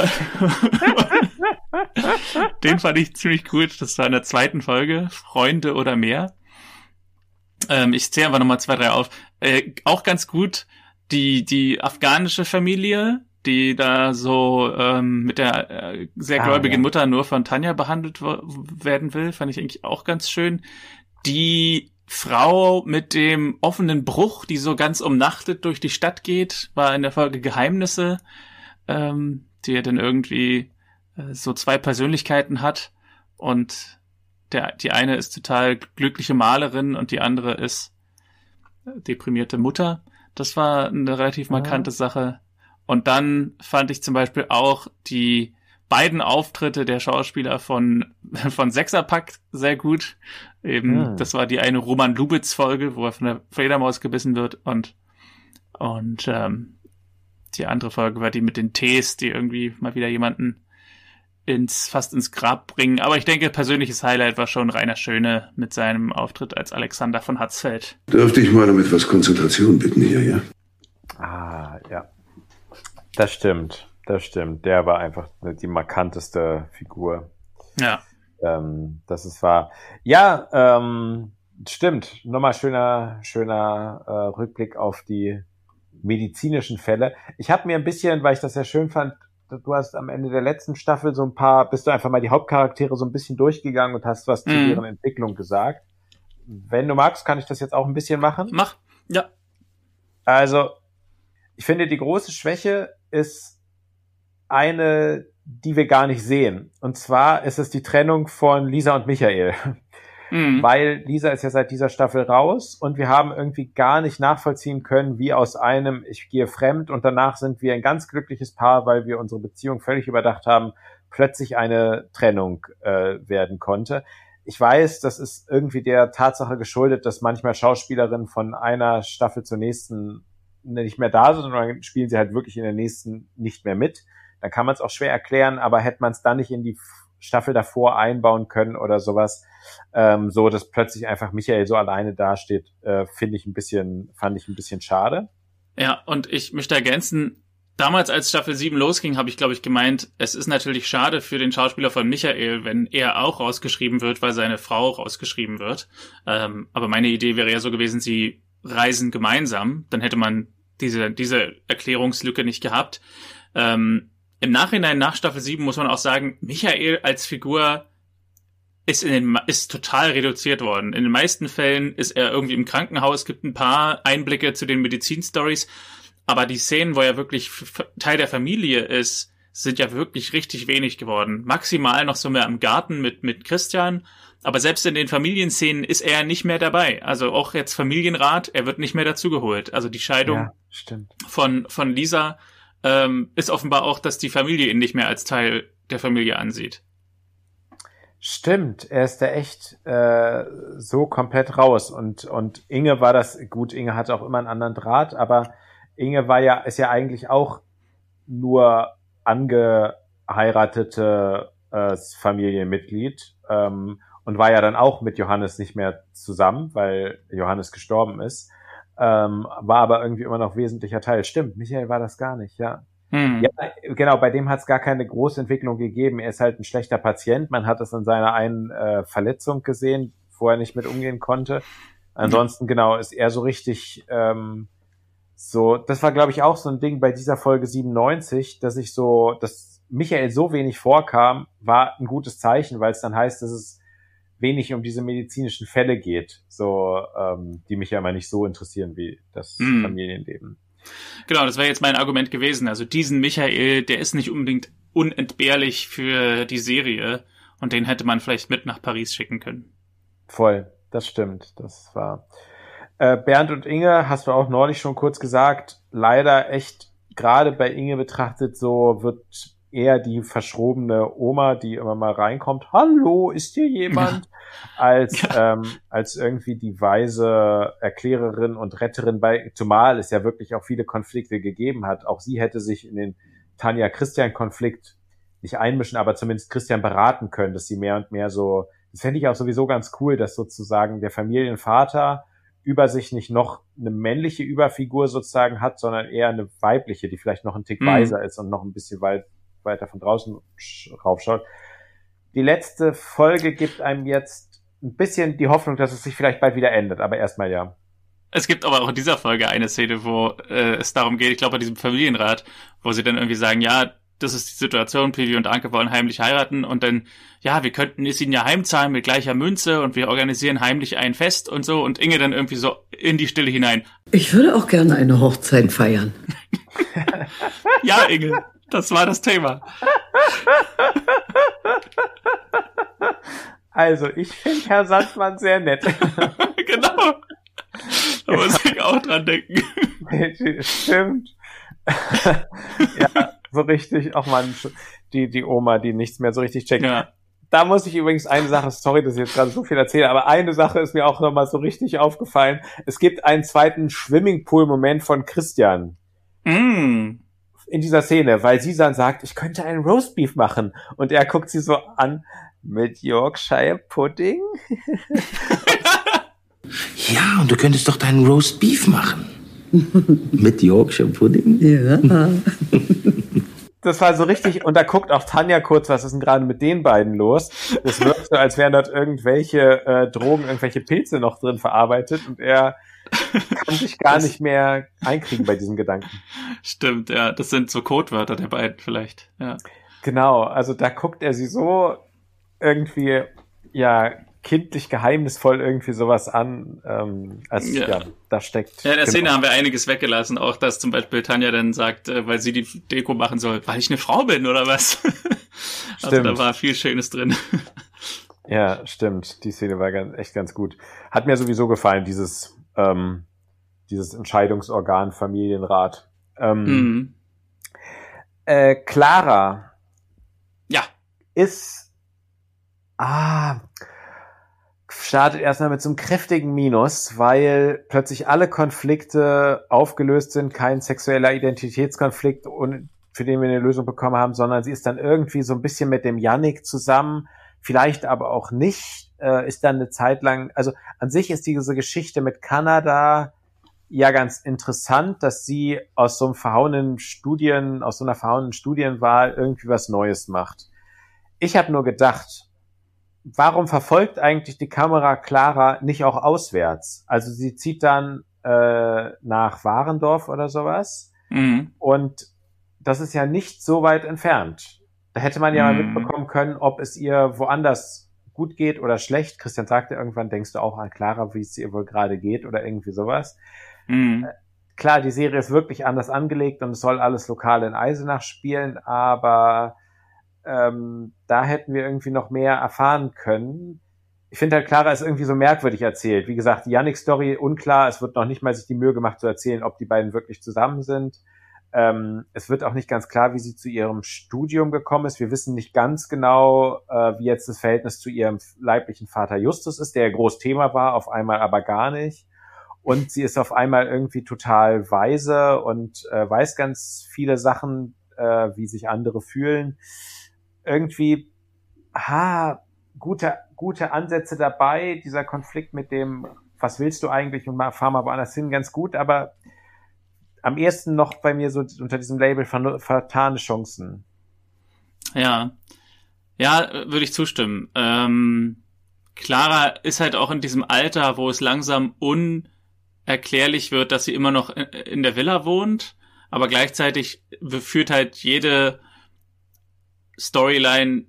Speaker 2: Den fand ich ziemlich gut. Das war in der zweiten Folge, Freunde oder mehr. Ähm, ich zähle einfach nochmal zwei, drei auf. Äh, auch ganz gut die die afghanische Familie, die da so ähm, mit der äh, sehr
Speaker 3: Ah,
Speaker 2: gläubigen
Speaker 3: ja.
Speaker 2: Mutter nur von Tanja behandelt w- werden will, fand ich eigentlich auch ganz schön. Die Frau mit dem offenen Bruch, die so ganz umnachtet durch die Stadt geht, war in der Folge Geheimnisse, ähm, die ja dann irgendwie äh, so zwei Persönlichkeiten hat und der die eine ist total glückliche Malerin und die andere ist äh, deprimierte Mutter. Das war eine relativ markante Sache. Und dann fand ich zum Beispiel auch die beiden Auftritte der Schauspieler von von Sechserpack sehr gut. Eben,
Speaker 3: Hm.
Speaker 2: das war die eine Roman Lubitz-Folge, wo er von der Fledermaus gebissen wird und und ähm, die andere Folge war die mit den Tees, die irgendwie mal wieder jemanden ins fast ins Grab bringen. Aber ich denke, persönliches Highlight war schon Rainer Schöne mit seinem Auftritt als Alexander von Hatzfeld.
Speaker 6: Dürfte ich mal um etwas Konzentration bitten hier, ja?
Speaker 3: Ah, ja. Das stimmt, das stimmt. Der war einfach die markanteste Figur.
Speaker 2: Ja.
Speaker 3: Ähm, das ist wahr. Ja, ähm, stimmt. Nochmal schöner, schöner äh, Rückblick auf die medizinischen Fälle. Ich habe mir ein bisschen, weil ich das sehr schön fand, du hast am Ende der letzten Staffel so ein paar, bist du einfach mal die Hauptcharaktere so ein bisschen durchgegangen und hast was mhm. zu deren Entwicklung gesagt. Wenn du magst, kann ich das jetzt auch ein bisschen machen.
Speaker 2: Mach, ja.
Speaker 3: Also, ich finde, die große Schwäche ist eine, die wir gar nicht sehen. Und zwar ist es die Trennung von Lisa und Michael. Mhm. Weil Lisa ist ja seit dieser Staffel raus und wir haben irgendwie gar nicht nachvollziehen können, wie aus einem ich gehe fremd und danach sind wir ein ganz glückliches Paar, weil wir unsere Beziehung völlig überdacht haben, plötzlich eine Trennung äh, werden konnte. Ich weiß, das ist irgendwie der Tatsache geschuldet, dass manchmal Schauspielerinnen von einer Staffel zur nächsten nicht mehr da sind, sondern spielen sie halt wirklich in der nächsten nicht mehr mit. Dann kann man es auch schwer erklären, aber hätte man es dann nicht in die Staffel davor einbauen können oder sowas, ähm, so dass plötzlich einfach Michael so alleine dasteht, äh, finde ich ein bisschen, fand ich ein bisschen schade.
Speaker 2: Ja, und ich möchte ergänzen, damals als Staffel sieben losging, habe ich, glaube ich, gemeint, es ist natürlich schade für den Schauspieler von Michael, wenn er auch rausgeschrieben wird, weil seine Frau rausgeschrieben wird. Ähm, aber meine Idee wäre ja so gewesen, sie reisen gemeinsam, dann hätte man diese, diese Erklärungslücke nicht gehabt. Ähm, Im Nachhinein, nach Staffel sieben, muss man auch sagen, Michael als Figur ist in den, ist total reduziert worden. In den meisten Fällen ist er irgendwie im Krankenhaus, gibt ein paar Einblicke zu den Medizinstories, aber die Szenen, wo er wirklich Teil der Familie ist, sind ja wirklich richtig wenig geworden. Maximal noch so mehr im Garten mit, mit Christian, aber selbst in den Familienszenen ist er nicht mehr dabei. Also auch jetzt Familienrat, er wird nicht mehr dazugeholt. Also die Scheidung
Speaker 3: ja, stimmt.
Speaker 2: von, von Lisa ähm, ist offenbar auch, dass die Familie ihn nicht mehr als Teil der Familie ansieht.
Speaker 3: Stimmt, er ist da echt äh, so komplett raus. Und, und Inge war das, gut, Inge hatte auch immer einen anderen Draht, aber Inge war ja, ist ja eigentlich auch nur angeheiratete äh, Familienmitglied ähm, und war ja dann auch mit Johannes nicht mehr zusammen, weil Johannes gestorben ist, ähm, war aber irgendwie immer noch wesentlicher Teil. Stimmt, Michael war das gar nicht, ja. Hm. Ja, genau, bei dem hat es gar keine große Entwicklung gegeben. Er ist halt ein schlechter Patient. Man hat es an seiner einen äh, Verletzung gesehen, wo er nicht mit umgehen konnte. Ansonsten, genau, ist er so richtig ähm, so, das war, glaube ich, auch so ein Ding bei dieser Folge siebenundneunzig, dass ich so, dass Michael so wenig vorkam, war ein gutes Zeichen, weil es dann heißt, dass es wenig um diese medizinischen Fälle geht, so ähm, die mich ja immer nicht so interessieren wie das hm. Familienleben.
Speaker 2: Genau, das wäre jetzt mein Argument gewesen. Also diesen Michael, der ist nicht unbedingt unentbehrlich für die Serie und den hätte man vielleicht mit nach Paris schicken können.
Speaker 3: Voll, das stimmt. Das war äh, Bernd und Inge, hast du auch neulich schon kurz gesagt, leider echt gerade bei Inge betrachtet, so wird eher die verschrobene Oma, die immer mal reinkommt, hallo, ist hier jemand? Ja. Als ja. ähm, als irgendwie die weise Erklärerin und Retterin, bei, zumal es ja wirklich auch viele Konflikte gegeben hat. Auch sie hätte sich in den Tanja-Christian-Konflikt nicht einmischen, aber zumindest Christian beraten können, dass sie mehr und mehr so, das fände ich auch sowieso ganz cool, dass sozusagen der Familienvater über sich nicht noch eine männliche Überfigur sozusagen hat, sondern eher eine weibliche, die vielleicht noch ein Tick mhm. weiser ist und noch ein bisschen weit weiter von draußen raufschaut. Die letzte Folge gibt einem jetzt ein bisschen die Hoffnung, dass es sich vielleicht bald wieder endet, aber erstmal ja.
Speaker 2: Es gibt aber auch in dieser Folge eine Szene, wo äh, es darum geht, ich glaube bei diesem Familienrat, wo sie dann irgendwie sagen, ja, das ist die Situation, Pivi und Anke wollen heimlich heiraten und dann, ja, wir könnten es ihnen ja heimzahlen mit gleicher Münze und wir organisieren heimlich ein Fest und so und Inge dann irgendwie so in die Stille hinein.
Speaker 7: Ich würde auch gerne eine Hochzeit feiern.
Speaker 2: Ja, Inge. Das war das Thema.
Speaker 3: Also, ich finde Herr Sandmann sehr nett.
Speaker 2: Genau. Da muss ich auch dran denken.
Speaker 3: Stimmt. Ja, so richtig, auch mal die, die Oma, die nichts mehr so richtig checkt. Ja. Da muss ich übrigens eine Sache, sorry, dass ich jetzt gerade so viel erzähle, aber eine Sache ist mir auch nochmal so richtig aufgefallen. Es gibt einen zweiten Swimmingpool-Moment von Christian.
Speaker 2: Mm.
Speaker 3: in dieser Szene, weil sie dann sagt, ich könnte einen Roastbeef machen. Und er guckt sie so an, mit Yorkshire Pudding?
Speaker 5: Ja, und du könntest doch deinen Roast Beef machen. Mit Yorkshire Pudding?
Speaker 7: Ja.
Speaker 3: Das war so richtig, und da guckt auch Tanja kurz, was ist denn gerade mit den beiden los? Das wirkt so, als wären dort irgendwelche äh, Drogen, irgendwelche Pilze noch drin verarbeitet und er kann sich gar das nicht mehr einkriegen bei diesem Gedanken.
Speaker 2: Stimmt, ja, das sind so Codewörter der beiden vielleicht, ja.
Speaker 3: Genau, also da guckt er sie so irgendwie, ja, kindlich geheimnisvoll irgendwie sowas an, ähm, als, ja. ja, da steckt.
Speaker 2: Ja, in der
Speaker 3: genau.
Speaker 2: Szene haben wir einiges weggelassen, auch dass zum Beispiel Tanja dann sagt, äh, weil sie die Deko machen soll, weil ich eine Frau bin oder was? Also da war viel Schönes drin.
Speaker 3: Ja, stimmt, die Szene war ganz, echt ganz gut. Hat mir sowieso gefallen, dieses, ähm, dieses Entscheidungsorgan Familienrat. Ähm,
Speaker 2: mhm.
Speaker 3: äh, Clara.
Speaker 2: Ja.
Speaker 3: Ist, ah, startet erstmal mit so einem kräftigen Minus, weil plötzlich alle Konflikte aufgelöst sind, kein sexueller Identitätskonflikt, für den wir eine Lösung bekommen haben, sondern sie ist dann irgendwie so ein bisschen mit dem Yannick zusammen, vielleicht aber auch nicht, äh, ist dann eine Zeit lang, also an sich ist diese Geschichte mit Kanada ja ganz interessant, dass sie aus so einem verhauenen Studien, aus so einer verhauenen Studienwahl irgendwie was Neues macht. Ich habe nur gedacht, warum verfolgt eigentlich die Kamera Clara nicht auch auswärts? Also sie zieht dann äh, nach Warendorf oder sowas.
Speaker 2: Mhm.
Speaker 3: Und das ist ja nicht so weit entfernt. Da hätte man ja
Speaker 2: mhm.
Speaker 3: mal mitbekommen können, ob es ihr woanders gut geht oder schlecht. Christian sagte irgendwann, denkst du auch an Clara, wie es ihr wohl gerade geht oder irgendwie sowas.
Speaker 2: Mhm.
Speaker 3: Äh, klar, die Serie ist wirklich anders angelegt und es soll alles lokal in Eisenach spielen, aber Ähm, da hätten wir irgendwie noch mehr erfahren können. Ich finde halt, Clara ist irgendwie so merkwürdig erzählt. Wie gesagt, die Yannick-Story unklar. Es wird noch nicht mal sich die Mühe gemacht zu erzählen, ob die beiden wirklich zusammen sind. Ähm, es wird auch nicht ganz klar, wie sie zu ihrem Studium gekommen ist. Wir wissen nicht ganz genau, äh, wie jetzt das Verhältnis zu ihrem leiblichen Vater Justus ist, der groß Thema war, auf einmal aber gar nicht. Und sie ist auf einmal irgendwie total weise und äh, weiß ganz viele Sachen, äh, wie sich andere fühlen. Irgendwie, ha, gute, gute Ansätze dabei, dieser Konflikt mit dem, was willst du eigentlich und mal, fahr mal woanders hin, ganz gut, aber am ehesten noch bei mir so unter diesem Label vertane Chancen.
Speaker 2: Ja, ja, würde ich zustimmen. Ähm, Clara ist halt auch in diesem Alter, wo es langsam unerklärlich wird, dass sie immer noch in, in der Villa wohnt, aber gleichzeitig führt halt jede Storyline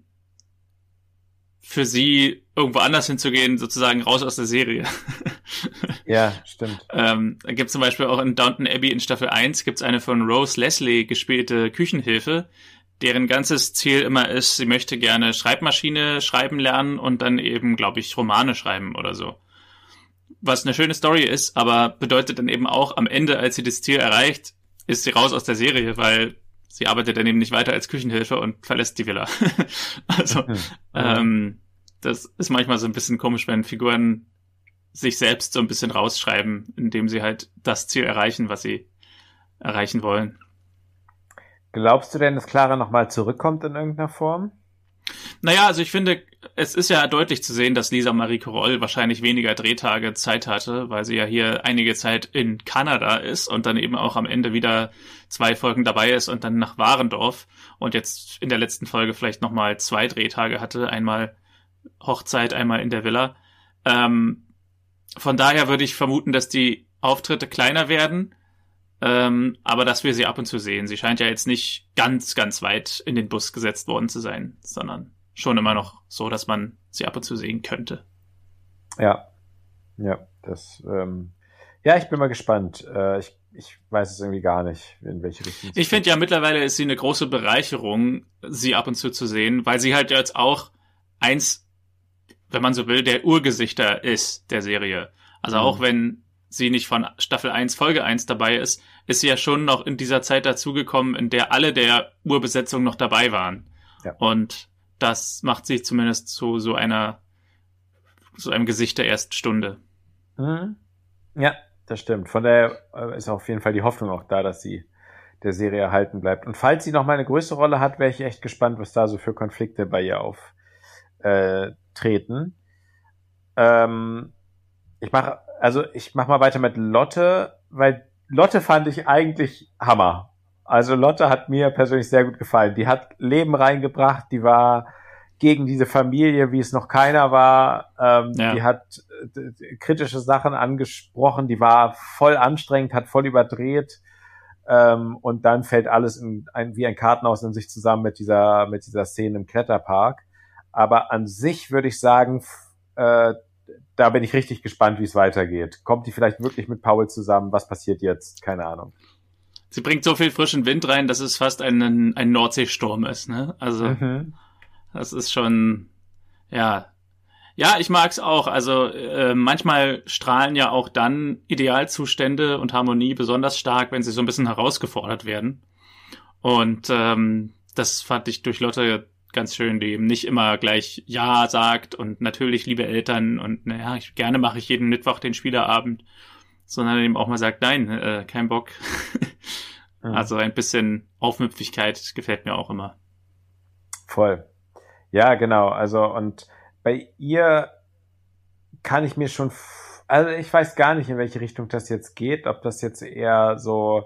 Speaker 2: für sie irgendwo anders hinzugehen, sozusagen raus aus der Serie.
Speaker 3: Ja, stimmt.
Speaker 2: ähm, da gibt es zum Beispiel auch in Downton Abbey in Staffel eins gibt's eine von Rose Leslie gespielte Küchenhilfe, deren ganzes Ziel immer ist, sie möchte gerne Schreibmaschine schreiben lernen und dann eben, glaube ich, Romane schreiben oder so. Was eine schöne Story ist, aber bedeutet dann eben auch, am Ende, als sie das Ziel erreicht, ist sie raus aus der Serie, weil sie arbeitet dann eben nicht weiter als Küchenhilfe und verlässt die Villa. Also, mhm. ähm, das ist manchmal so ein bisschen komisch, wenn Figuren sich selbst so ein bisschen rausschreiben, indem sie halt das Ziel erreichen, was sie erreichen wollen.
Speaker 3: Glaubst du denn, dass Clara nochmal zurückkommt in irgendeiner Form?
Speaker 2: Naja, also ich finde, es ist ja deutlich zu sehen, dass Lisa Marie Coroll wahrscheinlich weniger Drehtage Zeit hatte, weil sie ja hier einige Zeit in Kanada ist und dann eben auch am Ende wieder zwei Folgen dabei ist und dann nach Warendorf und jetzt in der letzten Folge vielleicht nochmal zwei Drehtage hatte, einmal Hochzeit, einmal in der Villa. Ähm, von daher würde ich vermuten, dass die Auftritte kleiner werden, ähm, aber dass wir sie ab und zu sehen. Sie scheint ja jetzt nicht ganz, ganz weit in den Bus gesetzt worden zu sein, sondern schon immer noch so, dass man sie ab und zu sehen könnte.
Speaker 3: Ja, ja, das, ähm, ja, ich bin mal gespannt. Äh, ich, ich weiß es irgendwie gar nicht, in welche Richtung.
Speaker 2: Ich finde ja, mittlerweile ist sie eine große Bereicherung, sie ab und zu zu sehen, weil sie halt jetzt auch eins, wenn man so will, der Urgesichter ist der Serie. Also mhm. auch wenn sie nicht von Staffel eins, Folge eins dabei ist, ist sie ja schon noch in dieser Zeit dazugekommen, in der alle der Urbesetzung noch dabei waren.
Speaker 3: Ja.
Speaker 2: Und das macht sie zumindest zu so einer, so einem Gesicht der ersten Stunde.
Speaker 3: Mhm. Ja, das stimmt. Von daher ist auf jeden Fall die Hoffnung auch da, dass sie, der Serie erhalten bleibt. Und falls sie noch mal eine größere Rolle hat, wäre ich echt gespannt, was da so für Konflikte bei ihr auftreten. Ähm, ich mache, also ich mache mal weiter mit Lotte, weil Lotte fand ich eigentlich Hammer. Also Lotte hat mir persönlich sehr gut gefallen. Die hat Leben reingebracht, die war gegen diese Familie, wie es noch keiner war. Ähm, ja. Die hat äh, kritische Sachen angesprochen, die war voll anstrengend, hat voll überdreht. Ähm, und dann fällt alles in ein, wie ein Kartenhaus in sich zusammen mit dieser, mit dieser Szene im Kletterpark. Aber an sich würde ich sagen, äh, da bin ich richtig gespannt, wie es weitergeht. Kommt die vielleicht wirklich mit Paul zusammen? Was passiert jetzt? Keine Ahnung.
Speaker 2: Sie bringt so viel frischen Wind rein, dass es fast ein, ein Nordseesturm ist, ne? Also, mhm. Das ist schon, ja. Ja, ich mag's auch. Also, äh, manchmal strahlen ja auch dann Idealzustände und Harmonie besonders stark, wenn sie so ein bisschen herausgefordert werden. Und, ähm, das fand ich durch Lotte ganz schön, die eben nicht immer gleich Ja sagt und natürlich liebe Eltern und naja, ich, gerne mache ich jeden Mittwoch den Spielerabend, sondern eben auch mal sagt, nein, äh, kein Bock. Mhm. Also ein bisschen Aufmüpfigkeit gefällt mir auch immer.
Speaker 3: Voll. Ja, genau. Also und bei ihr kann ich mir schon, f- also ich weiß gar nicht, in welche Richtung das jetzt geht, ob das jetzt eher so,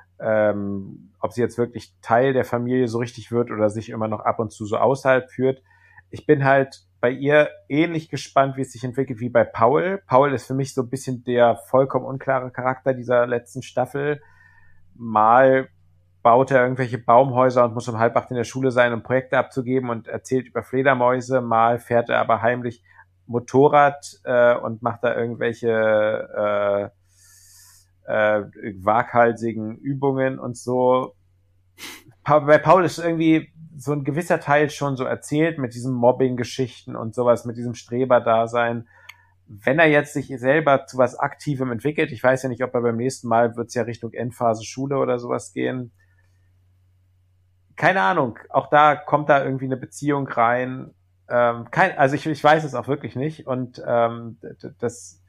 Speaker 3: ähm, ob sie jetzt wirklich Teil der Familie so richtig wird oder sich immer noch ab und zu so außerhalb führt. Ich bin halt bei ihr ähnlich gespannt, wie es sich entwickelt wie bei Paul. Paul ist für mich so ein bisschen der vollkommen unklare Charakter dieser letzten Staffel. Mal baut er irgendwelche Baumhäuser und muss um halb acht in der Schule sein, um Projekte abzugeben und erzählt über Fledermäuse. Mal fährt er aber heimlich Motorrad äh, und macht da irgendwelche äh, äh, waghalsigen Übungen und so. Pa- bei Paul ist irgendwie so ein gewisser Teil schon so erzählt mit diesen Mobbing-Geschichten und sowas, mit diesem Streberdasein. Wenn er jetzt sich selber zu was Aktivem entwickelt, ich weiß ja nicht, ob er beim nächsten Mal wird's ja Richtung Endphase Schule oder sowas gehen. Keine Ahnung, auch da kommt da irgendwie eine Beziehung rein. Ähm, kein, also ich, ich weiß es auch wirklich nicht und ähm, das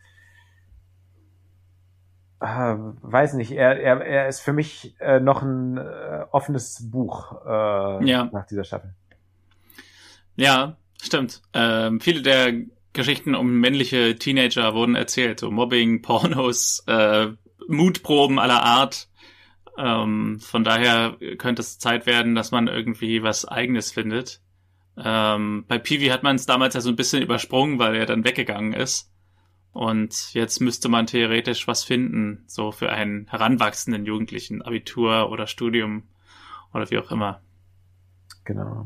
Speaker 3: äh, weiß nicht, er, er, er ist für mich äh, noch ein äh, offenes Buch äh,
Speaker 2: ja.
Speaker 3: nach dieser Staffel.
Speaker 2: Ja, stimmt. Ähm, viele der Geschichten um männliche Teenager wurden erzählt, so Mobbing, Pornos, äh, Mutproben aller Art. Ähm, von daher könnte es Zeit werden, dass man irgendwie was Eigenes findet. Ähm, bei Peewee hat man es damals ja so ein bisschen übersprungen, weil er dann weggegangen ist. Und jetzt müsste man theoretisch was finden, so für einen heranwachsenden Jugendlichen, Abitur oder Studium oder wie auch immer.
Speaker 3: Genau.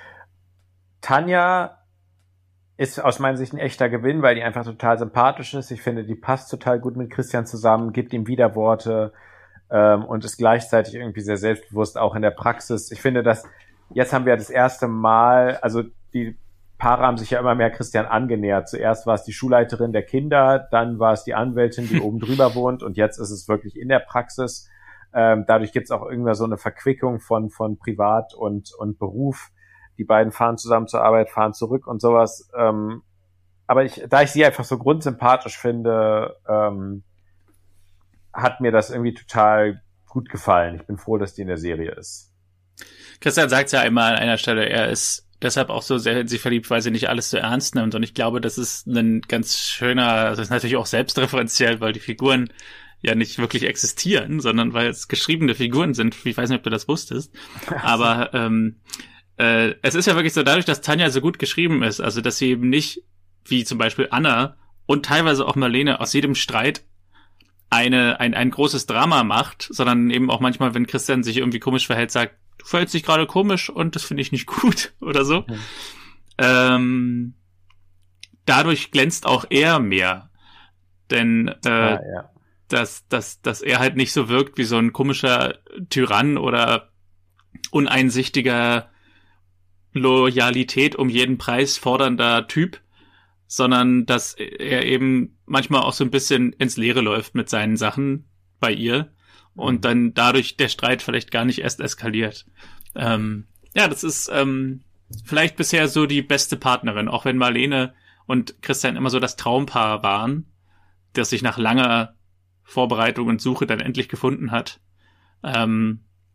Speaker 3: Tanja ist aus meiner Sicht ein echter Gewinn, weil die einfach total sympathisch ist. Ich finde, die passt total gut mit Christian zusammen, gibt ihm Widerworte ähm, und ist gleichzeitig irgendwie sehr selbstbewusst, auch in der Praxis. Ich finde, dass jetzt haben wir das erste Mal, also die Paare haben sich ja immer mehr Christian angenähert. Zuerst war es die Schulleiterin der Kinder, dann war es die Anwältin, die oben drüber wohnt und jetzt ist es wirklich in der Praxis. Ähm, dadurch gibt es auch irgendwann so eine Verquickung von von Privat und und Beruf. Die beiden fahren zusammen zur Arbeit, fahren zurück und sowas. Ähm, aber ich, da ich sie einfach so grundsympathisch finde, ähm, hat mir das irgendwie total gut gefallen. Ich bin froh, dass die in der Serie ist.
Speaker 2: Christian sagt ja immer an einer Stelle, er ist deshalb auch so sehr in sie verliebt, weil sie nicht alles so ernst nimmt. Und ich glaube, das ist ein ganz schöner, also das ist natürlich auch selbstreferenziell, weil die Figuren ja nicht wirklich existieren, sondern weil es geschriebene Figuren sind. Ich weiß nicht, ob du das wusstest. Aber ähm, äh, es ist ja wirklich so, dadurch, dass Tanja so gut geschrieben ist, also dass sie eben nicht, wie zum Beispiel Anna und teilweise auch Marlene, aus jedem Streit eine ein, ein großes Drama macht, sondern eben auch manchmal, wenn Christian sich irgendwie komisch verhält, sagt, du verhältst dich gerade komisch und das finde ich nicht gut oder so. Mhm. Ähm, dadurch glänzt auch er mehr. Denn äh, ah, ja. dass, dass, dass er halt nicht so wirkt wie so ein komischer Tyrann oder uneinsichtiger Loyalität um jeden Preis fordernder Typ, sondern dass er eben manchmal auch so ein bisschen ins Leere läuft mit seinen Sachen bei ihr und dann dadurch der Streit vielleicht gar nicht erst eskaliert. Ähm, ja, das ist ähm, vielleicht bisher so die beste Partnerin, auch wenn Marlene und Christian immer so das Traumpaar waren, das sich nach langer Vorbereitung und Suche dann endlich gefunden hat. Ähm,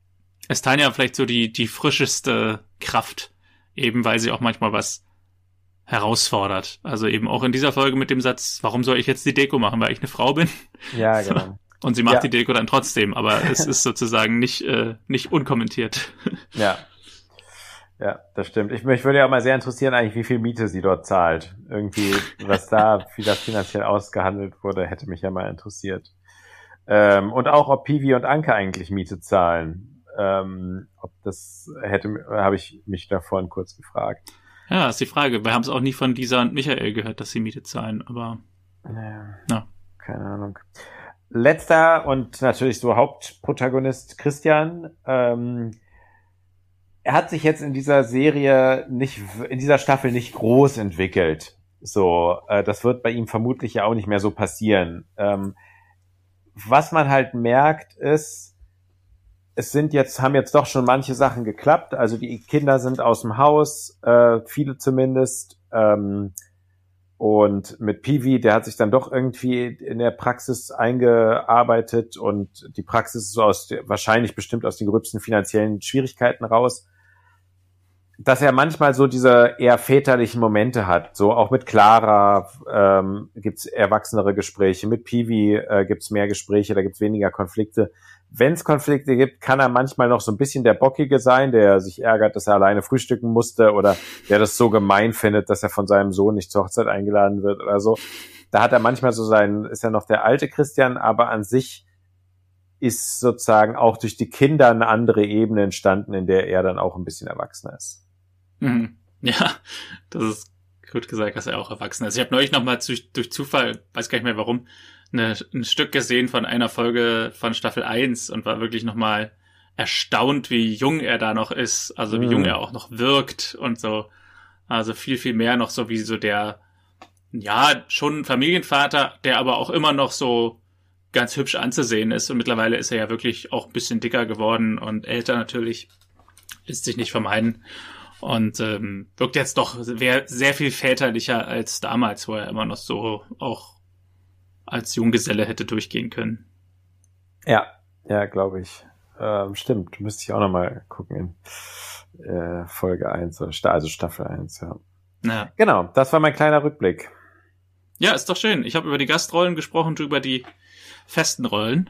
Speaker 2: ist Tanja vielleicht so die, die frischeste Kraft, eben weil sie auch manchmal was herausfordert. Also eben auch in dieser Folge mit dem Satz, warum soll ich jetzt die Deko machen, weil ich eine Frau bin?
Speaker 3: Ja, genau.
Speaker 2: Und sie macht
Speaker 3: ja.
Speaker 2: die Deko dann trotzdem, aber es ist sozusagen nicht, äh, nicht unkommentiert.
Speaker 3: Ja. Ja, das stimmt. Ich, mich würde ja auch mal sehr interessieren, eigentlich, wie viel Miete sie dort zahlt. Irgendwie, was da, wie das finanziell ausgehandelt wurde, hätte mich ja mal interessiert. Ähm, und auch, ob Piwi und Anke eigentlich Miete zahlen. Ähm, ob das hätte, habe ich mich da vorhin kurz gefragt.
Speaker 2: Ja, ist die Frage. Wir haben es auch nie von Lisa und Michael gehört, dass sie Miete zahlen, aber
Speaker 3: naja,
Speaker 2: ja.
Speaker 3: Keine Ahnung. Letzter und natürlich so Hauptprotagonist Christian. Ähm, er hat sich jetzt in dieser Serie nicht, in dieser Staffel nicht groß entwickelt. So, äh, das wird bei ihm vermutlich ja auch nicht mehr so passieren. Ähm, was man halt merkt, ist, es sind jetzt, haben jetzt doch schon manche Sachen geklappt. Also die Kinder sind aus dem Haus, äh, viele zumindest. Ähm, und mit Piwi, der hat sich dann doch irgendwie in der Praxis eingearbeitet und die Praxis ist so aus, wahrscheinlich bestimmt aus den gröbsten finanziellen Schwierigkeiten raus. Dass er manchmal so diese eher väterlichen Momente hat. So auch mit Clara ähm, gibt's erwachsenere Gespräche, mit Piwi äh, gibt's mehr Gespräche, da gibt's weniger Konflikte. Wenn es Konflikte gibt, kann er manchmal noch so ein bisschen der Bockige sein, der sich ärgert, dass er alleine frühstücken musste oder der das so gemein findet, dass er von seinem Sohn nicht zur Hochzeit eingeladen wird oder so. Da hat er manchmal so sein, ist er noch der alte Christian, aber an sich ist sozusagen auch durch die Kinder eine andere Ebene entstanden, in der er dann auch ein bisschen erwachsener ist.
Speaker 2: Mhm. Ja, das ist gut gesagt, dass er auch erwachsen ist. Ich habe neulich nochmal durch, durch Zufall, weiß gar nicht mehr warum, eine, ein Stück gesehen von einer Folge von Staffel eins und war wirklich nochmal erstaunt, wie jung er da noch ist, also wie mhm. jung er auch noch wirkt und so. Also viel, viel mehr noch so wie so der, ja, schon Familienvater, der aber auch immer noch so ganz hübsch anzusehen ist und mittlerweile ist er ja wirklich auch ein bisschen dicker geworden und älter natürlich, lässt sich nicht vermeiden. Und ähm, wirkt jetzt doch sehr, sehr viel väterlicher als damals, wo er immer noch so auch als Junggeselle hätte durchgehen können.
Speaker 3: Ja, ja, glaube ich. Ähm, stimmt, müsste ich auch nochmal gucken in äh, Folge eins, also Staffel eins, ja.
Speaker 2: ja.
Speaker 3: Genau, das war mein kleiner Rückblick.
Speaker 2: Ja, ist doch schön. Ich habe über die Gastrollen gesprochen und über die festen Rollen.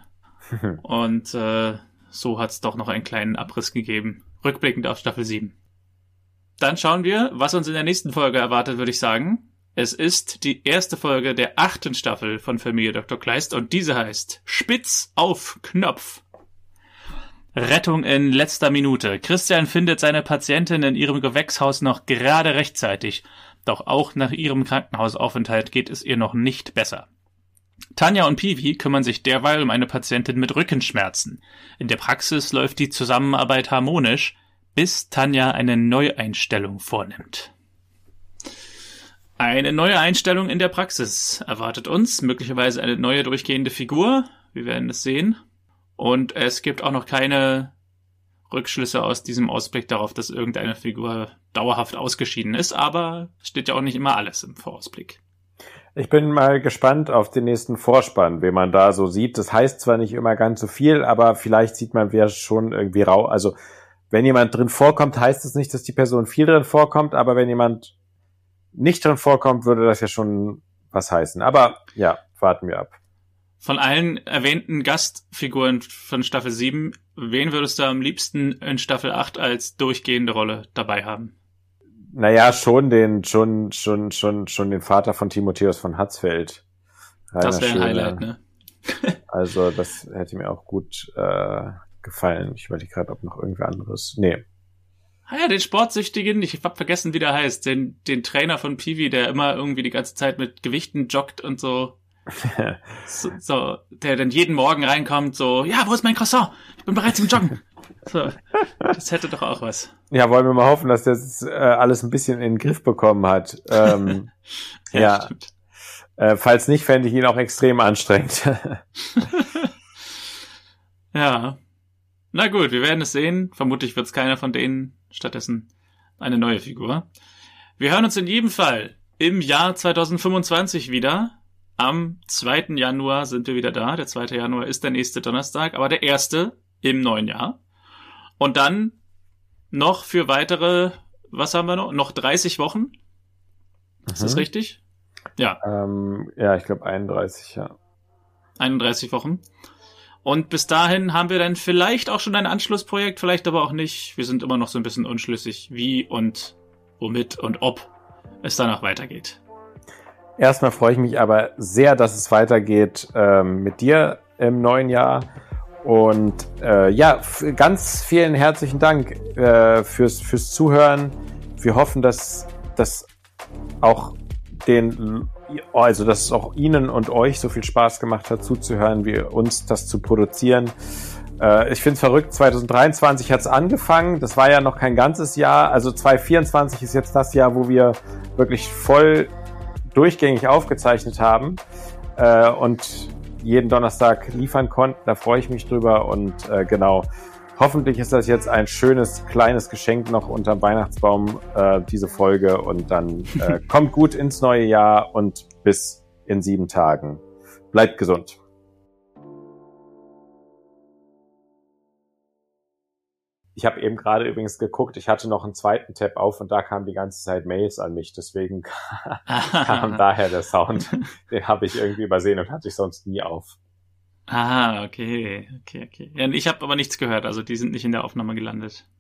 Speaker 2: Und äh, so hat's doch noch einen kleinen Abriss gegeben. Rückblickend auf Staffel sieben. Dann schauen wir, was uns in der nächsten Folge erwartet, würde ich sagen. Es ist die erste Folge der achten Staffel von Familie Doktor Kleist und diese heißt Spitz auf Knopf. Rettung in letzter Minute. Christian findet seine Patientin in ihrem Gewächshaus noch gerade rechtzeitig. Doch auch nach ihrem Krankenhausaufenthalt geht es ihr noch nicht besser. Tanja und Piwi kümmern sich derweil um eine Patientin mit Rückenschmerzen. In der Praxis läuft die Zusammenarbeit harmonisch, bis Tanja eine Neueinstellung vornimmt. Eine neue Einstellung in der Praxis erwartet uns, möglicherweise eine neue durchgehende Figur, wir werden es sehen. Und es gibt auch noch keine Rückschlüsse aus diesem Ausblick darauf, dass irgendeine Figur dauerhaft ausgeschieden ist, aber es steht ja auch nicht immer alles im Vorausblick.
Speaker 3: Ich bin mal gespannt auf den nächsten Vorspann, wen man da so sieht. Das heißt zwar nicht immer ganz so viel, aber vielleicht sieht man, wer schon irgendwie rau, also wenn jemand drin vorkommt, heißt es nicht, dass die Person viel drin vorkommt, aber wenn jemand nicht drin vorkommt, würde das ja schon was heißen. Aber ja, warten wir ab.
Speaker 2: Von allen erwähnten Gastfiguren von Staffel sieben, wen würdest du am liebsten in Staffel acht als durchgehende Rolle dabei haben?
Speaker 3: Naja, schon den, schon, schon, schon, schon den Vater von Timotheus von Hatzfeld. Rainer
Speaker 2: Das wäre ein
Speaker 3: Schöne.
Speaker 2: Highlight, ne?
Speaker 3: Also, das hätte mir auch gut äh, gefallen. Ich überlege gerade, ob noch irgendwer anderes. Nee.
Speaker 2: Ah ja, den Sportsüchtigen, ich hab vergessen, wie der heißt, den, den Trainer von Piwi, der immer irgendwie die ganze Zeit mit Gewichten joggt und so. so, so, der dann jeden Morgen reinkommt, so, ja, wo ist mein Croissant? Ich bin bereit zum Joggen. So, das hätte doch auch was.
Speaker 3: Ja, wollen wir mal hoffen, dass das äh, alles ein bisschen in den Griff bekommen hat. Ähm, ja, ja. Äh, falls nicht, fände ich ihn auch extrem anstrengend.
Speaker 2: Ja. Na gut, wir werden es sehen. Vermutlich wird es keiner von denen. Stattdessen eine neue Figur. Wir hören uns in jedem Fall im Jahr zwanzig fünfundzwanzig wieder. Am zweiten Januar sind wir wieder da. Der zweite Januar ist der nächste Donnerstag, aber der erste im neuen Jahr. Und dann noch für weitere, was haben wir noch? Noch dreißig Wochen? Ist
Speaker 3: Mhm.
Speaker 2: das richtig? Ja.
Speaker 3: Ähm, ja, ich glaube einunddreißig, ja.
Speaker 2: einunddreißig Wochen. Und bis dahin haben wir dann vielleicht auch schon ein Anschlussprojekt, vielleicht aber auch nicht. Wir sind immer noch so ein bisschen unschlüssig, wie und womit und ob es danach weitergeht.
Speaker 3: Erstmal freue ich mich aber sehr, dass es weitergeht ähm, mit dir im neuen Jahr. Und äh, ja, f- ganz vielen herzlichen Dank äh, fürs, fürs Zuhören. Wir hoffen, dass das auch den, also dass es auch Ihnen und euch so viel Spaß gemacht hat, zuzuhören, wie uns das zu produzieren. Äh, ich finde es verrückt, zwanzig dreiundzwanzig hat es angefangen. Das war ja noch kein ganzes Jahr. Also zwanzig vierundzwanzig ist jetzt das Jahr, wo wir wirklich voll durchgängig aufgezeichnet haben äh, und jeden Donnerstag liefern konnten. Da freue ich mich drüber und äh, genau, hoffentlich ist das jetzt ein schönes, kleines Geschenk noch unterm Weihnachtsbaum, äh, diese Folge und dann äh, kommt gut ins neue Jahr und bis in sieben Tagen. Bleibt gesund. Ich habe eben gerade übrigens geguckt, ich hatte noch einen zweiten Tab auf und da kamen die ganze Zeit Mails an mich, deswegen kam daher der Sound. Den habe ich irgendwie übersehen und hatte ich sonst nie auf.
Speaker 2: Ah, okay, okay, okay. Ja, ich habe aber nichts gehört, also die sind nicht in der Aufnahme gelandet.